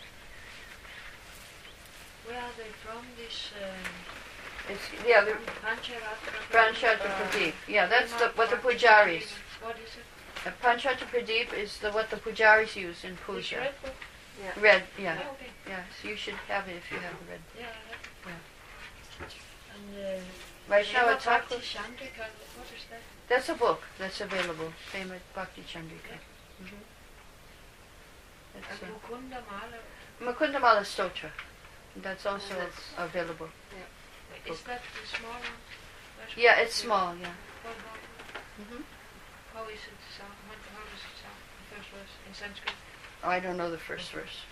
Speaker 5: Where are they from, this?
Speaker 1: The Pancharatra Pradeep. Yeah, that's what the pujaris.
Speaker 5: What is it?
Speaker 1: Pancharatra Pradeep is what the pujaris use in puja.
Speaker 5: Red book? Yeah.
Speaker 1: Red, yeah.
Speaker 5: Oh, okay.
Speaker 1: Yeah, so you should have it if you have the red.
Speaker 5: Yeah, I have it. And
Speaker 1: Vaishnava
Speaker 5: Hema
Speaker 1: Thakur.
Speaker 5: Bhakti Chandrika, what is that?
Speaker 1: That's a book that's available. Hema Bhakti Chandrika. Mm-hmm. That's,
Speaker 5: And Mukunda Mala.
Speaker 1: Mukundamala Stotra. That's also available.
Speaker 5: Is that the small one? That's
Speaker 1: Yeah,
Speaker 5: what-
Speaker 1: it's small. Yeah.
Speaker 5: Mm-hmm. How is it sound? How does it sound? The first verse in Sanskrit.
Speaker 1: Oh, I don't know the first verse.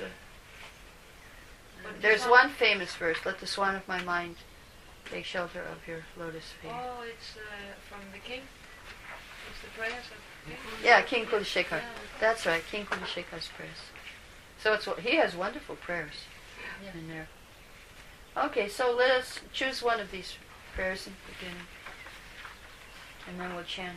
Speaker 5: But
Speaker 1: There's
Speaker 5: the
Speaker 1: one famous verse. Let the swan of my mind take shelter of your lotus feet.
Speaker 5: Oh, it's from the king. It's the prayers of the king.
Speaker 1: Yeah, King Kulashekar.
Speaker 5: Yeah.
Speaker 1: That's right, King Kulashekar's prayers. So he has wonderful prayers
Speaker 5: Yeah.
Speaker 1: in there. Okay, so let us choose one of these prayers in the beginning, and then we'll chant.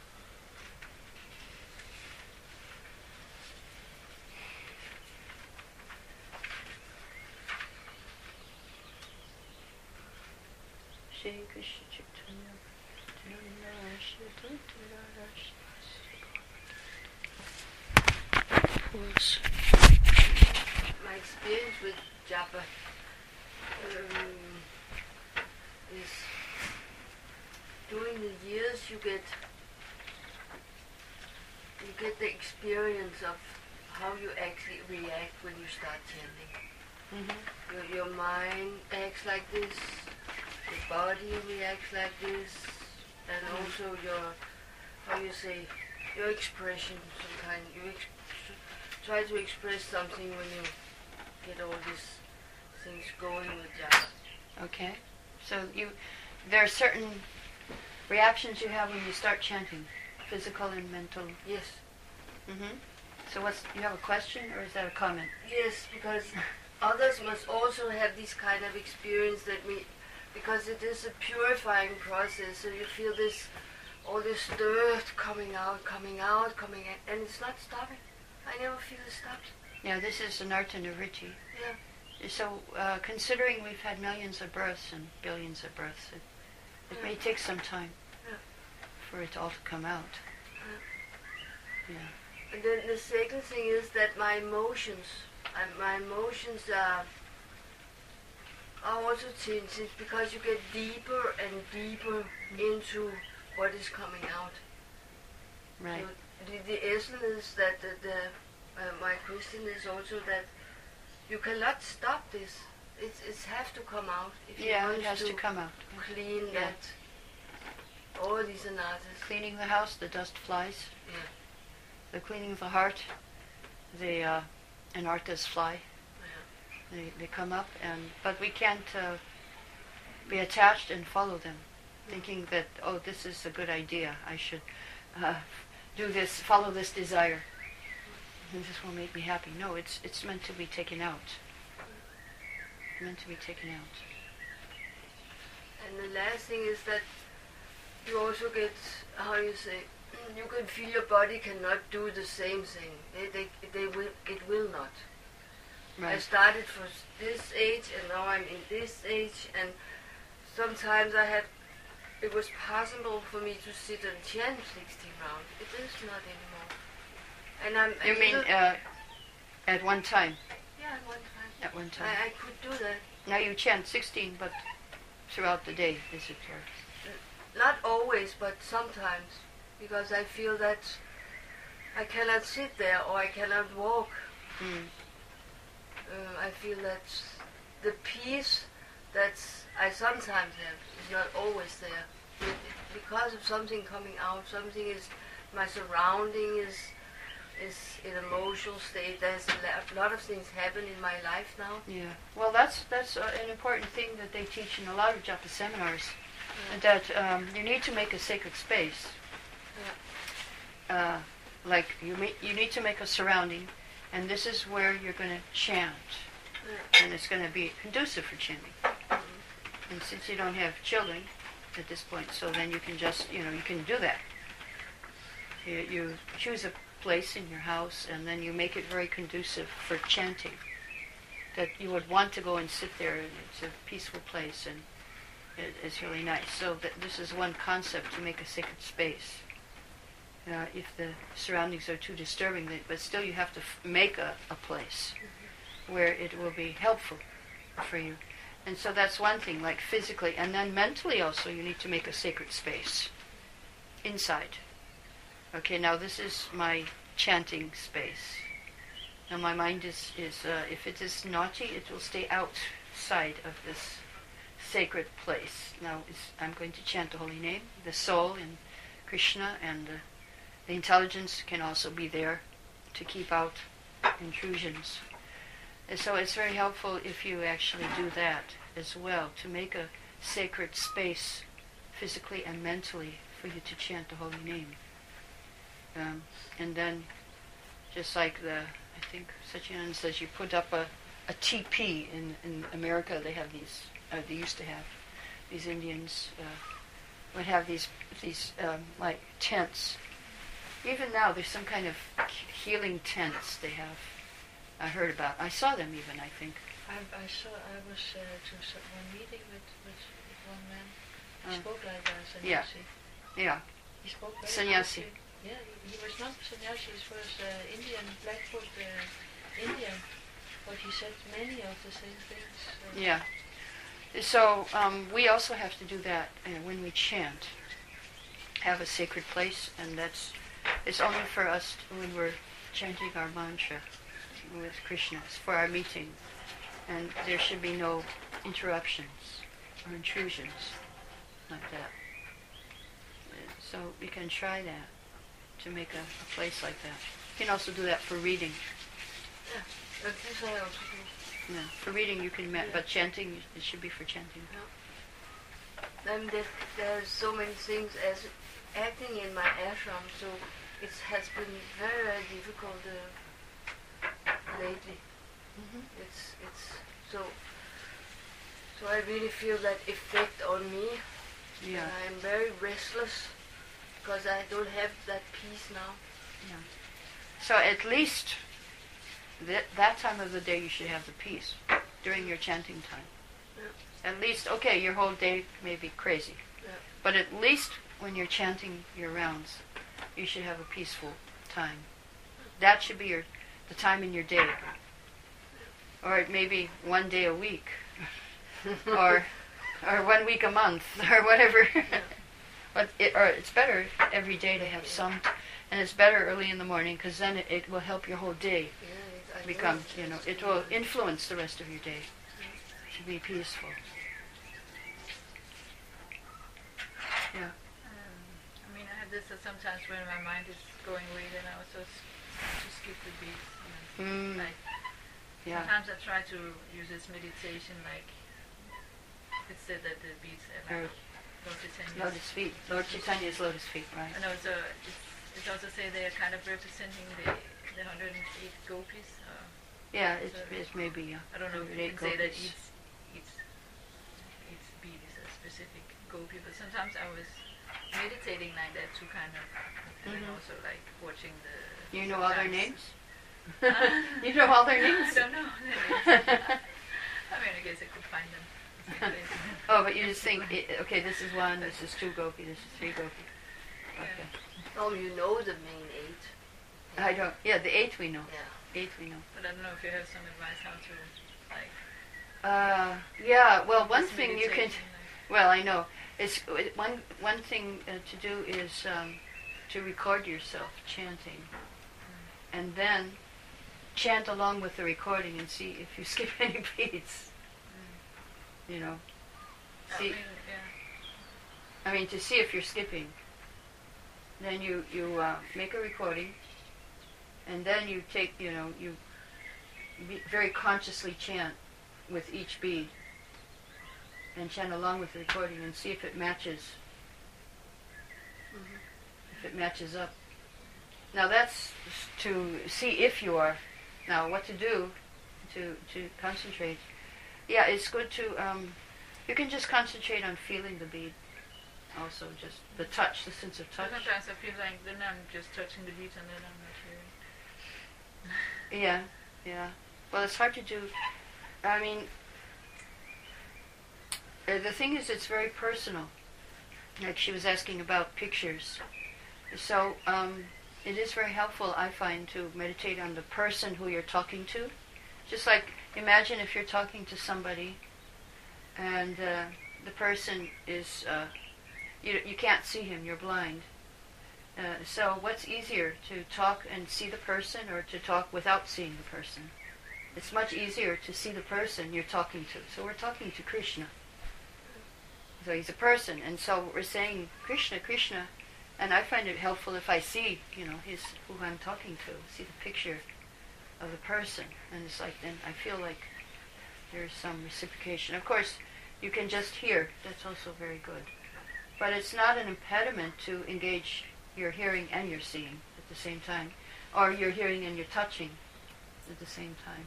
Speaker 1: Shri Krishna Chaitanya Nityananda Shri Advaita
Speaker 6: My experience with japa is during the years you get the experience of how you actually react when you start chanting. Your mind acts like this, your body reacts like this, and also your expression. Sometimes you try to express something when you get all these things going with japa.
Speaker 1: Okay, so there are certain reactions you have when you start chanting, physical and mental.
Speaker 6: Yes.
Speaker 1: So you have a question or is that a comment?
Speaker 6: Yes, because others must also have this kind of experience because it is a purifying process. So you feel all this dirt coming out, and it's not stopping. I never feel it stops.
Speaker 1: Yeah, this is anartha nivritti.
Speaker 6: Yeah.
Speaker 1: So considering we've had millions of births and billions of births, it may take some time for it all to come out. Yeah.
Speaker 6: And then the second thing is that my emotions are also changing because you get deeper and deeper into what is coming out.
Speaker 1: Right.
Speaker 6: So the essence is that my question is also that you cannot stop this. It's have to come out. If you want
Speaker 1: it has to come out.
Speaker 6: clean that all these anarthas.
Speaker 1: Cleaning the house, the dust flies.
Speaker 6: Yeah.
Speaker 1: The cleaning of the heart, the anarthas fly.
Speaker 6: Yeah.
Speaker 1: They come up, but we can't be attached and follow them, thinking that, oh, this is a good idea. I should do this, follow this desire, and this will make me happy. No, it's meant to be taken out. Meant to be taken out.
Speaker 6: And the last thing is that you also get, you can feel your body cannot do the same thing. It will not.
Speaker 1: Right.
Speaker 6: I started from this age and now I'm in this age, and sometimes it was possible for me to sit and chant 16 rounds. It is not anymore. And
Speaker 1: You mean at one time?
Speaker 6: Yeah, at one time.
Speaker 1: At one time.
Speaker 6: I could do that.
Speaker 1: Now you chant 16, but throughout the day, is it?
Speaker 6: Not always, but sometimes. Because I feel that I cannot sit there or I cannot walk. I feel that the peace that I sometimes have is not always there. Because of something coming out, my surrounding is in emotional state. There's a lot of things happen in my life now.
Speaker 1: Yeah. Well, that's an important thing that they teach in a lot of japa seminars. That you need to make a sacred space. Like you need to make a surrounding, and this is where you're going to chant, and it's going to be conducive for chanting. And since you don't have children at this point, so then you can just you can do that. You choose a place in your house, and then you make it very conducive for chanting. That you would want to go and sit there, and it's a peaceful place, and it's really nice. So this is one concept, to make a sacred space. If the surroundings are too disturbing, but still you have to make a place where it will be helpful for you. And so that's one thing, like physically. And then mentally also, you need to make a sacred space inside. Okay, now this is my chanting space. Now my mind is if it is naughty, it will stay outside of this sacred place. Now I'm going to chant the holy name. The soul and Krishna and the intelligence can also be there to keep out intrusions. And so it's very helpful if you actually do that as well, to make a sacred space physically and mentally for you to chant the holy name. And then, just like I think Satchidananda says, you put up a teepee. In America they have these, they used to have, these Indians would have these like tents. Even now there's some kind of healing tents they have. I heard about. I saw them even, I think.
Speaker 5: I was to one meeting with one man. He spoke like a sannyasi.
Speaker 1: Yeah.
Speaker 5: He spoke very
Speaker 1: Sannyasi.
Speaker 5: nicely. Yeah, he was not sannyasi. He was Indian, Blackfoot Indian. But he said many of the same things.
Speaker 1: Yeah. So we also have to do that when we chant. Have a sacred place, and it's only for us when we're chanting our mantra with Krishna. It's for our meeting. And there should be no interruptions or intrusions like that. So we can try that, to make a place like that. You can also do that for reading.
Speaker 6: Yeah, this I also do.
Speaker 1: Yeah, for reading you can, but chanting, it should be for chanting.
Speaker 6: There's so many things as acting in my ashram, so it has been very, very difficult lately.
Speaker 1: Mm-hmm.
Speaker 6: It's so I really feel that effect on me.
Speaker 1: Yeah.
Speaker 6: And I'm very restless because I don't have that peace now.
Speaker 1: Yeah. So at least that time of the day you should have the peace during your chanting time.
Speaker 6: Yeah.
Speaker 1: At least, okay, your whole day may be crazy, but at least when you're chanting your rounds, you should have a peaceful time. That should be the time in your day. Or it may be one day a week, or 1 week a month, or whatever. But it's better every day to have some, and it's better early in the morning, because then it will help your whole day become, it will influence the rest of your day to be peaceful. Yeah.
Speaker 7: I mean, I have this sometimes when my mind is going away, then I also to skip the beats. Like,
Speaker 1: yeah.
Speaker 7: sometimes I try to use this meditation, like it's said that the beats are like
Speaker 1: Lotus feet. Lord Chaitanya's lotus feet, right?
Speaker 7: I know, so it's also say they are kind of representing the 108 gopis.
Speaker 1: Yeah, it may be.
Speaker 7: I don't know if you can say that each beat is a specific gopi, but sometimes I was meditating like that too, kind of, and then also like watching the.
Speaker 1: You know all their names? You know all their names?
Speaker 7: I don't know their names. I mean, I guess I could find them.
Speaker 1: Oh, but you just think, okay, this is 1, this is 2 gopi, this is 3 gopi. Okay.
Speaker 6: Oh, you know the main 8.
Speaker 1: I don't. Yeah, the 8 we know.
Speaker 6: Yeah.
Speaker 1: 8 we know.
Speaker 7: But I don't know if you have some advice how to like.
Speaker 1: Yeah. Well, one
Speaker 7: this
Speaker 1: thing you can.
Speaker 7: meditation,
Speaker 1: Well, I know. It's one thing to do is to record yourself chanting, and then chant along with the recording and see if you skip any beats. You know. See. I mean, to see if you're skipping. Then you make a recording, and then you take, you very consciously chant with each bead, and chant along with the recording and see if it matches. If it matches up. Now that's to see if you are. Now what to do to concentrate. Yeah, it's good to, you can just concentrate on feeling the bead. Also, just the touch, the sense of touch.
Speaker 7: Sometimes I feel like then I'm just touching the beat and then I'm not hearing.
Speaker 1: Yeah. Well, it's hard to do. I mean, the thing is, it's very personal. Like she was asking about pictures. So, it is very helpful, I find, to meditate on the person who you're talking to. Just like, imagine if you're talking to somebody and the person is, you can't see him, you're blind. So what's easier, to talk and see the person or to talk without seeing the person? It's much easier to see the person you're talking to. So we're talking to Krishna. So he's a person, and so we're saying Krishna, Krishna, and I find it helpful if I see, who I'm talking to, see the picture of the person, and it's like then I feel like there's some reciprocation. Of course, you can just hear. That's also very good, but it's not an impediment to engage your hearing and your seeing at the same time, or your hearing and your touching at the same time.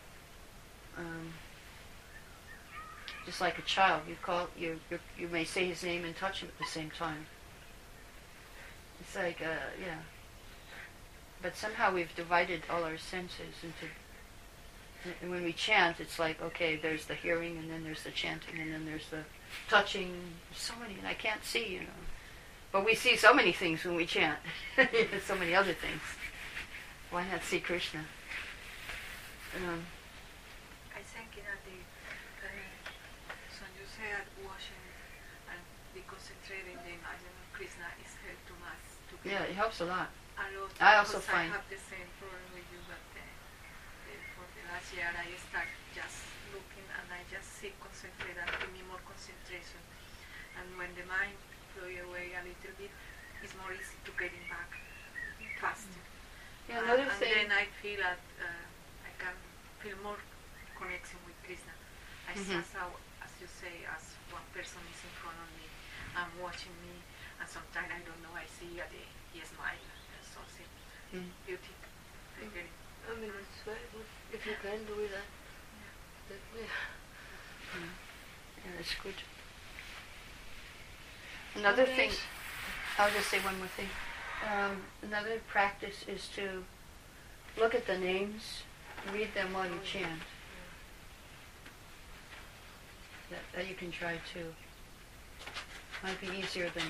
Speaker 1: Just like a child, you may say his name and touch him at the same time. It's like, But somehow we've divided all our senses into. And when we chant, it's like, okay, there's the hearing, and then there's the chanting, and then there's the touching. There's so many, and I can't see, But we see so many things when we chant. There's so many other things. Why not see Krishna?
Speaker 7: I think so you said washing and be concentrating the image of Krishna is helped to us to get
Speaker 1: Yeah, it helps a lot.
Speaker 7: a lot.
Speaker 1: I also
Speaker 7: Because
Speaker 1: find-
Speaker 7: I have the same problem with you, but for the last year I start just looking and I just concentrate and give me more concentration. And when the mind flows away a little bit, it's more easy to get it back faster.
Speaker 1: Yeah, another
Speaker 7: and
Speaker 1: thing.
Speaker 7: then I feel that I can feel more connection with Krishna. I just as you say, as one person is in front of me and watching me, and sometimes I don't know, I see he smile and something beauty. I get it.
Speaker 6: I mean, it's very good if you can do that.
Speaker 1: Yeah, that's good. Another thing, I'll just say one more thing. Another practice is to look at the names, read them while you chant. That you can try too. Might be easier than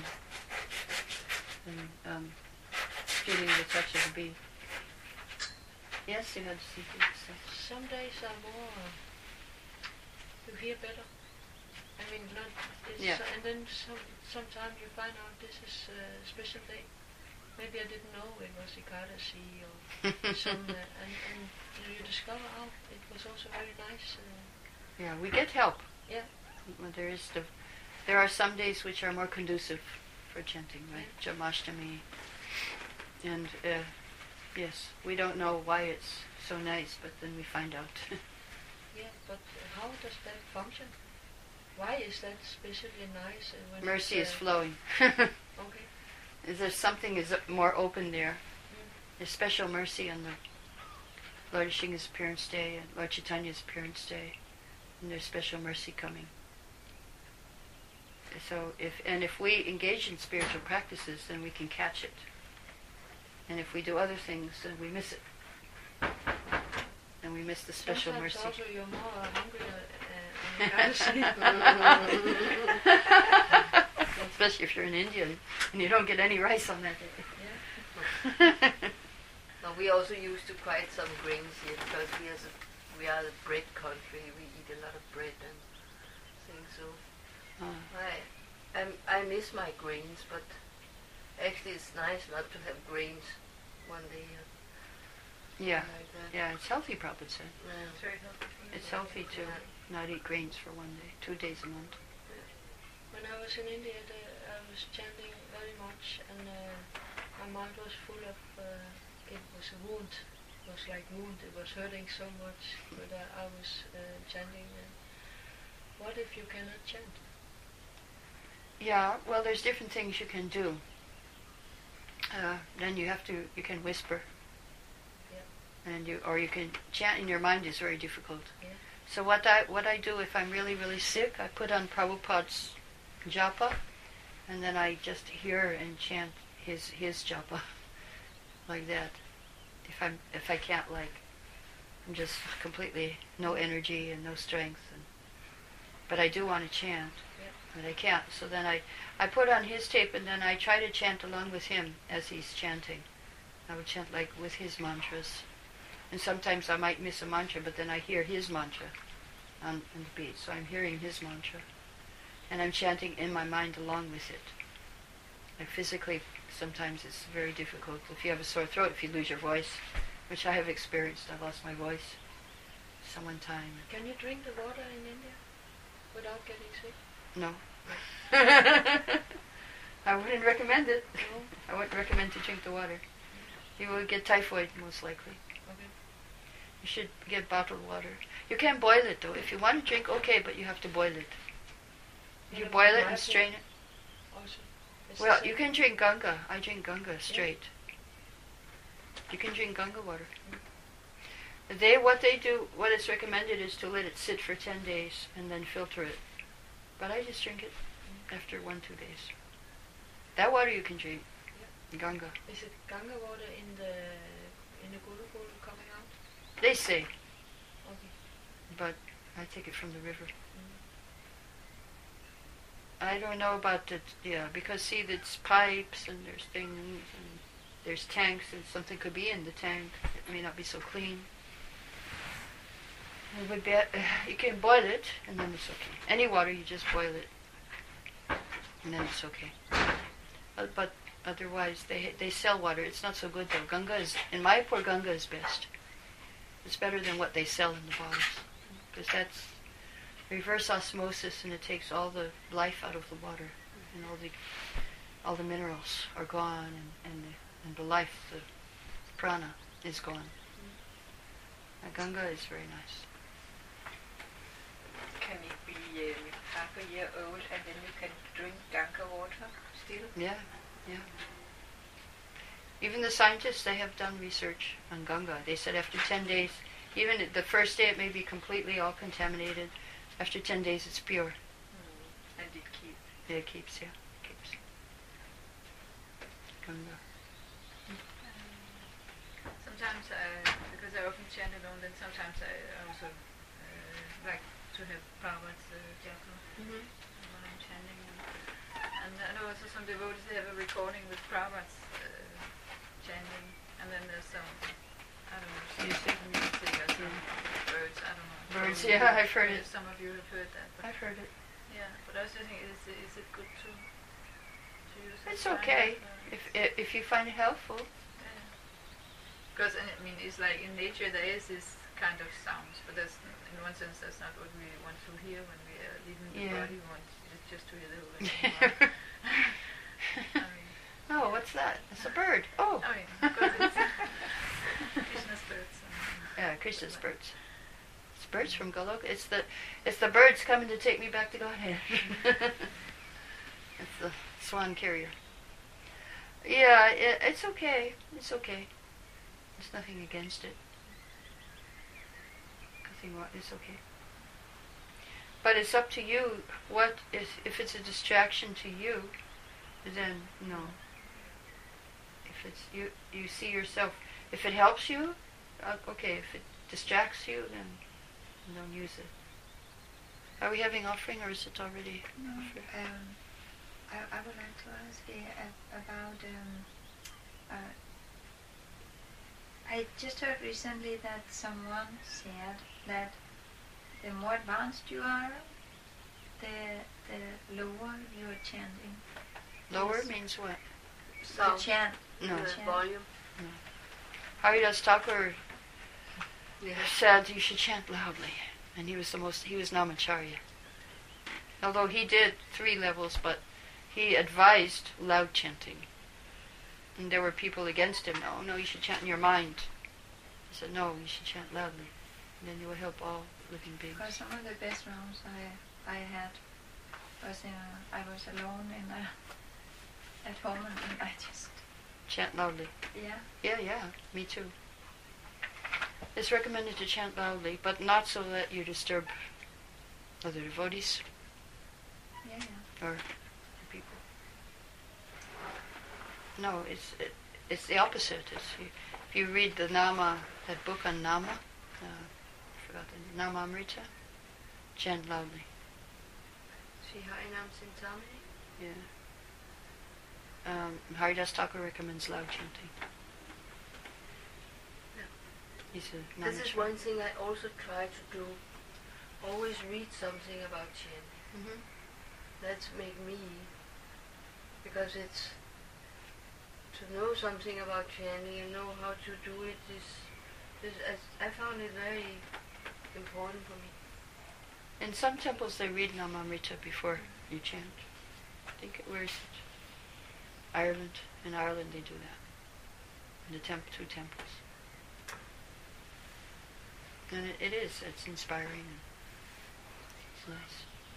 Speaker 1: feeling the touch of the bead. Yes, you had something to say.
Speaker 5: Some days are more. You hear better. I mean, not. And then sometimes you find out this is a special day. Maybe I didn't know it was Ekadasi or some, and you discover, it was also very nice.
Speaker 1: Yeah, we get help.
Speaker 5: Yeah.
Speaker 1: There are some days which are more conducive for chanting, right? Jamashtami. And yes, we don't know why it's so nice, but then we find out.
Speaker 5: Yeah, but how does that function? Why is that especially nice? When
Speaker 1: Mercy is flowing.
Speaker 5: Okay.
Speaker 1: There's something is more open there. There's special mercy on the Lord Shinga's appearance day and Lord Chaitanya's appearance day, and there's special mercy coming. So if we engage in spiritual practices, then we can catch it. And if we do other things, then we miss it. And we miss the special
Speaker 5: Sometimes
Speaker 1: mercy.
Speaker 5: also you're more hungry on
Speaker 1: Especially if you're an Indian and you don't get any rice on that day.
Speaker 5: Yeah.
Speaker 6: Now we also used to quite some grains here because we are the bread country. We eat a lot of bread and things. So I miss my grains, but actually it's nice not to have grains one day.
Speaker 1: Yeah,
Speaker 6: Like that.
Speaker 1: yeah, it's healthy, Prabhupada said.
Speaker 6: Yeah.
Speaker 7: It's very healthy.
Speaker 1: It's healthy to not eat grains for one day, 2 days a month.
Speaker 5: When I was in India, I was chanting very much, and my mind was full of. It was a wound. It was like wound. It was hurting so much, but I was chanting. What if you cannot chant?
Speaker 1: Yeah, well, there's different things you can do. Then you can whisper.
Speaker 5: Yeah.
Speaker 1: And you can chant in your mind is very difficult.
Speaker 5: Yeah.
Speaker 1: So what I do if I'm really, really sick, I put on Prabhupada's japa, and then I just hear and chant his japa, like that. If I can't, I'm just completely no energy and no strength, but I do want to chant, but I can't. So then I put on his tape, and then I try to chant along with him as he's chanting. I would chant with his mantras, and sometimes I might miss a mantra, but then I hear his mantra on the beat. So I'm hearing his mantra, and I'm chanting in my mind along with it. Like physically, sometimes it's very difficult. If you have a sore throat, if you lose your voice, which I have experienced, I lost my voice one time.
Speaker 5: Can you drink the water in India without getting sick?
Speaker 1: No. I wouldn't recommend it.
Speaker 5: No.
Speaker 1: I wouldn't recommend to drink the water. You will get typhoid most likely.
Speaker 5: Okay.
Speaker 1: You should get bottled water. You can boil it though. If you want to drink, okay, but you have to boil it. If you boil it and strain it.
Speaker 5: Also, it's
Speaker 1: Well,
Speaker 5: the
Speaker 1: you
Speaker 5: same.
Speaker 1: can drink Ganga. I drink Ganga straight. You can drink Ganga water. What is recommended is to let it sit for 10 days and then filter it. But I just drink it after 1-2 days. That water you can drink. Ganga.
Speaker 5: Is it Ganga water in the Gurukul coming out?
Speaker 1: They say,
Speaker 5: Okay.
Speaker 1: but I take it from the river. I don't know about it, because see, there's pipes and there's things and there's tanks and something could be in the tank. It may not be so clean. It would be, you can boil it and then it's okay. Any water, you just boil it and then it's okay. But otherwise, they sell water. It's not so good though. Ganga is, in Mayapur, Ganga is best. It's better than what they sell in the bottles, because that's reverse osmosis and it takes all the life out of the water and all the minerals are gone and the life, the prana is gone. Ganga is very nice.
Speaker 3: Can you be half a year old and then you can drink Ganga water still?
Speaker 1: Yeah. Even the scientists, they have done research on Ganga. They said after 10 days, even the first day it may be completely all contaminated. After 10 days it's pure.
Speaker 3: And it keeps.
Speaker 1: Yeah, it keeps. Ganga.
Speaker 2: Sometimes, because I often chant alone, then sometimes I also like to have Prabhupada's japa when I'm chanting. And I know also some devotees, they have a recording with Prabhupada's chanting, and then there's some, I don't know,
Speaker 1: Music.
Speaker 2: or some birds, I don't know.
Speaker 1: Birds,
Speaker 2: Maybe
Speaker 1: yeah, I've heard it.
Speaker 2: Some of you have heard that. But
Speaker 1: I've heard it.
Speaker 2: yeah, but I was just thinking, is it good to use it?
Speaker 1: It's okay if you find it helpful.
Speaker 2: Because I mean, it's like in nature there is this kind of sounds, but that's in one sense that's not what we want to hear when we are leaving the
Speaker 1: Yeah.
Speaker 2: body. We want just to hear the whole. I mean,
Speaker 1: Oh, what's that? It's a bird. Oh.
Speaker 2: I mean, because it's Krishna's birds.
Speaker 1: Yeah, Krishna's birds. It's birds from Goloka. It's the birds coming to take me back to Godhead. It's the swan carrier. Yeah, it's okay. It's okay. There's nothing against it. Nothing wrong. It's okay. But it's up to you. If it's a distraction to you, then no. If it's you see yourself. If it helps you, okay. If it distracts you, then don't use it. Are we having offering, or is it already offered?
Speaker 8: I would like to ask you about. I just heard recently that someone said that the more advanced you are, the lower your chanting.
Speaker 1: Lower
Speaker 8: Yes.
Speaker 1: means what?
Speaker 8: The chant.
Speaker 1: No.
Speaker 8: The
Speaker 6: The volume.
Speaker 1: Haridas Thakur said you should chant loudly, and he was Namacharya. Although he did 3 levels, but he advised loud chanting. And there were people against him. No, you should chant in your mind. He said, no, you should chant loudly. And then you will help all living beings.
Speaker 8: Because some of the best rounds I had was I was alone at home and I just
Speaker 1: Chant loudly.
Speaker 8: yeah.
Speaker 1: Yeah, me too. It's recommended to chant loudly, but not so that you disturb other devotees
Speaker 8: Yeah.
Speaker 1: or people. No, it's the opposite. If you read the Nama, that book on Nama, I forgot the name, Namamrita, chant loudly.
Speaker 6: Sri Harinam Sintamani.
Speaker 1: Yeah. Haridas Thakur recommends loud chanting.
Speaker 6: Yeah.
Speaker 1: He's a
Speaker 6: This is
Speaker 1: Namacharya.
Speaker 6: one thing I also try to do. always read something about chanting.
Speaker 1: Mm-hmm.
Speaker 6: That's make me, because it's to know something about chanting and know how to do it is I found it very important for me.
Speaker 1: In some temples they read Namamrita before you chant. I think where is it? Ireland. In Ireland they do that. In the two temples. And it's inspiring and it's nice.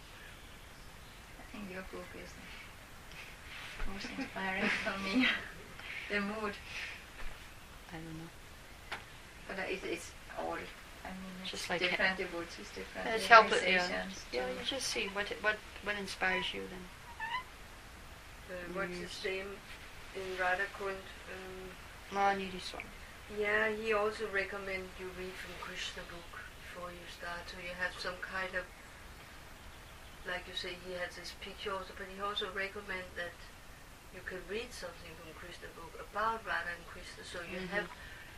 Speaker 8: I think your book is the most inspiring for me. The mood.
Speaker 1: I don't know.
Speaker 8: But it's all, I mean, it's
Speaker 1: Just like
Speaker 8: different devotees, different
Speaker 1: It's help it,
Speaker 8: organizations.
Speaker 1: yeah, you just see what inspires you then.
Speaker 6: What's his name in Radhakund?
Speaker 1: Mahanidhi Swami.
Speaker 6: Yeah, he also recommends you read from Krishna book before you start, so you have some kind of, like you say, he has this picture also, but he also recommends that you can read something from Krishna book about Radha and Krishna, so you have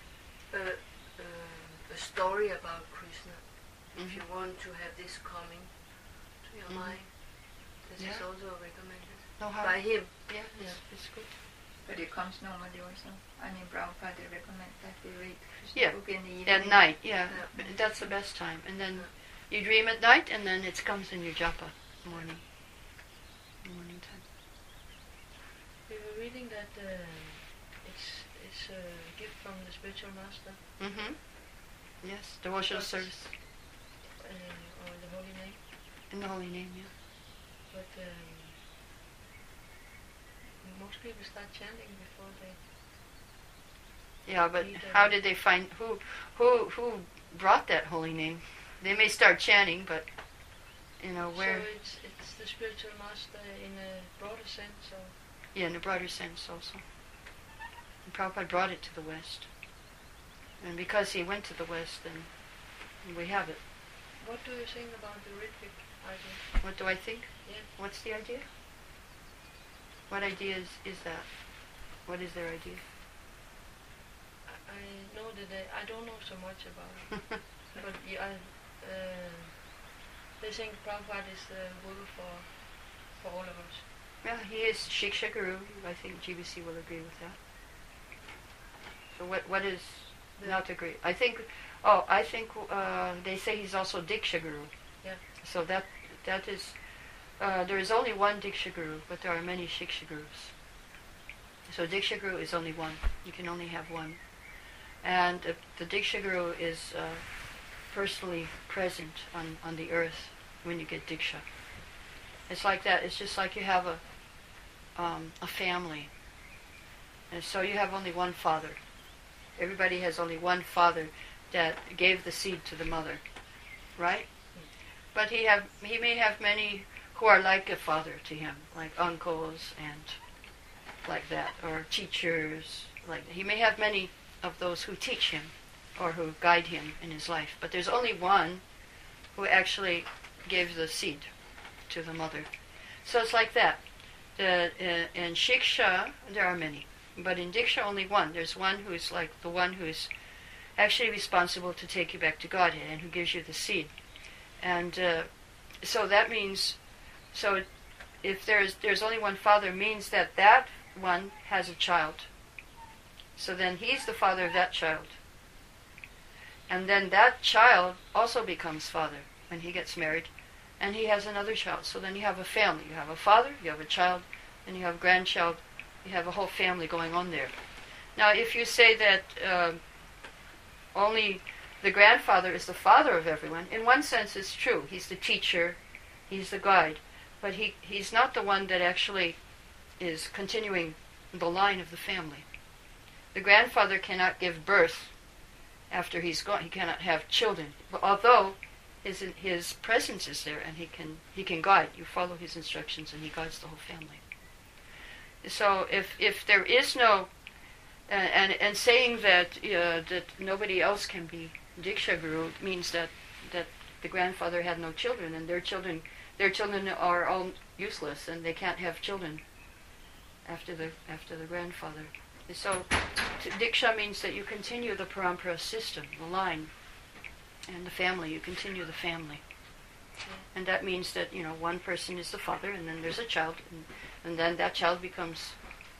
Speaker 6: a story about Krishna. If you want to have this coming to your mind, this is also recommended by him.
Speaker 1: Yeah, it's good.
Speaker 8: But it comes normally also. I mean, Prabhupada recommend that we read Krishna
Speaker 1: Yeah,
Speaker 8: book in the evening.
Speaker 1: at night, that's the best time. And then you dream at night, and then it comes in your japa morning time.
Speaker 5: We were reading that it's a gift from the spiritual master.
Speaker 1: Mm-hmm. Yes, devotional service
Speaker 5: Or the holy name.
Speaker 1: in the holy name. Yeah.
Speaker 5: But most people start chanting before they.
Speaker 1: Yeah, but how did they find who brought that holy name? They may start chanting, but where?
Speaker 5: So it's the spiritual master in a broader sense, or.
Speaker 1: Yeah, in a broader sense also. And Prabhupada brought it to the West. And because he went to the West, then we have it.
Speaker 5: What do you think about the Ritvik idea?
Speaker 1: What do I think?
Speaker 5: Yeah.
Speaker 1: What's the idea? What idea is that? What is their idea?
Speaker 5: I know that I don't know so much about it, but they think Prabhupada is the guru for all of us.
Speaker 1: Yeah, he is Shiksha Guru. I think GBC will agree with that. So what is not agree? I think they say he's also Diksha Guru.
Speaker 5: Yeah.
Speaker 1: So that is there is only one Diksha Guru, but there are many Shiksha Gurus. So Diksha Guru is only one. You can only have one. And the Diksha Guru is personally present on the earth when you get Diksha. It's like that. It's just like you have a family. And so you have only one father. Everybody has only one father that gave the seed to the mother. Right? But he may have many who are like a father to him, like uncles and like that, or teachers. Like he may have many of those who teach him or who guide him in his life. But there's only one who actually gave the seed to the mother. So it's like that. In Shiksha, there are many. But in Diksha, only one. There's one who's like the one who's actually responsible to take you back to Godhead and who gives you the seed. And so that means, so if there's only one father, means that one has a child. So then he's the father of that child. And then that child also becomes father when he gets married. And he has another child. So then you have a family. You have a father, you have a child, and you have a grandchild. You have a whole family going on there. Now if you say that only the grandfather is the father of everyone, in one sense it's true. He's the teacher, he's the guide. But he's not the one that actually is continuing the line of the family. The grandfather cannot give birth after he's gone. He cannot have children. But although his presence is there and he can guide. You follow his instructions and he guides the whole family. So if there is no and saying that that nobody else can be Diksha Guru means that the grandfather had no children and their children are all useless and they can't have children after the grandfather. So Diksha means that you continue the parampara system, the line, and the family. You continue the family. And that means that, one person is the father, and then there's a child, and then that child becomes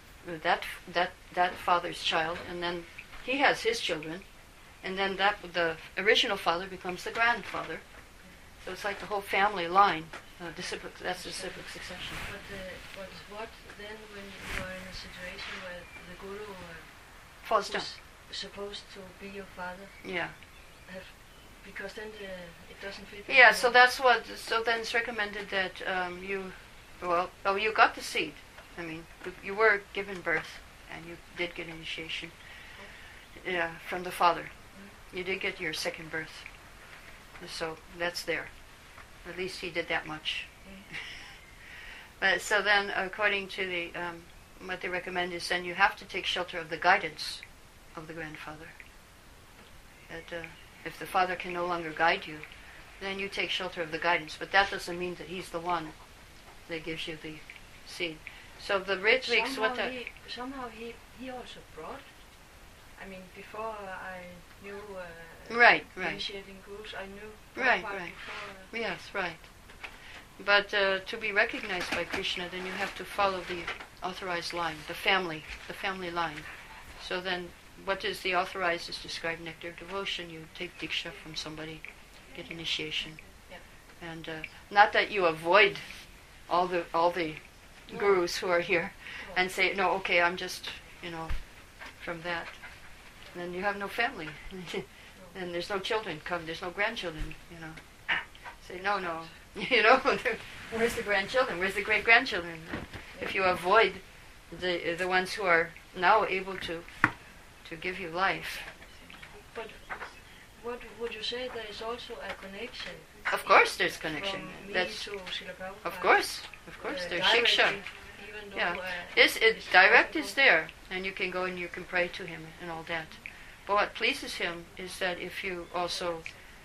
Speaker 1: that father's child, and then he has his children, and then the original father becomes the grandfather. So it's like the whole family line. That's the disciplic succession.
Speaker 5: But what then when you are in a situation where the guru
Speaker 1: Falls down.
Speaker 5: who's supposed to be your father,
Speaker 1: Yeah.
Speaker 5: because then it doesn't fit.
Speaker 1: Yeah, so that's what. So then it's recommended that you got the seed. I mean, you were given birth, and you did get initiation. Yeah, from the father. You did get your second birth. So that's there. At least he did that much. But so then, according to the what they recommend is then you have to take shelter of the guidance of the grandfather. That if the father can no longer guide you, then you take shelter of the guidance. But that doesn't mean that he's the one that gives you the seed. So the Ritviks,
Speaker 5: somehow he also brought. I mean, before I knew
Speaker 1: right.
Speaker 5: initiating gurus, I knew
Speaker 1: Right.
Speaker 5: before.
Speaker 1: Yes, right. But to be recognized by Krishna, then you have to follow the authorized line, the family line. So then, what is the authorized is described in Nectar of Devotion. You take diksha from somebody, get initiation, and not that you avoid all the gurus who are here, and say no, okay, I'm just from that. Then you have no family, and there's no children. There's no grandchildren. Say no. Where's the grandchildren? Where's the great grandchildren? If you avoid the ones who are now able to give you life.
Speaker 5: But what would you say? There is also a connection.
Speaker 1: Of course, there's connection.
Speaker 5: From me
Speaker 1: That's
Speaker 5: to Srila Prabhupada.
Speaker 1: of course. There's shiksha.
Speaker 5: Even though,
Speaker 1: Yeah,
Speaker 5: it's
Speaker 1: direct
Speaker 5: possible.
Speaker 1: is there, and you can go and you can pray to him and all that. But what pleases him is that if you also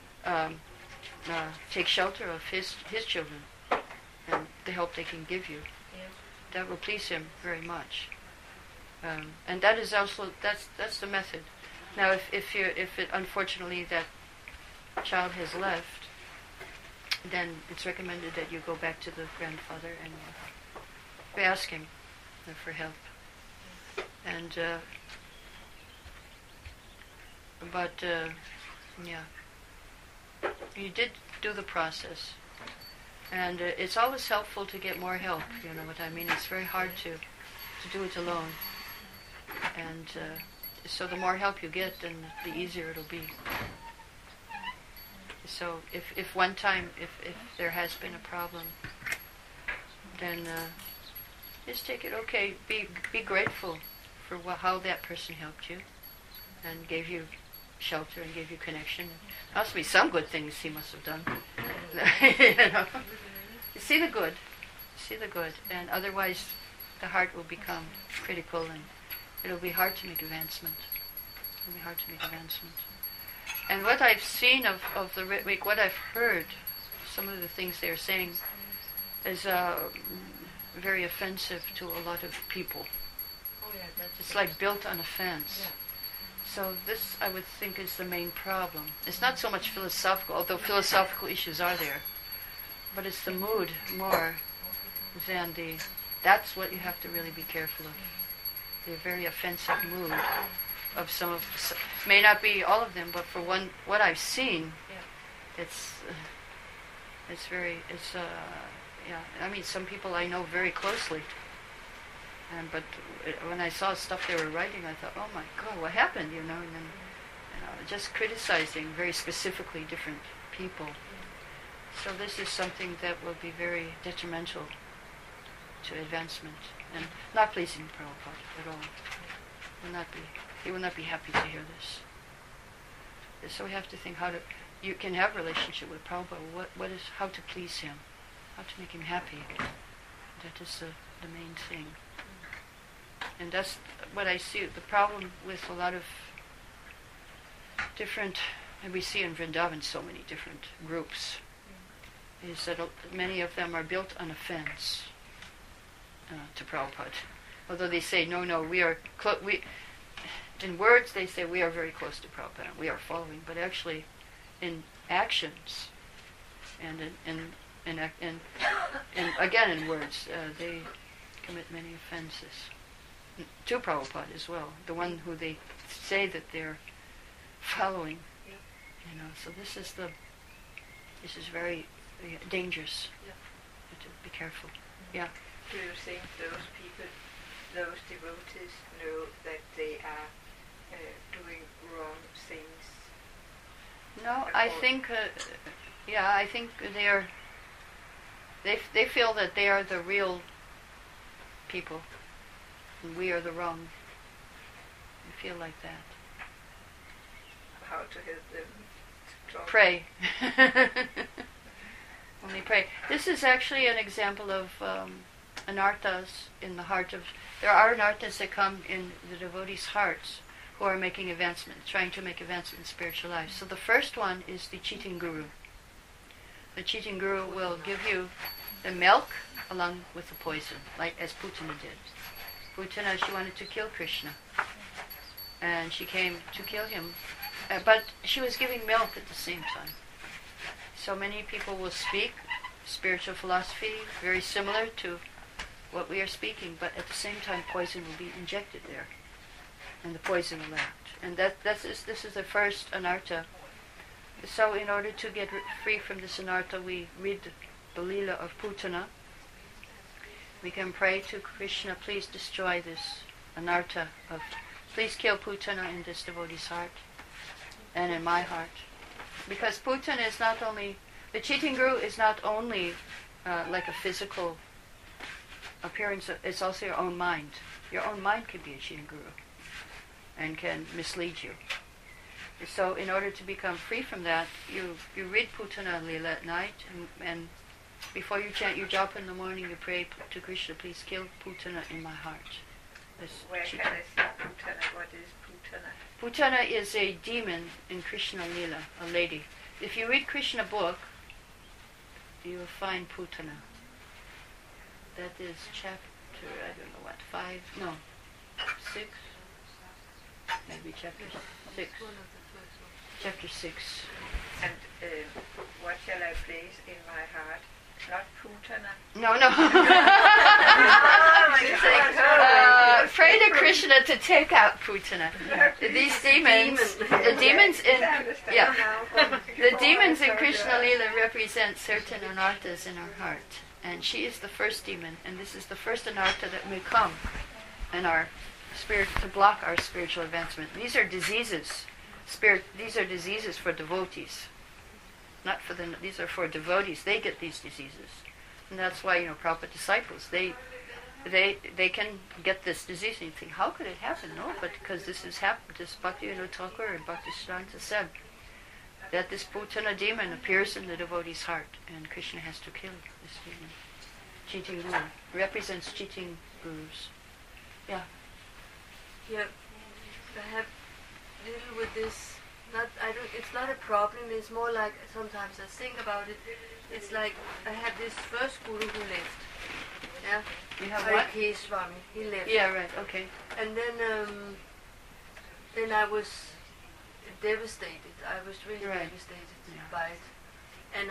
Speaker 1: take shelter of his children and the help they can give you, that will please him very much. And that is also that's the method. Now, if it unfortunately that child has left, then it's recommended that you go back to the grandfather and ask him for help. And you did do the process, and it's always helpful to get more help. You know what I mean? It's very hard to do it alone, and so the more help you get, then the easier it'll be. So if one time if there has been a problem, then just take it. Okay, be grateful for how that person helped you and gave you shelter and gave you connection. There must be some good things he must have done. You see the good, and otherwise the heart will become critical and it'll be hard to make advancement. And what I've seen of the Ritwik, what I've heard, some of the things they're saying is very offensive to a lot of people. It's like built on offense.
Speaker 5: Yeah.
Speaker 1: So this, I would think, is the main problem. It's not so much philosophical, although philosophical issues are there, but it's the mood more than that's what you have to really be careful of. The very offensive mood of may not be all of them, but for what I've seen, it's I mean, some people I know very closely, but when I saw stuff they were writing, I thought, oh my God, what happened? And then just criticizing very specifically different people. So this is something that will be very detrimental to advancement and not pleasing Prabhupada at all. He will not be happy to hear this. So we have to think you can have a relationship with Prabhupada. How to please him, how to make him happy. That is the main thing. And that's what I see. The problem with a lot of different, and we see in Vrindavan so many different groups, is that many of them are built on offense to Prabhupada. Although they say, no, we are in words they say we are very close to Prabhupada, we are following, but actually in actions and again in words. They commit many offenses to Prabhupada as well. The one who they say that they're following. You know, so this is very dangerous.
Speaker 6: Yeah.
Speaker 1: To be careful.
Speaker 3: Do you think those people, those devotees, know that they are doing wrong things?
Speaker 1: No, I think, I think they feel that they are the real people, and we are the wrong. They feel like that.
Speaker 3: How to help them? To talk?
Speaker 1: Pray. Only pray. This is actually an example of anarthas in the heart of... There are anarthas that come in the devotees' hearts who are making advancement, trying to make advancement in spiritual life. So the first one is the cheating guru. The cheating guru will give you the milk along with the poison, like as Putana did. Putana, she wanted to kill Krishna, and she came to kill him, but she was giving milk at the same time. So many people will speak spiritual philosophy very similar to what we are speaking, but at the same time poison will be injected there, and the poison will act. And this is the first anartha. So in order to get free from this anartha, we read the Leela of Putana. We can pray to Krishna, please destroy this anartha of, please kill Putana in this devotee's heart and in my heart. Because Putana is not only, the cheating guru is not only like a physical appearance, it's also your own mind. Your own mind can be a cheating guru and can mislead you. So in order to become free from that, you read Putana Leela at night, and before you chant your japa in the morning, you pray to Krishna, please kill Putana in my heart.
Speaker 3: Where can I see Putana? What is Putana?
Speaker 1: Putana is a demon in Krishna Leela, a lady. If you read Krishna book, you will find Putana. That is chapter, I don't know what, 5? No, 6? Maybe chapter 6. Chapter 6.
Speaker 3: And what shall I place in my heart? Not Putana?
Speaker 1: No. Pray to Krishna to take out Putana. These demons, the demons in Krishna Leela represent certain anarthas in our heart. And she is the first demon, and this is the first anartha that may come in our spirit to block our spiritual advancement. These are diseases. These are diseases for devotees. Not for the. These are for devotees. They get these diseases, and that's why Prabhupada disciples they can get this disease. And you think, how could it happen? No, but because this has happened. This Bhaktivinoda Thakur and Bhaktisiddhanta said that this Putana demon appears in the devotee's heart, and Krishna has to kill this demon. Cheating guru represents cheating gurus. Yeah.
Speaker 6: Yeah, I have little with this. It's not a problem. It's more like sometimes I think about it. It's like I had this first guru who left. Yeah.
Speaker 1: You have what?
Speaker 6: K. Swami. He left.
Speaker 1: Yeah. Right. Okay.
Speaker 6: And then I was devastated. I was really devastated by it. And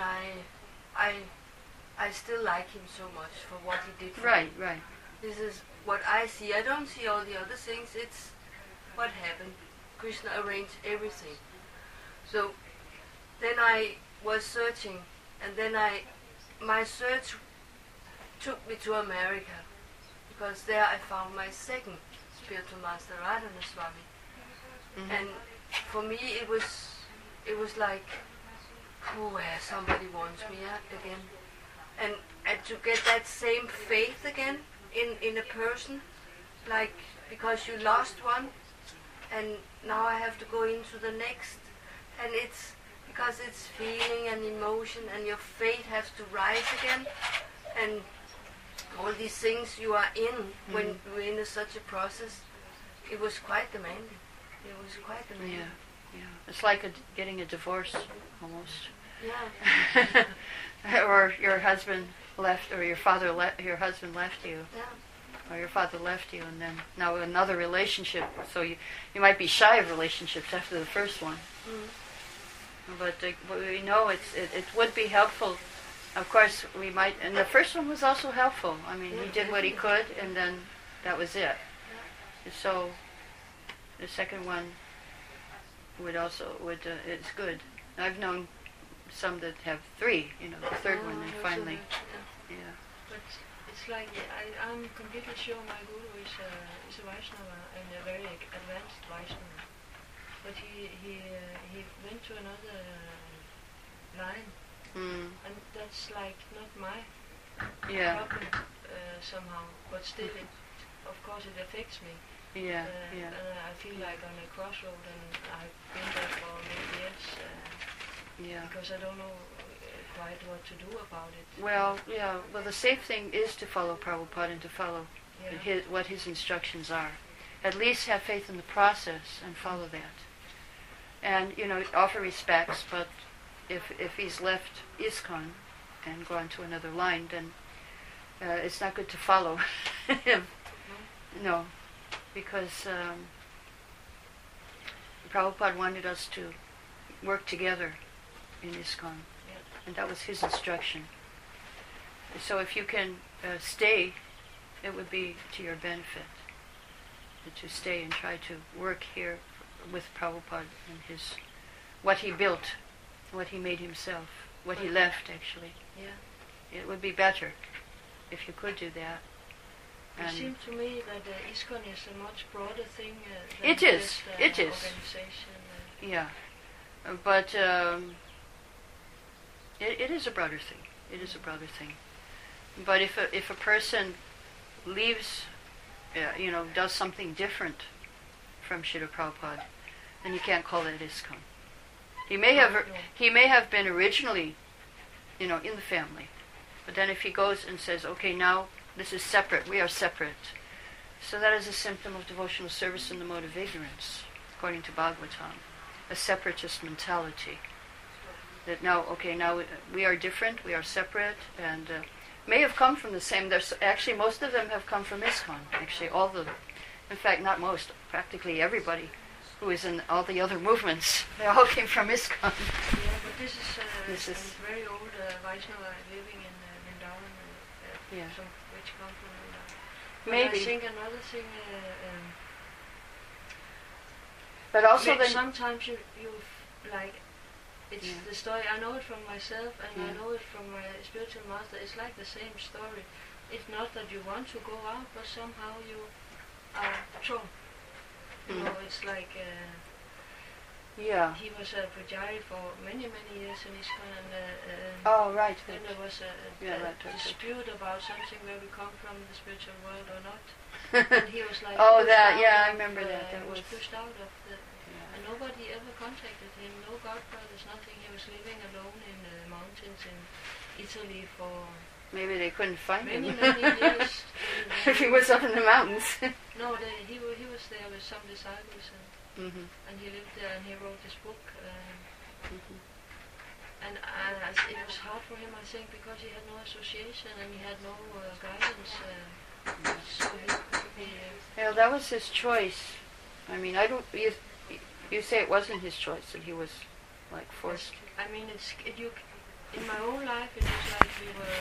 Speaker 6: I still like him so much for what he did for me.
Speaker 1: Right.
Speaker 6: This is what I see. I don't see all the other things. It's what happened. Krishna arranged everything. So then I was searching, and then my search took me to America, because there I found my second spiritual master, Radhana Swami. Mm-hmm. And for me it was like, somebody wants me again. And to get that same faith again in a person, like, because you lost one, and now I have to go into the next, and it's because it's feeling and emotion, and your faith has to rise again, and all these things you are in when you're in such a process. It was quite demanding.
Speaker 1: Yeah. It's like getting a divorce, almost.
Speaker 6: Yeah.
Speaker 1: Or your husband left, or your husband left you.
Speaker 6: Yeah.
Speaker 1: Or your father left you, and then now another relationship. So you might be shy of relationships after the first one. But we know it would be helpful. Of course, we might, and the first one was also helpful. I mean, he did what he could, and then that was it. So the second one it's good. I've known some that have 3, the third one, and finally, yeah.
Speaker 5: But it's like I'm completely sure my guru is a Vaishnava and a very advanced Vaishnava. But he went to another line, and that's like not my problem somehow. But still, of course, it affects me.
Speaker 1: Yeah,
Speaker 5: And I feel like on a crossroad, and I've been there for many years. Because I don't know quite what to do about it.
Speaker 1: Well, the safe thing is to follow Prabhupada and to follow what his instructions are. At least have faith in the process and follow that. And, offer respects, but if he's left ISKCON and gone to another line, then it's not good to follow him. No, because Prabhupada wanted us to work together in ISKCON, and that was his instruction. So if you can stay, it would be to your benefit to stay and try to work here with Prabhupada and what he built, what he made himself, what he left actually.
Speaker 5: Yeah.
Speaker 1: It would be better if you could do that.
Speaker 5: It seems to me that ISKCON is a much broader thing than
Speaker 1: it is.
Speaker 5: just
Speaker 1: It is.
Speaker 5: organization.
Speaker 1: Yeah, but it is a broader thing. It is a broader thing. But if a person leaves, does something different from Srila Prabhupada, then you can't call that ISKCON. He may have been originally, in the family, but then if he goes and says, okay, now this is separate, we are separate, so that is a symptom of devotional service in the mode of ignorance, according to Bhagavatam, a separatist mentality. That now we are different, we are separate, and may have come from the same. Actually, most of them have come from ISKCON. Actually, in fact, not most, practically everybody who is in all the other movements, they all came from ISKCON.
Speaker 5: Yeah, but this is a very old Vaishnava living in Vrindavan, which come from Vrindavan.
Speaker 1: Maybe.
Speaker 5: I think another thing,
Speaker 1: but also then
Speaker 5: sometimes you like, it's the story, I know it from myself, and I know it from my spiritual master, it's like the same story. It's not that you want to go out, but somehow you are thrown. It's like he was a pujari for many, many years in ISKCON, and
Speaker 1: right.
Speaker 5: Then there was a dispute about something where we come from, the spiritual world or not. And he was like,
Speaker 1: I remember that.
Speaker 5: He was pushed out of the, and nobody ever contacted him, no godbrothers, nothing. He was living alone in the mountains in Italy for
Speaker 1: maybe they couldn't find
Speaker 5: many,
Speaker 1: him.
Speaker 5: many years.
Speaker 1: If he was up in the mountains.
Speaker 5: No, he was there with some disciples, and he lived there, and he wrote this book. And it was hard for him, I think, because he had no association and he had no guidance. So he could be.
Speaker 1: Well, that was his choice. I mean, I don't. You say it wasn't his choice, that he was like forced.
Speaker 5: I mean, in my own life, it was like we were